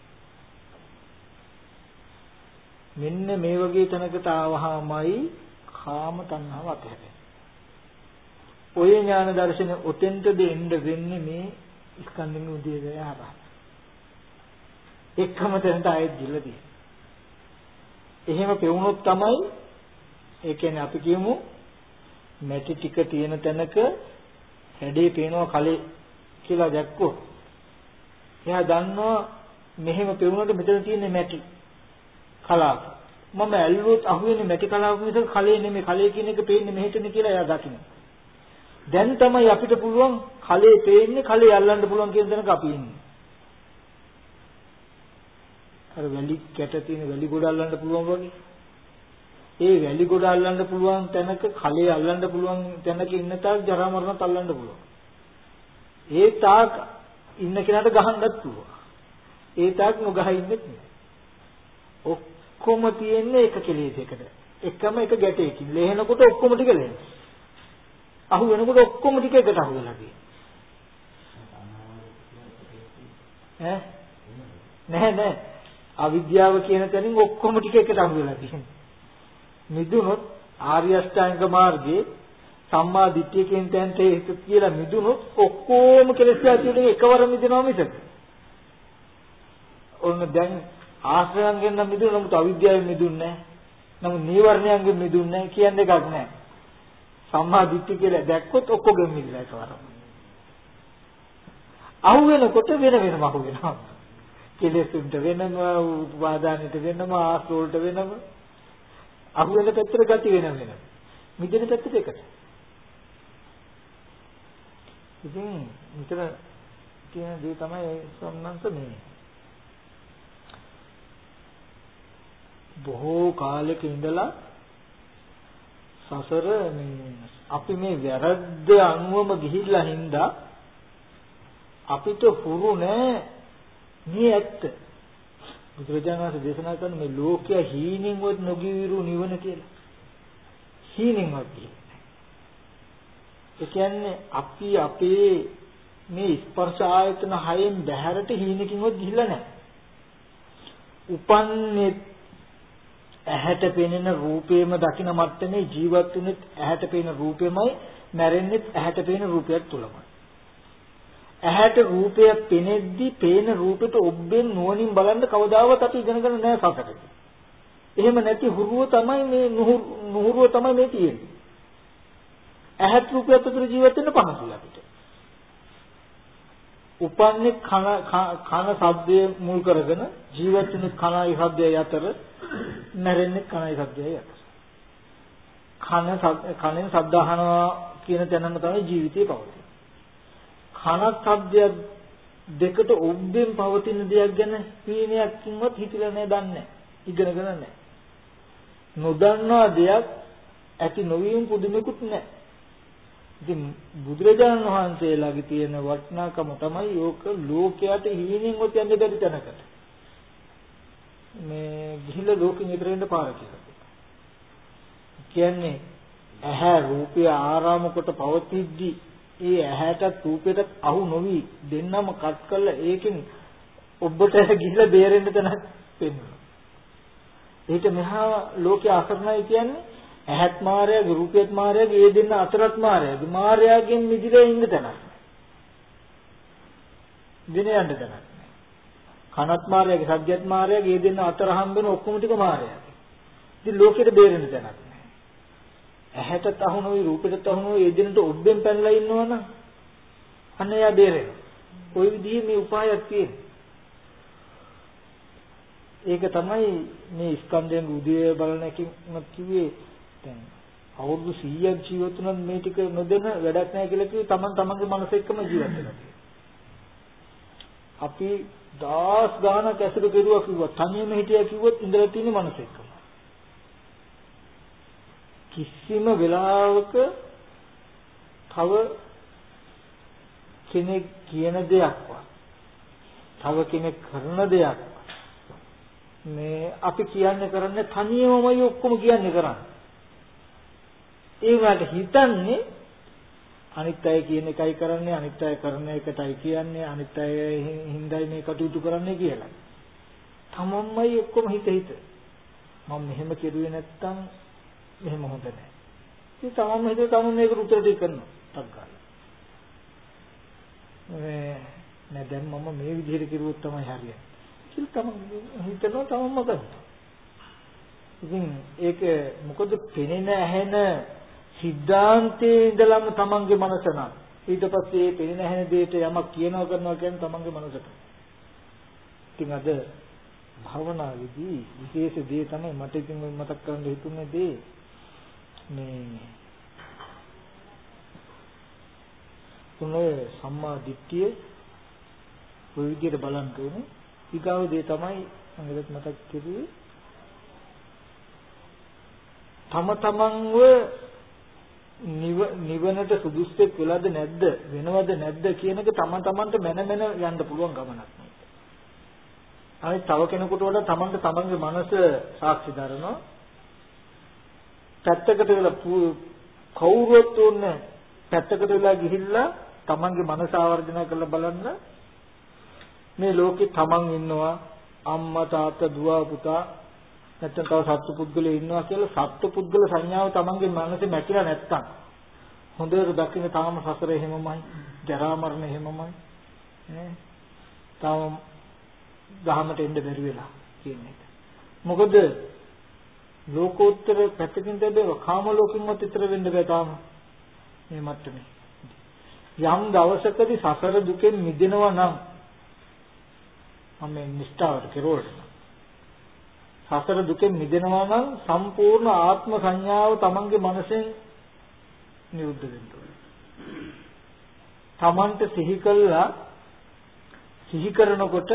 මෙන්න මේ වගේ තැනකට ආවහමයි කාම තණ්හාව අතහැරෙන්නේ. ඔය ඥාන දර්ශන ඔතෙන්ට දෙන්න වෙන්නේ මේ ස්කන්ධෙන් උදේවැය හරහා. එක්කම තැනට ආයෙත් ගිල්ල තියෙනවා. එහෙම පෙවුනොත් තමයි ඒ කියන්නේ අපි කියමු මැටි ටික තියෙන තැනක හැඩේ පේනවා කලේ කියලා දැක්කොත් එයා දන්නවා මෙහෙම පෙවුනට මෙතන තියෙන්නේ මැටි කලාව. මම ඇල්ලුවොත් අහුවෙන්නේ මැටි කලාවක මිසක කලේ නෙමෙයි. කලේ කියන එක පේන්නේ මෙහෙටනේ කියලා එයා දකිනවා. දැන් තමයි අපිට පුළුවන් කලේ පේන්නේ කලේ අල්ලන්න පුළුවන් කියන තැනක අපි ඉන්නේ. අර වැලි කැට තියෙන වැලි ගොඩ අල්ලන්න පුළුවන් වගේ. ඒ වැලි ගොඩ අල්ලන්න පුළුවන් තැනක කලේ අල්ලන්න පුළුවන් තැනක ඉන්න තාක් ජරා මරණත් අල්ලන්න පුළුවන්. ඒ තාක් ඉන්න කෙනාට ගහන්නත් පුළුවන්. ඒ තාක් නොගහ ඉන්නෙත් නෑ. ඔක්කොම තියෙන්නේ එක කෙලෙසයකට. එකම එක ගැටයකින්. ලෙහෙනකොට ඔක්කොම ටික ලෙහෙනවා. අහු වෙනකොට ඔක්කොම ටික එකට අහු වෙලා තියෙනවා. නෑ. අවිද්‍යාව කියන තැනින් ඔක්කොම ටික එකට අහු වෙලා තියෙනවා. මිදුනොත් ආර්ය අෂ්ටාංග මාර්ගයේ සම්මා දිට්ඨිය කියන තැනට හිත කියලා මිදුනොත් ඔක්කොම කෙලෙස් ඇතුළේ එකවර මිදෙනවා මිසක. ඔන්න දැන් ආශ්‍රයන්ගෙන් නම් මිදුණා නමුත් අවිද්‍යාවෙන් මිදුන්නේ නැහැ. නමුත් නීවරණයන්ගෙන් මිදුන්නේ නැහැ කියන්නේ එකක් නැහැ. සම්මා දිට්ඨිය කියලා දැක්කොත් ඔක්කොගෙන් මිදලා එකවරම. අහු වෙනකොට වෙන වෙනම අහු වෙනවා. කෙලෙස්ුන්ට වෙනම, උපාදානෙට වෙනම, ආශ්‍රවලට වෙනම. අහු වෙන පැත්තට ගති වෙනම. මිදෙන පැත්තට එකට. ඉතින් මෙතන කියන දේ තමයි සම්මන්ත මේ. බොහෝ කාලෙක ඉඳලා සසර අපි මේ වැරද්ද අනුවම ගිහිල්ලා හින්දා අපිට හුරු නෑ මේ ඇත්ත. බුදුරජාණන් වහන්සේ දේශනා කරන මේ ලෝකය හීනෙන්වත් නොගිවිරු නිවන කියලා. හීනෙන්වත් ඒ කියන්නේ අපි අපේ මේ ස්පර්ශ ආයතන හයෙන් බැහැරට හීනකින්වත් ගිහිල්ලා නැහැ. උපන්නේ ඇහැට පෙනෙන රූපේම දකින මට්ටමේ ජීවත් වෙන්නේ ඇහැට පෙනෙන රූපෙමයි, මැරෙන්නේ ඇහැට පෙනෙන රූපයක් තුලමයි. ඇහැට රූපය පෙනෙද්දි පේන රූපෙට ඔබෙන් නුවණින් බලන්න කවදාවත් අපි ඉගෙන ගන්න නැහැ සසරේ. එහෙම නැති හුරුව තමයි මේ නුහුරුව තමයි මේ තියෙන්නේ. ඇහත් රූපයත් අතර ජීවත් වෙන්න පහසුයි අපිට. උපන්නේ කන ශබ්දය මුල් කරගෙන ජීවත් වෙන කනයි ශබ්දයයි අතර, මැරෙන්නේ කනයි ශබ්දයයි අතර. කනෙන් ශබ්ද අහනවා කියන තැනම තමයි ජීවිතේ පවතින්නේ. කනත් ශබ්දයක් දෙකට ඔබෙන් පවතින දෙයක් ගැන හීනයක්වත් හිතලා නැහැ, දන්නේ ඉගෙනගෙන නැහැ. නොදන්නා දෙයක් ඇති නොවීම පුදුමකුත් නැහැ. ඉතින් බුදුරජාණන් වහන්සේලාගේ තියෙන වටිනාකම තමයි යෝක ලෝකයට හීනෙන්වත් යන්න බැරි තැනකට මේ ගිහිල්ලා ලෝකෙ නිතර වෙන්න පාර කියලා. කියන්නේ ඇහැ රූපය ආරාම කොට පවතිද්දී ඒ ඇහැටත් රූපයටත් අහු නොවි දෙන්නම කට් කරලා ඒකෙන් ඔබට ගිහිල්ලා බේරෙන්න තැනක් වෙනවා. ඒක මෙහා ලෝකයේ අසරණයි කියන්නේ ඇහත් මායාවේ රූපයත් මායාවේ ඒ දෙන්න අතරත් මායාවේ මායාවෙන් මිදිලා ඉන්න තැනක්. දින යන්න තැනක්. කනත් මායාවේ සද්දත් මායාවේ ඒ දෙන්න අතර හම්බෙන ඔක්කොම ටික මායාවේ. ඉතින් ලෝකෙට බේරෙන්න තැනක් නැහැ. ඇහැටත් අහු නොවි රූපෙටත් අහු නොවි ඒ දෙන්නට ඔබෙන් පැනලා ඉන්නවනම් අන්න එයා බේරෙනවා. ওই විදිහේ මේ උපායක් තියෙනවා. ඒක තමයි මේ ස්කන්ධයන් උදේ බලන එකකින් කිව්වේ. දැන් අවුරුදු 100ක් ජීවත් වුණත් මේ ටික නොදෙන වැඩක් නැහැ කියලා කිව්වේ තමන්ගේ මනස එක්කම ජීවත් වෙනවා. අපි දාස් ගානක් ඇසුරු කෙරුවා කිව්වා තනියම හිටියා කිව්වොත් ඉඳලා තියෙන මනස එක්කම. කිසිම වෙලාවක තව කෙනෙක් කියන දෙයක්වත් තව කෙනෙක් කරන දෙයක් මේ අපි කියන්නේ කරන්නේ තනියමමයි ඔක්කොම කියන්නේ කරන්නේ. ඒ වලට හිතන්නේ අනිත් අය කියන එකයි කරන්නේ, අනිත් අය කරන එකටයි කියන්නේ, අනිත් අය හින්දායි මේ කටයුතු කරන්නේ කියලා. තමන්මයි ඔක්කොම හිත මම මෙහෙම කෙරුවේ නැත්තම් මෙහෙම හොඳ නැහැ. ඉතින් තමන්ම හිතුව තමන් මේකට උත්තර දෙන්න කරනවා. තග්ගාල. නෑ දැන් මම මේ විදිහට කිරුවොත් තමයි හරියන්නේ. කියලා තමයි හිතනවා තමම කරනවා. ඉතින් ඒක මොකද පෙනෙන ඇහෙන සිද්ධාන්තයේ ඉඳලම තමන්ගේ මනස නම් ඊට පස්සේ මේ පෙනෙන ඇහෙන දෙයට යමක් කියනවා කරනවා කියන්නේ තමන්ගේ මනසට. ඉතින් අද භවනාවේදී විශේෂ දේ තමයි මට ඉතින් මතක් කරන්න හිතුනේ දේ මේ තුනේ සම්මා දිට්ඨිය ඔය විදිහට බලන්න ඕනේ. ඊගාව දේ තමයි මම මතක් කරුවේ තම තමන්ව නිවනට සුදුස්සෙක් වෙලාද නැද්ද වෙනවද නැද්ද කියන එක තම තමන්ට මන යන්න පුළුවන් ගමනක් නේ. අනිත් තව කෙනෙකුට වඩා තමන්ට තමන්ගේ මනස සාක්ෂි දරනවා. පැත්තකට වෙලා කවුරුත් ඕනේ පැත්තකට වෙලා ගිහිල්ලා තමන්ගේ මනස ආවර්ජන කරලා බලන්න මේ ලෝකේ තමන් ඉන්නවා අම්මා තාත්තා දුව පුතා නැත්නම් තව සත්පුද්ගලයෝ ඉන්නවා කියලා සත්පුද්ගල සංඥාව තමන්ගේ මනසේ මැකිලා නැත්තම් හොඳට දකින්න තාම සසර එහෙමමයි ජරා මරණ එහෙමමයි නේ තාම ගහමට එන්න බැරි වෙලා කියන එක. මොකද ලෝකෝත්තර පැත්තකින් දැබේ කාම ලෝකෙන්වත් ඉතර වෙන්න බෑ තාම මේ මට්ටමේ. යම් දවසකදී සසර දුකෙන් මිදෙනවා නම් මම නිෂ්ඨාවට කෙරුවොත් සසර දුකෙන් මිදෙනවා නම් සම්පූර්ණ ආත්ම සංඥාව තමන්ගේ මනසෙන් නිරුද්ධ වෙන්න ඕනේ. තමන්ට සිහි කළා සිහි කරනකොට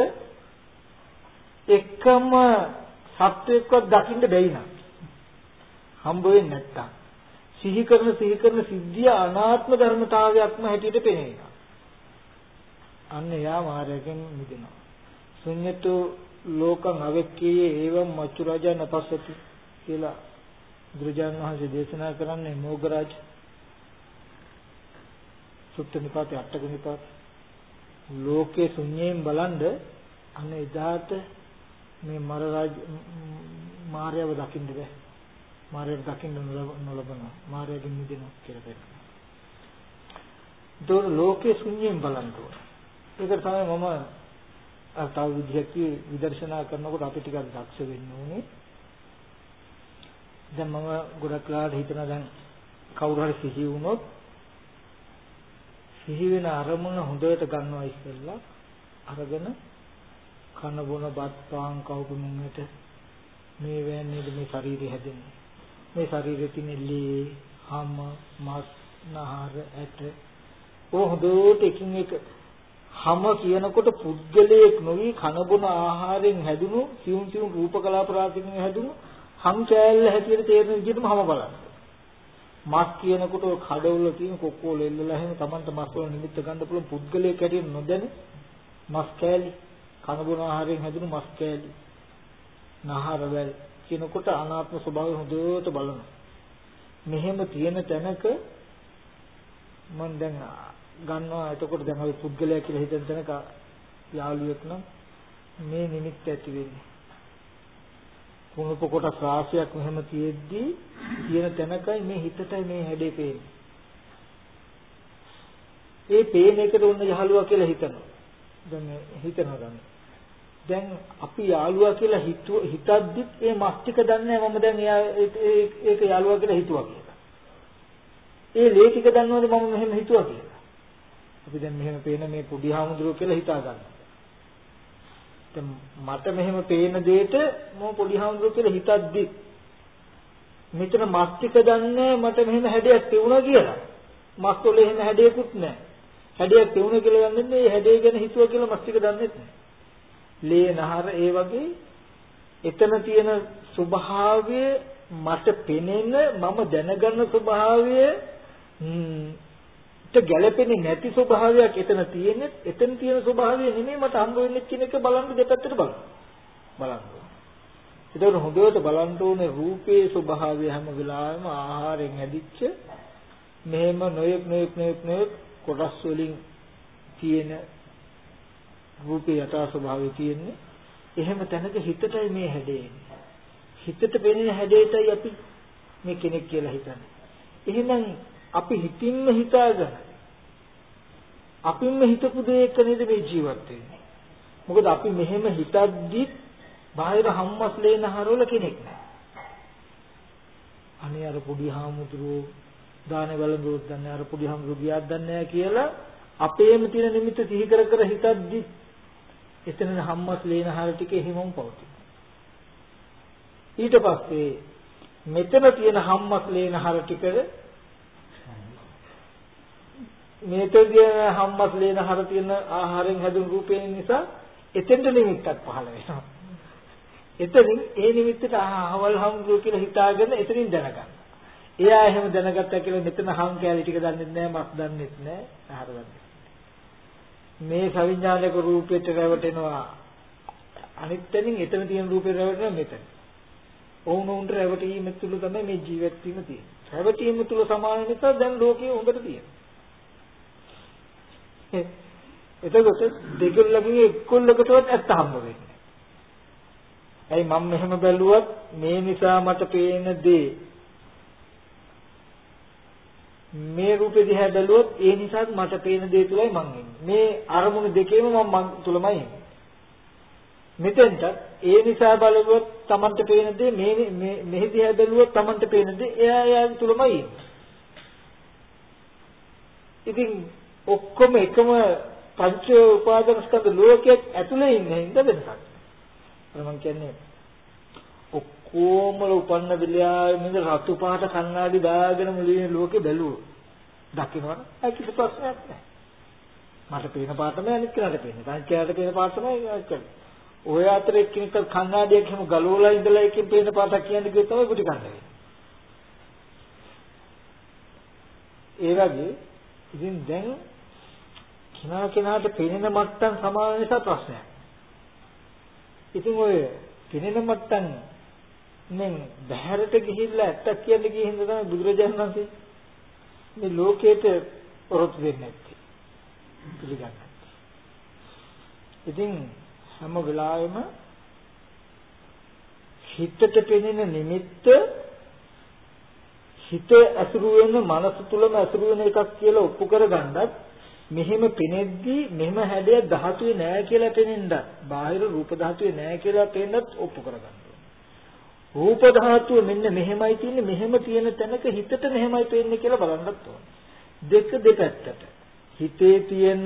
එකම සත්‍යයක්වත් දකින්න බැයි නම් හම්බ වෙන්නේ නැත්තම් සිහි කරන සිද්ධිය අනාත්ම ධර්මතාවයක්ම හැටියට පෙනෙනවා. අන්න යා මාර්ගයෙන් මිදෙනවා. ශුන්‍යතු ලෝකං අවෙක්කයේ එවම් මච්චු රාජා නපස්සති කියලා බුදුරජාණන් වහන්සේ දේශනා කරන්නේ මොග්ගරාජ සුත්ත නිපාතේ අටක නිපාත ලෝකේ ශුන්‍යයෙන් බලන්ද අන්න එදාට මේ මර රාජ මාර්යව දකින්න බෑ. මාර්යව දකින්න නොලබනවා. මාර්යගෙන් මිදෙනවා කියලා කියනවා. ඒක ලෝකේ ශුන්‍යයෙන් බලන්න ඕන. ඒක තමයි මම තව විදිහකින් විදර්ශනා කරනකොට අපි ටිකක් දක්ෂ වෙන්න ඕනේ. දැන් මම ගොඩක් ලාට හිතන දැන් කවුරු හරි සිහි වුණොත් සිහි වෙන අරමුණ හොඳට ගන්නවා ඉස්සෙල්ලා අරගෙන කන බොන බත් පාන් කවුරුන්ට මේ වෙන්නේ මේ ශරීරය හැදෙන්නේ. මේ ශරීරයේ තියෙන ලේ, හම, මස්, නහර, ඇට හොඳට එකින් එක හම කියනකොට පුද්ගලයෙක් නොවි කන බොන ආහාරයෙන් හැදුණු සියුම් සියුම් රූප කලාප රාශියකින් හැදුණු හම් කෑල්ල හැටියට තේරෙන විදිහටම හම බලන්න. මස් කියනකොට කඩවල තියෙන කොක්කෝල එල්ලලා එහෙම Tamanට මස් වල නිමිත්ත ගන්න පුළුවන් පුද්ගලයෙක් හැටියට නොදැන මස් කෑලි කන බොන ආහාරයෙන් හැදුණු මස් කෑලි නහර වැල් කියනකොට අනාත්ම ස්වභාවය හොඳට බලනවා. මෙහෙම තියෙන තැනක මම දැන් ගන්නවා එතකොට දැන් අපි පුද්ගලයා කියලා හිතන තැනක යාළුවෙක් නම් මේ නිමිත්ත ඇති වෙන්නේ. කුණුප කොටස් රාශියක් මෙහෙම තියෙද්දි තියෙන තැනකයි මේ හිතටයි මේ හැඩේ පේන්නේ. ඒ පේන එකට උන්න යාළුවා කියලා හිතනවා. දැන් හිතනවා ගන්න. දැන් අපි යාළුවා කියලා හිතද්දිත් ඒ මස්තික දන්නේ මම දැන් ඒක යාළුවා කියලා හිතුවා කියලා. ඒ ලේ ටික දන්නවද මම මෙහෙම හිතුවා කියලා. අපි දැන් මෙහෙම පේන මේ පොඩි හාමුදුරුවෝ කියලා හිතා ගන්නවා. දැන් මට මෙහෙම පේන දෙයට මම පොඩි හාමුදුරුවෝ කියලා හිතද්දි මෙතන මස්තික දන්නේ මට මෙහෙම හැඩයක් තියුණා කියලා. මස් වල එහෙම හැඩයක්වත් නැහැ. හැඩයක් තියුණා කියලා යන්නේ මේ හැඩය ගැන හිතුවා කියලා මස්තික දන්නේ නැහැ. ලේ නහර ඒ වගේ එතන තියෙන ස්වභාවය මට පෙනෙන මම දැනගන්න ස්වභාවය ගැළපෙන්නේ නැති ස්වභාවයක් එතන තියෙන්නේ. එතන තියෙන ස්වභාවය නෙමෙයි මට හම්බ වෙන්නේ කියන එක බලන්න දෙපැත්තට බලන්න. ඒතකොට හොඳට බලන්න ඕනේ රූපේ ස්වභාවය හැම වෙලාවෙම ආහාරයෙන් හැදිච්ච මෙහෙම නොයෙක් කොටස් වලින් තියෙන රූපේ යථා ස්වභාවය තියෙන්නේ. එහෙම තැනක හිතටයි මේ හැඩේ එන්නේ. හිතට පෙනෙන හැඩයටයි අපි මේ කෙනෙක් කියලා හිතන්නේ. එහෙනම් අපි හිතින්ම හිතාගෙන අපින්ම හිතපු දේ එක නේද මේ ජීවත් වෙන්නේ. මොකද අපි මෙහෙම හිතද්දි බාහිර හම්මස් ලේනහරවල කෙනෙක් නැහැ. අනේ අර පොඩි හාමුදුරුවෝ දාන වලඳුත් දන්නේ අර පොඩි හාමුදුරුවෝ ගියාද දන්නේ නැහැ කියලා අපේම තියෙන නිමිත්ත සිහි කර කර හිතද්දි එතන හම්මස් ලේනහර ටික එහෙමම පවතින. ඊට පස්සේ මෙතන තියෙන හම්මස් ලේනහර ටික මේතේ හම්මස් ලේනහර තියෙන ආහාරයෙන් හැදුණු රූපේ නිසා එතෙන්ට නිමිත්තක් පහළ වෙනවා. එතනින් ඒ නිමිත්තට අහවල් හම්දුර කියලා හිතාගෙන එතනින් දැනගන්න. එයා එහෙම දැනගත්තා කියලා මෙතන හම් කැලි ටික දන්නෙත් නැහැ, මස් දන්නෙත් නැහැ, ආහාර දන්නෙත් නැහැ. මේ සවිඥානික රූපයට රැවටෙනවා. අනිත් තැනින් එතන තියෙන රූපේ රැවටෙනවා මෙතන. ඔවුන්ට රැවටීම තුල තමයි මේ ජීවත් වීම තියෙන්නේ. රැවටීම තුල සමාන නිසා දැන් ලෝකයේ හොඳට තියෙනවා. එතකොට දෙකලකින් එක්කලකටවත් ඇත්ත හම්බ වෙන්නේ. ඇයි මම මෙහෙම බැලුවත් මේ නිසා මට පේන දේ මේ රූපෙ දිහා බැලුවොත් ඒ නිසා මට පේන දේ තුලයි මං ඉන්නේ. මේ අරමුණු දෙකේම මං තුලමයි ඉන්නේ. මෙතෙන්ට ඒ නිසා බලුවොත් Tamanට පේන දේ මේ දිහා බැලුවොත් Tamanට පේන දේ එයා තුලමයි ඉන්නේ. ඉතින් ඔක්කොම එකම පංච උපාදාන ස්කන්ධ ලෝකයක් ඇතුලේ ඉන්නේ හින්දා වෙනසක්. මම කියන්නේ ඔක්කොම උපන්න විලයාවේ මිද රතු පාට කණ්ණාඩි දාගෙන මුලින් ලෝකේ බැලුවෝ. දකින්නවනේ ඒක කිසි ප්‍රශ්නයක් නැහැ. මට පේන පාටමයි අනිත් කෙනාට පේන්නේ. සංඛ්‍යාවට පේන පාටමයි අනිත්. ඔය අතරේ එක්කෙනෙක් කණ්ණාඩියක් හැම ගලවලා ඉඳලා එකකින් පේන පාටක් කියන්නේ කිව්වොත් තමයි පුටි කන්නේ. ඒ වගේ ඉතින් දැන් කෙනාට පෙනෙන මට්ටම් සමාන නිසා ප්‍රශ්නයක්. ඉතින් ඔය පෙනෙන මට්ටම් මෙන් බහැරට ගිහිල්ලා ඇත්තක් කියන්නේ කී හින්දා තමයි බුදුරජාණන් වහන්සේ මේ ලෝකයට පොරොත්තු දෙන්නේ නැත්තේ. පිළිගන්නේ. ඉතින් හැම වෙලාවෙම හිතට පෙනෙන නිමිත්ත හිත අසුරු වෙන මනස තුලම අසුරු වෙන එකක් කියලා ඔප්පු කරගන්නත් මෙහෙම පෙනෙද්දී මෙහෙම හැඩය ධාතුවේ නෑ කියලා පෙනෙන්නත් බාහිර රූප ධාතුවේ නෑ කියලා පෙන්නත් ඔප්පු කරගන්න ඕනේ. රූප ධාතුව මෙන්න මෙහෙමයි තියෙන්නේ මෙහෙම තියෙන තැනක හිතට මෙහෙමයි පේන්නේ කියලා බලන්නත් ඕනේ. දෙක දෙපැත්තට හිතේ තියෙන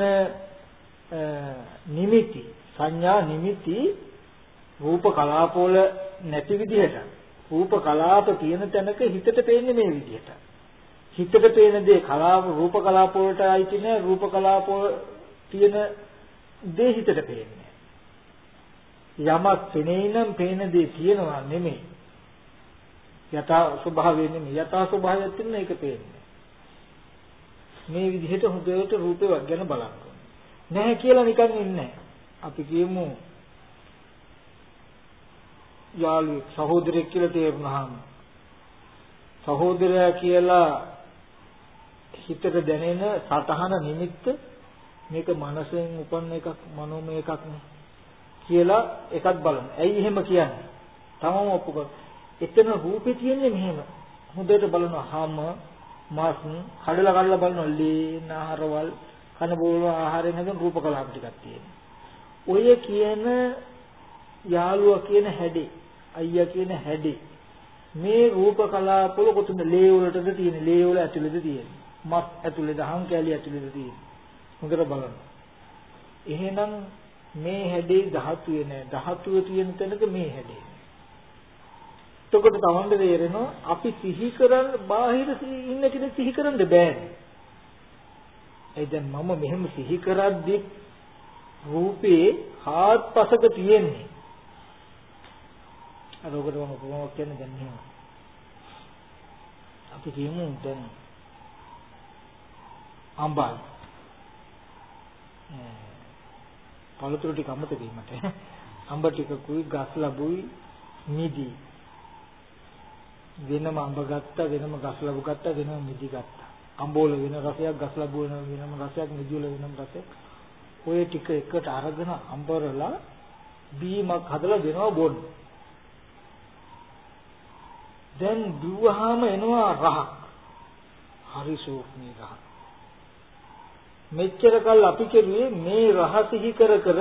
නිමිති සංඥා නිමිති රූප කලාපවල නැති විදිහට රූප කලාප තියෙන තැනක හිතට පේන්නේ මේ විදිහට. හිතට පේන දේ කලාප රූප කලාප වලට ආйти නෑ රූප කලාප තියෙන දේ හිතට පේන්නේ. යමක් පෙනේ නම් පේන දේ තියෙනවා නෙමෙයි. යථා ස්වභාවය නෙමෙයි යථා ස්වභාවයක් තියෙන එක පේන්නේ. මේ විදිහට හොඳට රූපේ ගැන බලන්න ඕනේ. නැහැ කියලා නිකන් ඉන්නේ නැහැ. අපි කියමු යාළුවෙක් සහෝදරයෙක් කියලා තේරුණාම සහෝදරයා කියලා හිතට දැනෙන සතහන නිමිත්ත මේක මනසෙන් උපන්න එකක් මනෝමය එකක් නේ කියලා එකක් බලන්න. ඇයි එහෙම කියන්නේ? තමම ඔප්පු කර. එතන රූපේ තියෙන්නේ මෙහෙම. හොඳට බලනවා හැම මාස් කඩලා බලනවා ලේන ආහාරවල කන බෝල ආහාරයෙන් හදන රූප කලාප ටිකක් තියෙනවා. ඔය කියන යාළුවා කියන හැඩේ අයියා කියන හැඩේ මේ රූප කලාප වල කොතනද ලේ වලටද තියෙන්නේ ලේ වල ඇතුළේද තියෙන්නේ මස් ඇතුළේද හම් කැලිය ඇතුළේද තියෙන්නේ හොඳට බලන්න. එහෙනම් මේ හැඩේ ධාතුවේ නෑ ධාතුවේ තියෙන තැනක මේ හැඩේ. එතකොට තමන්ට තේරෙනවා අපි සිහි කරන් බාහිර ඉන්න කෙනෙක් සිහි කරන්න බෑනේ. ඒ දැන් මම මෙහෙම සිහි කරද්දි රූපේ හාත්පසක තියෙන්නේ. අර ඔකට මම කොහොමද කියන්නේ දැන් එහෙම. අපි කියමු දැන් අම්බල් පළතුරු ටික අමතකයි මට. අම්බ ටිකකුයි ගස් ලැබුයි මිදි වෙනම අම්බ ගත්තා වෙනම ගස් ලැබු ගත්තා වෙනම මිදි ගත්තා. අම්බෝල වෙන රසයක් ගස් ලැබු වෙනම රසයක් මිදි වල වෙනම රසයක්. ඔය ටික එකට අරගෙන අම්බරලා බීමක් හදලා දෙනවා බොන්න. දැන් බිව්වහම එනවා රහක්. හරි සූක්ෂමී රහ. මෙච්චර කල් අපි කෙරුවේ මේ රහ සිහි කර කර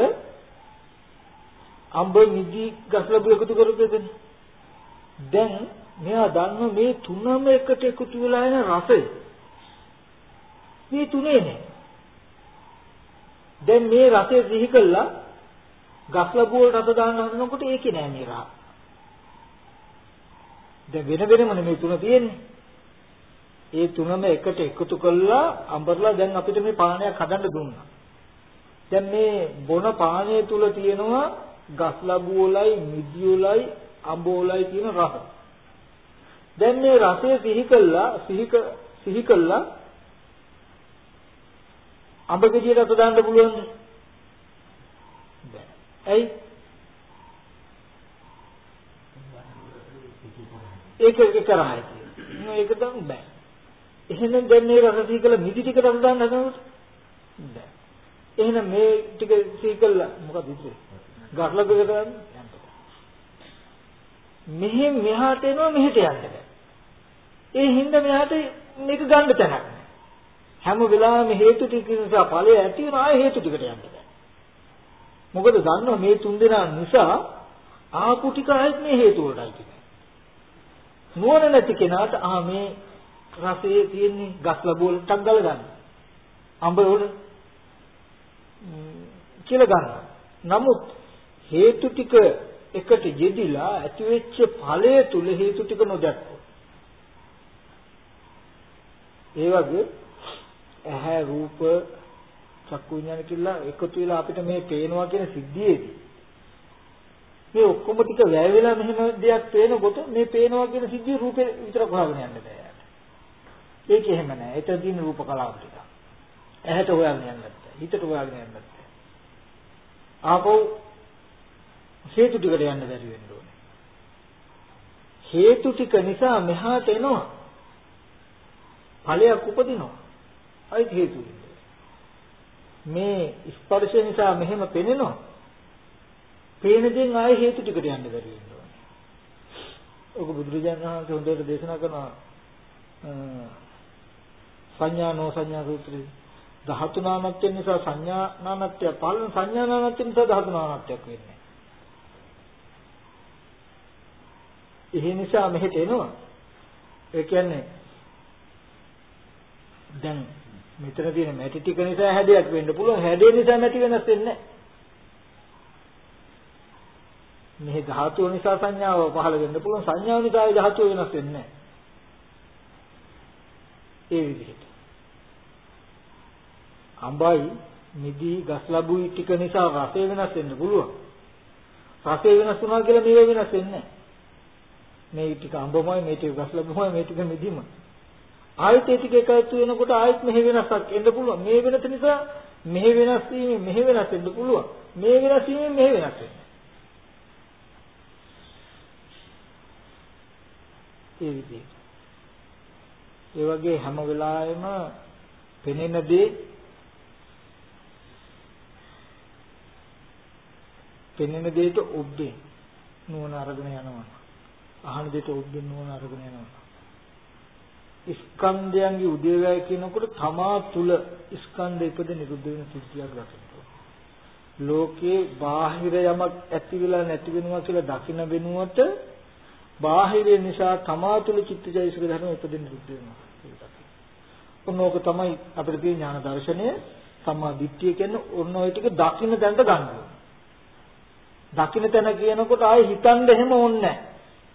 අඹ මිදි ගස් ලැබු එකතු කරපෙදනේ. දැන් මෙයා දන්න මේ තුනම එකට එකතු වෙලා එන රසය. මේ තුනේ නේ. දැන් මේ රසය සිහි කළා ගස් ලැබු වල රස දාන්න හදනකොට ඒකේ නෑ මේ රහ. දැන් වෙන වෙනම මේ තුන තියෙන්නේ. ඒ තුනම එකට එකතු කළා අඹරලා දැන් අපිට මේ පානයක් හදන්න දුන්නා. දැන් මේ බොන පානය තුල තියෙනවා ගස් ලැබු වලයි මිදි වලයි අඹ වලයි තියෙන රස. දැන් මේ රසය සිහි කළා අඹ ගෙඩියට අත දාන්න පුළුවන්ද? බෑ. ඇයි? ඒක කරහයි. ඒක තමයි බෑ. එහෙනම් දැන් මේ රස සිහි කළා මිදි ටිකට අත දාන්න හදනකොට බෑ. එහෙනම් මේ ටික සිහි කළා මොකද ඉතින්? ගස්ලබ එකට යන්න. මෙහෙන් මෙහාට එනවා මෙහෙට යන්න බෑ. ඒ හින්දා මෙහාට මේක ගන්න තැනක් නෑ. හැම වෙලාවෙම හේතු ටික නිසා ඵලය ඇති වෙන ආයෙ හේතු ටිකට යන්න බෑ. මොකද දන්නවා මේ තුන් දෙනා නිසා ආපු ටික ආයෙත් මේ හේතු වලටයි තියෙන්නේ. නුවණ නැති කෙනාට මේ රසයේ තියෙන්නේ ගස් ලැබු වල ටක් ගාලා ගන්න. අඹ වල කියලා ගන්න. නමුත් හේතු ටික එකට යෙදිලා ඇති වෙච්ච ඵලය තුල හේතු ටික නොදැක්කොත් ඒ වගේ ඇහැ රූප චක්කු විඤ්ඤාණ කියලා එකතු වෙලා අපිට මේ පේනවා කියන සිද්ධියේදී මේ ඔක්කොම ටික වැය වෙලා මෙහෙම දෙයක් පේනකොට මේ පේනවා කියන සිද්ධිය රූපේ විතර හොයාගෙන යන්න බෑ. ඒක එහෙම නෑ. ඒතර දින රූප කලාව ටික. ඇහැට හොයාගෙන යන්න බෑ. හිතට හොයාගෙන යන්න බෑ. ආපහු හේතු ටිකට යන්න බැරි වෙන්න ඕනේ. හේතු ටික නිසා මෙහාට එනවා. ඵලයක් උපදිනවා. අයිත් හේතු. මේ ස්පර්ශය නිසා මෙහෙම පෙනෙනවා. පේන දෙන් ආයේ හේතු ටිකට යන්න බැරි වෙන්න ඕනේ. ඔක බුදුරජාණන් වහන්සේ හොඳට දේශනා කරනවා සංඥා නොසංඥා සූත්‍රයේ ධාතු නාමත්‍ය නිසා සංඥා නාමත්‍ය පාලන සංඥා නාමත්‍ය නිසා ධාතු නාමත්‍යක් වෙන්නේ. ඒ නිසා මෙහෙට එනවා. ඒ කියන්නේ දැන් මෙතන තියෙන මැටි ටික නිසා හැඩයක් වෙන්න පුළුවන්. හැඩය නිසා මැටි වෙනස් වෙන්නේ නැහැ. මේ ධාතුව නිසා සංඥාව පහළ වෙන්න පුළුවන්. සංඥාව නිසා ඒ ධාතුව වෙනස් වෙන්නේ නැහැ. ඒ විදිහට. අඹයි මිදි ගස් ලැබුයි ටික නිසා රසය වෙනස් වෙන්න පුළුවන්. රසය වෙනස් වුණා කියලා මේව වෙනස් වෙන්නේ නැහැ. මේ ටික අඹමයි මේ ටික ගස් ලැබුමයි මේ ටික මිදිමයි. ආයත ටික එකතු වෙනකොට ආයත් මෙහෙ වෙනසක් එන්න පුළුවන්. මේ වෙනස නිසා මෙහෙ වෙනස් වීම මෙහෙ වෙනස් වෙන්න පුළුවන්. මේ වෙනස් වීම මෙහෙ වෙනස් වෙන්න. ඒ විදිහට. ඒ වගේ හැම වෙලාවෙම පෙනෙන දෙයට ඔබ්බේ නුවණ අරගෙන යනවා. අහන දෙයට ඔබ්බේ නුවණ අරගෙන යනවා. ස්කන්ධයන්ගේ උදේවැය කියනකොට තමා තුල ස්කන්ධ ඉපද නිරුද්ධ වෙන සිද්ධියක් දකිනවා. ලෝකේ බාහිර යමක් ඇති වෙලා නැති වෙනවා කියලා දකින වෙනුවට බාහිර නිසා තමා තුල චිත්තජයසික ධර්ම ඉපද නිරුද්ධ වෙනවා කියලා දකිනවා. ඔන්නෝක තමයි අපිට තියෙන ඥාන දර්ශනය සම්මා දිට්ඨිය කියන්නේ ඔන්න ඔය ටික දකින්න තැනට ගන්නවා. දකින්න තැන කියනකොට ආයේ හිතන්න එහෙම ඕනේ නැහැ.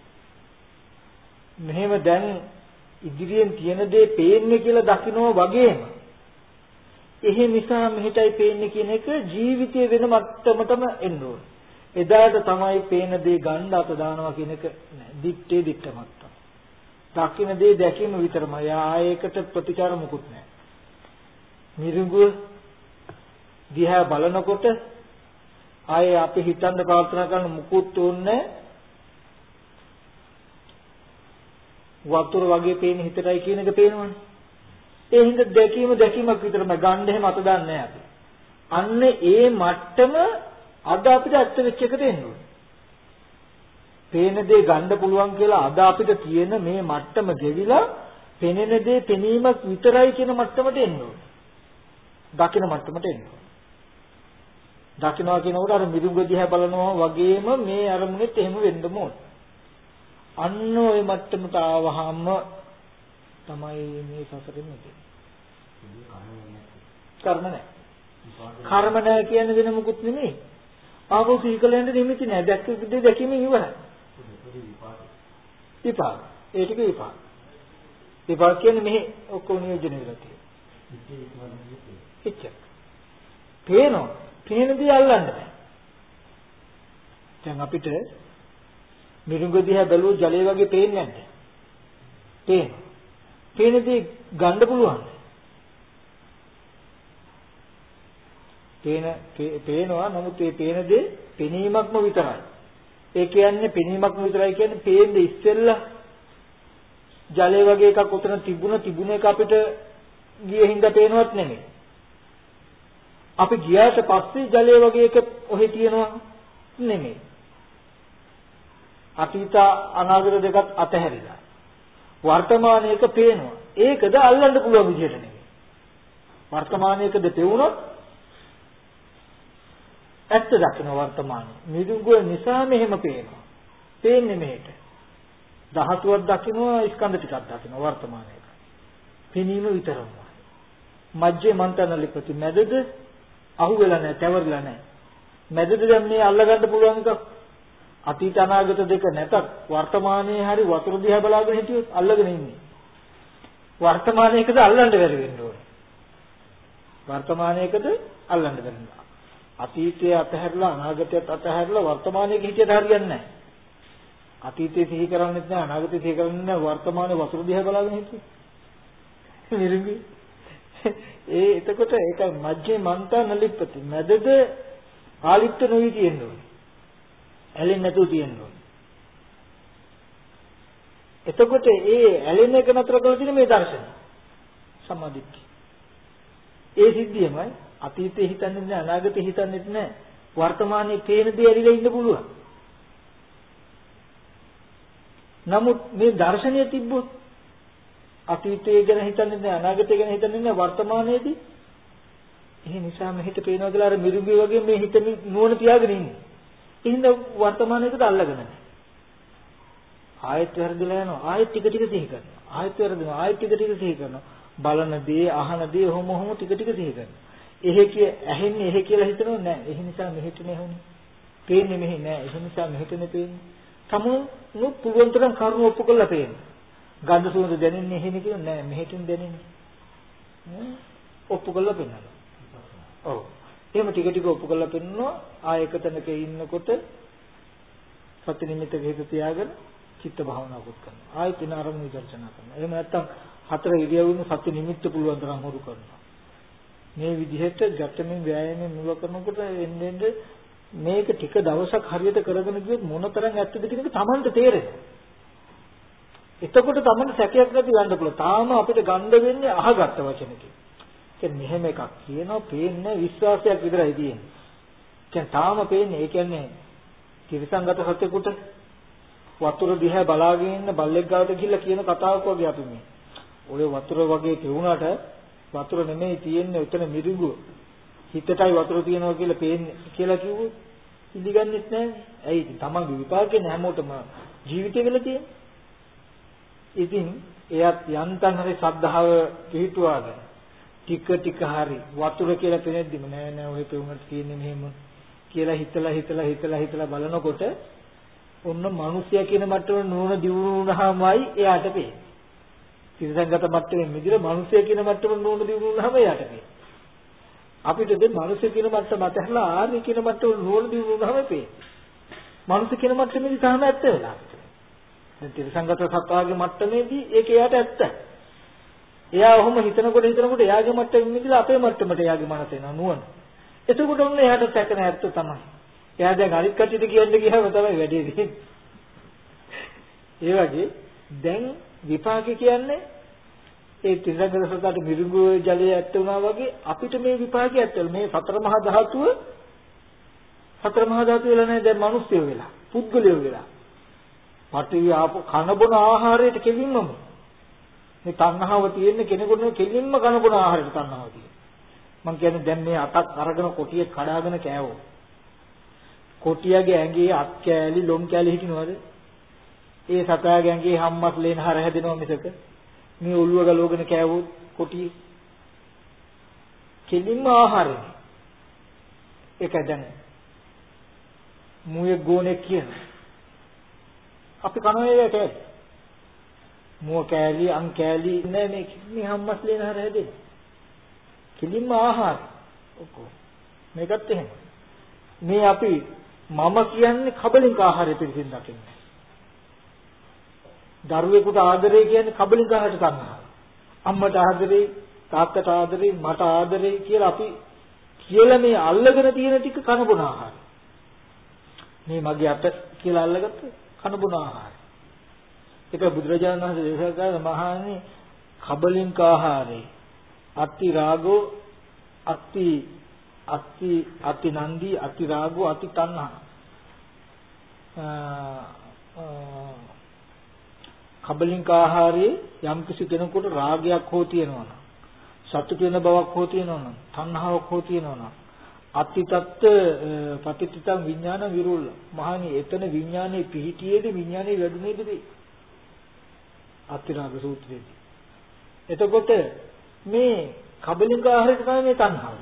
මෙහෙම දැන් ඉදිරියෙන් තියෙන දේ පේන්නේ කියලා දකිනවා වගේම එහෙ නිසා මෙහෙටයි පේන්නේ කියන එක ජීවිතයේ වෙන මට්ටමටම එන්න ඕනේ. එදාට තමයි පේන දේ ගන්න අත දානවා කියන එක නෑ. දිත්තේ දිත්ත මට්ටම. දකින්න දේ දැකීම විතරමයි. ආයයකට ප්‍රතිචාර මුකුත් නෑ. මිරිඟුව දිහා බලනකොට ආයේ අපි හිතන්න ප්‍රාර්ථනා කරන මුකුත් ඕනේ වතුර වගේ පේන හිතටයි කියන එක පේනවනේ. ඒ හින්දා දැකීමක් විතරම ගන්න එහෙම අත දාන්නේ නැහැ අපි. අන්න ඒ මට්ටම අද අපිට ඇත්ත වෙච්ච එකට එන්න ඕනේ. පේන දේ ගන්න පුළුවන් කියලා අද අපිට තියෙන මේ මට්ටම ගෙවිලා පෙනෙන දේ පෙනීමක් විතරයි කියන මට්ටමට එන්න ඕනේ. දකින මට්ටමට එන්න ඕනේ. දකින්නවා කියනකොට අර මිදුඟ දිහා බලනවා වගේම මේ අරමුණෙත් එහෙම වෙන්න ඕනේ. අන්න ওই මට්ටමට ආවහම තමයි මේ සසරෙන් මිදෙන්නේ. කර්ම නැහැ. කර්ම නැහැ කියන්නේ වෙන මොකුත් නෙමෙයි. ආපහු සීකලෙන්ද නිමිති නැහැ. දැක්ක විදිහ දැකීමෙන් ඉවරයි. විපාක. ඒ ටික විපාක. විපාක කියන්නේ මෙහි ඔක්කොම නියෝජනය වෙලා තියෙනවා. එච්චර. පේනවා. පේනදී අල්ලන්න බෑ. දැන් අපිට මිරිඟු දිහා බැලුවොත් ජලය වගේ පේන්නේ නැද්ද? පේනවා. පේනදී ගන්න පුළුවන්. පේනවා නමුත් ඒ පේන දේ පෙනීමක්ම විතරයි. ඒ කියන්නේ පෙනීමක්ම විතරයි කියන්නේ පේන්නේ ඉස්සෙල්ලා ජලය වගේ එකක් උතන තිබුණ එක අපිට ගියේ හින්දා පේනවත් නෙමෙයි. අපි ගියාට පස්සේ ජලය වගේ එක ඔහෙ තියෙනවා නෙමෙයි. අතීත අනාගත දෙකක් අතහැරිලා. වර්තමානයේක පේනවා. ඒකද අල්ලන්න පුළුවන් විදිහට නෙමෙයි. වර්තමානයේකද පෙවුනොත් ඇත්ත දකින්න වර්තමානයේ. මිදුඟුව නිසා මෙහෙම පේනවා. පේන්නේ මෙහෙට. ධාතුවක් දකින්නවා ස්කන්ධ ටිකක් දකින්නවා වර්තමානයේක. පෙනීම විතරමයි. මජ්ජේ මන්තන ලිපති මැදද අහුවෙලා නැහැ, තැවරලා නැහැ. මැදද දැන් මේ අල්ලගන්න පුළුවන් එකක්. අතීත අනාගත දෙක නැතත් වර්තමානයේ හරි වතුර දිහා බලාගෙන හිටියොත් අල්ලගෙන ඉන්නේ. වර්තමානයේකද අල්ලන්න බැරි වෙන්න ඕනේ. වර්තමානයේකද අල්ලන්න බැරි වෙනවා. අතීතයේ අතහැරලා අනාගතයත් අතහැරලා වර්තමානයේ හිටියට හරියන්නේ නැහැ. අතීතයේ සිහි කරන්නේත් නැහැ අනාගතයේ සිහි කරන්නේ නැහැ වර්තමානයේ වතුර දිහා බලාගෙන හිටියොත්. නිරුගි. එතකොට ඒක මජ්ජේ මන්තා නලිප්පති. මැදද ආලිප්ත නොවි තියෙන්න ඕනේ. ඇලෙන්නේ නැතුව තියෙන්න ඕනේ. එතකොට ඇලෙන එක නතර කරලා තියෙන මේ දර්ශනය. සම්මාදිට්ඨිය. ඒ සිද්ධියමයි අතීතේ හිතන්නේ නැහැ අනාගතේ හිතන්නේ නැහැ. වර්තමානයේ පේන දේ ඇරිලා ඉන්න පුළුවන්. නමුත් මේ දර්ශනය තිබ්බොත් අතීතයේ ගැන හිතන්නේ නැහැ අනාගතය ගැන හිතන්නේ නැහැ වර්තමානයේදී ඒ නිසා මෙහෙට පේනවා කියලා අර මිරිඟුවේ වගේ මේ හිත නුවණ තියාගෙන ඉන්නේ. එහෙනම් වර්තමානයේකට අල්ලගෙන නැහැ. ආයෙත් වැරදිලා යනවා. ආයෙත් ටික ටික සිහි කරනවා. ආයෙත් වැරදිනවා. ආයෙත් ටික ටික සිහි කරනවා. බලන දේ, අහන දේ ඔහොම ටික ටික සිහි කරනවා. ඇහෙන්නේ එහෙ කියලා හිතනෝ නෑ. ඒ නිසා මෙහෙටනේ හොනේ. පේන්නේ මෙහෙ නෑ. ඒ නිසා මෙහෙටනේ පේන්නේ. තමු පුළුවන් තරම් කරුණ ඔප්පු කරලා පේන්නේ. ගන්ධ සුවඳ දැනෙන්නේ එහෙනේ කියලා නෑ. මෙහෙටින් දැනෙන්නේ. ඔප්පු කරලා පෙන්නනවා. ඔව්. එහෙම ටික ටික ඔප්පු කරලා පෙන්නනවා. ආයෙක තැනක ඉන්නකොට සති නිමිත්තක හිත තියාගෙන චිත්ත භාවනාවකුත් කරනවා. ආයෙත් වෙන අරමුණු විදර්ශනා කරනවා. එහෙම නැත්නම් හතර ඉරියව්වෙම සති නිමිත්ත පුළුවන් තරම් හොරු කරනවා. මේ විදිහට ගැටෙමින් ව්‍යායාමයෙන් මුල කරනකොට එන්නේ මේක ටික දවසක් හරියට කරගෙන ගියොත් මොනතරම් ඇත්තද කියන එක Tamanට තේරෙනවා. එතකොට Tamanට සැකයක් නැති වෙන්න පුළුවන්. තාම අපිට ගන්න වෙන්නේ අහගත්ත වචනකින්. කියන්නේ මෙහෙම එකක් කියනවා පේන්නේ විශ්වාසයක් විතරයි තියෙන්නේ. කියන්නේ තාම පේන්නේ ඒ කියන්නේ තිරසංගත සත්‍යකුට වතුර දිහා බලාගෙන ඉන්න බල්ලෙක් ගාවට ගිහිල්ලා කියන කතාවක් වගේ අපි මේ. ඔය වතුර වගේ පෙවුනට වතුර නෙමෙයි තියෙන්නේ උතන මිරිඟුව. හිතටයි වතුර තියෙනවා කියලා පේන්නේ කියලා කිව්වොත් ඉදිගන්නෙත් නැහැ. ඇයි තමන්ගේ විපාකේ හැමෝටම ජීවිතේ වෙලා තියෙන්නේ. ඉතින් එයත් යන්තම් හරි ශ්‍රද්ධාව පිහිටුවාගෙන ටික ටික හරි වතුර කියලා පේනෙද්දිම නෑ නෑ ඔය පෙවුනට තියෙන්නේ මෙහෙම කියලා හිතලා බලනකොට ඔන්න මිනිසයා කියන මට්ටම නුවණ දියුණු වුණාමයි එයාට පේන්නේ. තිරසංගත මට්ටමේ මිදිර මිනිසයා කියන මට්ටම නුවණ දියුණු වුණාම එයාට පේන්නේ. අපිට දැන් මිනිසයා කියන මට්ටම අතහැරලා ආර්ය කියන මට්ටම නුවණ දියුණු වුණාම පේන්නේ. මිනිස කියන මට්ටමේදී තාම ඇත්ත වෙලා. දැන් තිරසංගත සත්වාගේ මට්ටමේදී ඒක එයාට ඇත්ත. එයා ඔහොම හිතනකොට එයාගේ මට්ටමෙන් මිදලා අපේ මට්ටමට එයාගේ මනස එනවා නුවණ. එතකොට ඔන්න එයාට සැකන ඇත්ත තමයි. එයා දැන් අනිත් කටියට කියන්නේ ගියාම තමයි වැඩේ වෙන්නේ. ඒ වගේ දැන් විපාක කියන්නේ ඒ තිරසංගත සත්‍යට මිරිඟුවේ ජලයේ ඇත්ත වුණා වගේ අපිට මේ විපාකයේ ඇත්ත වෙලා මේ සතර මහා ධාතුව වෙලා නැහැ දැන් මිනිස්සුયો වෙලා පුද්ගලයෝ වෙලා. පඨවි ආපෝ කන බොන ආහාරයට කෙලින්මම මේ තණ්හාව තියෙන්නේ කෙනෙකුට කෙලින්ම කනබුන ආහාරයට තණ්හාව තියෙන්නේ. මම කියන්නේ දැන් මේ අතක් අරගෙන කොටිය කඩාගෙන කෑවෝ. කොටියගේ ඇඟේ අත් කෑලි ලොම් කෑලි හිටිනවද? ඒ සතාගේ ඇඟේ හම්මස් ලේන හර හැදෙනව මිසක මේ ඔළුව ගලවගෙන කෑවොත් කොටිය කෙලින්ම ආහාරය. ඒක දැන් මුවේ ගෝනේ කියන අපි කනවා ඒකට මුව කෑලි අං කෑලි නෑ මේ හම්මස් ලේන හර හැදෙන්නේ. කෙලින්ම ආහාර ඔක්කොම මේකත් එහෙම. මේ අපි මම කියන්නේ කබලින්ක ආහාරය පිළිසින් දකින්නේ. දරුවෙකුට ආදරේ කියන්නේ කබලින්ක ආහාරට ගන්නවා. අම්මට ආදරේ, තාත්තට ආදරේ, මට ආදරේ කියලා අපි කියලා මේ අල්ලගෙන තියෙන ටික කන බොන ආහාර. මේ මගේ අත කියලා අල්ලගත්ත කන බොන ආහාර. ඒක බුදුරජාණන් වහන්සේ දේශනා කරන මහානේ කබලින්ක ආහාරේ අති රාගෝ අති නන්දි අති රාගෝ අති තණ්හා කබලින්ක ආහාරයේ යම් කිසි කෙනෙකුට රාගයක් හෝ තියෙනවා නම් සතුට වෙන බවක් හෝ තියෙනවා නම් තණ්හාවක් හෝ තියෙනවා නම් අතිතත් පටිච්චිතං විඥාන විරුල්ල මහණි එතන විඥානේ පිහිටියේද විඥානේ වැඩුණේද වේ අතිරාග සූත්‍රයේදී. එතකොට මේ කබලින්ක ආහාරයට තමයි මේ තණ්හාව.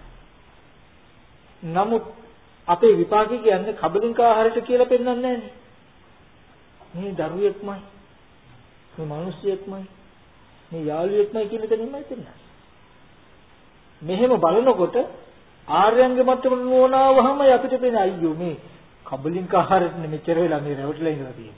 නමුත් අපේ විපාකේ කියන්නේ කබලින්ක ආහාරයට කියලා පෙන්නන්නේ නැහැ. මේ දරුවෙක්මයි, මේ මිනිසියෙක්මයි, මේ යාළුවෙක්මයි කියන තැනින්මයි පෙන්නන්නේ. මෙහෙම බලනකොට ආර්යයන්ගේ මට්ටමට නෝනාවහම අපිට පේන අයියෝ මේ කබලින්ක ආහාරයට මෙච්චර වෙලා මේ රැවටිලා ඉඳලා තියෙන්නේ.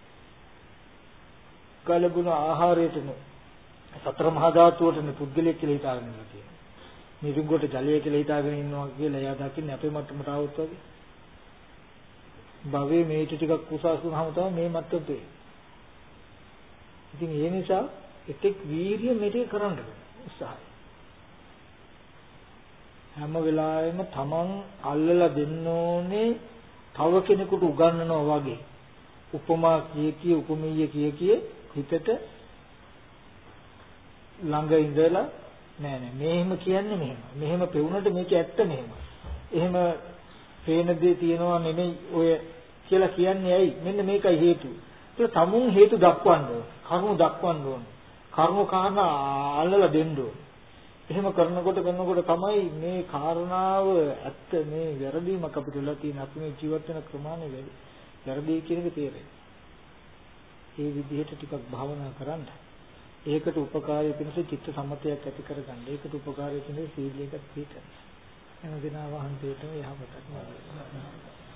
කලබුණ ආහාරයටනේ සතර මහා ධාතුවටනේ පුද්ගලයෙක් කියලා හිතාගෙන ඉඳලා තියෙනවා. මිරිඟුවට ජලය කියලා හිතාගෙන ඉන්නවා කියලා එයා දකින්නේ අපේ මට්ටමට આવුත් වගේ. භවයේ මේට ටිකක් උසස් වුණාම තමයි මේ මට්ටමට එන්නේ. ඉතින් ඒ නිසා එකෙක් වීර්ය මෙතේ කරන්න උත්සාහය. හැම වෙලාවෙම තමන් අල්ලලා දෙන්න ඕනේ තව කෙනෙකුට උගන්වනවා වගේ. උපමා කිය උපමීය කිය හිතට ළඟ ඉඳලා නෑ මෙහෙම කියන්නේ මෙහෙම පෙවුනට මේක ඇත්ත මෙහෙම. එහෙම පේන දේ තියනවා නෙමෙයි ඔය කියලා කියන්නේ ඇයි? මෙන්න මේකයි හේතුව. ඒක තමුන් හේතු දක්වන්න ඕන. කරුණු දක්වන්න ඕන. කරුණු කාරණා අල්ලලා දෙන්න ඕන. එහෙම කරනකොට තමයි මේ කාරණාව ඇත්ත මේ වැරදීමක් අපිට වෙලා තියෙන අපි මේ ජීවත් වෙන ක්‍රමාණය වැඩි. වැරදි කියන එක තේරෙන්නේ. ඒ විදිහට ටිකක් භාවනා කරන්න. ඒකට උපකාරී වෙනස චිත්ත සම්මතයක් ඇති කරගන්න. ඒකට උපකාරී වෙන සීලයකට පිටට. එන දින වහන්සේට යහපතක්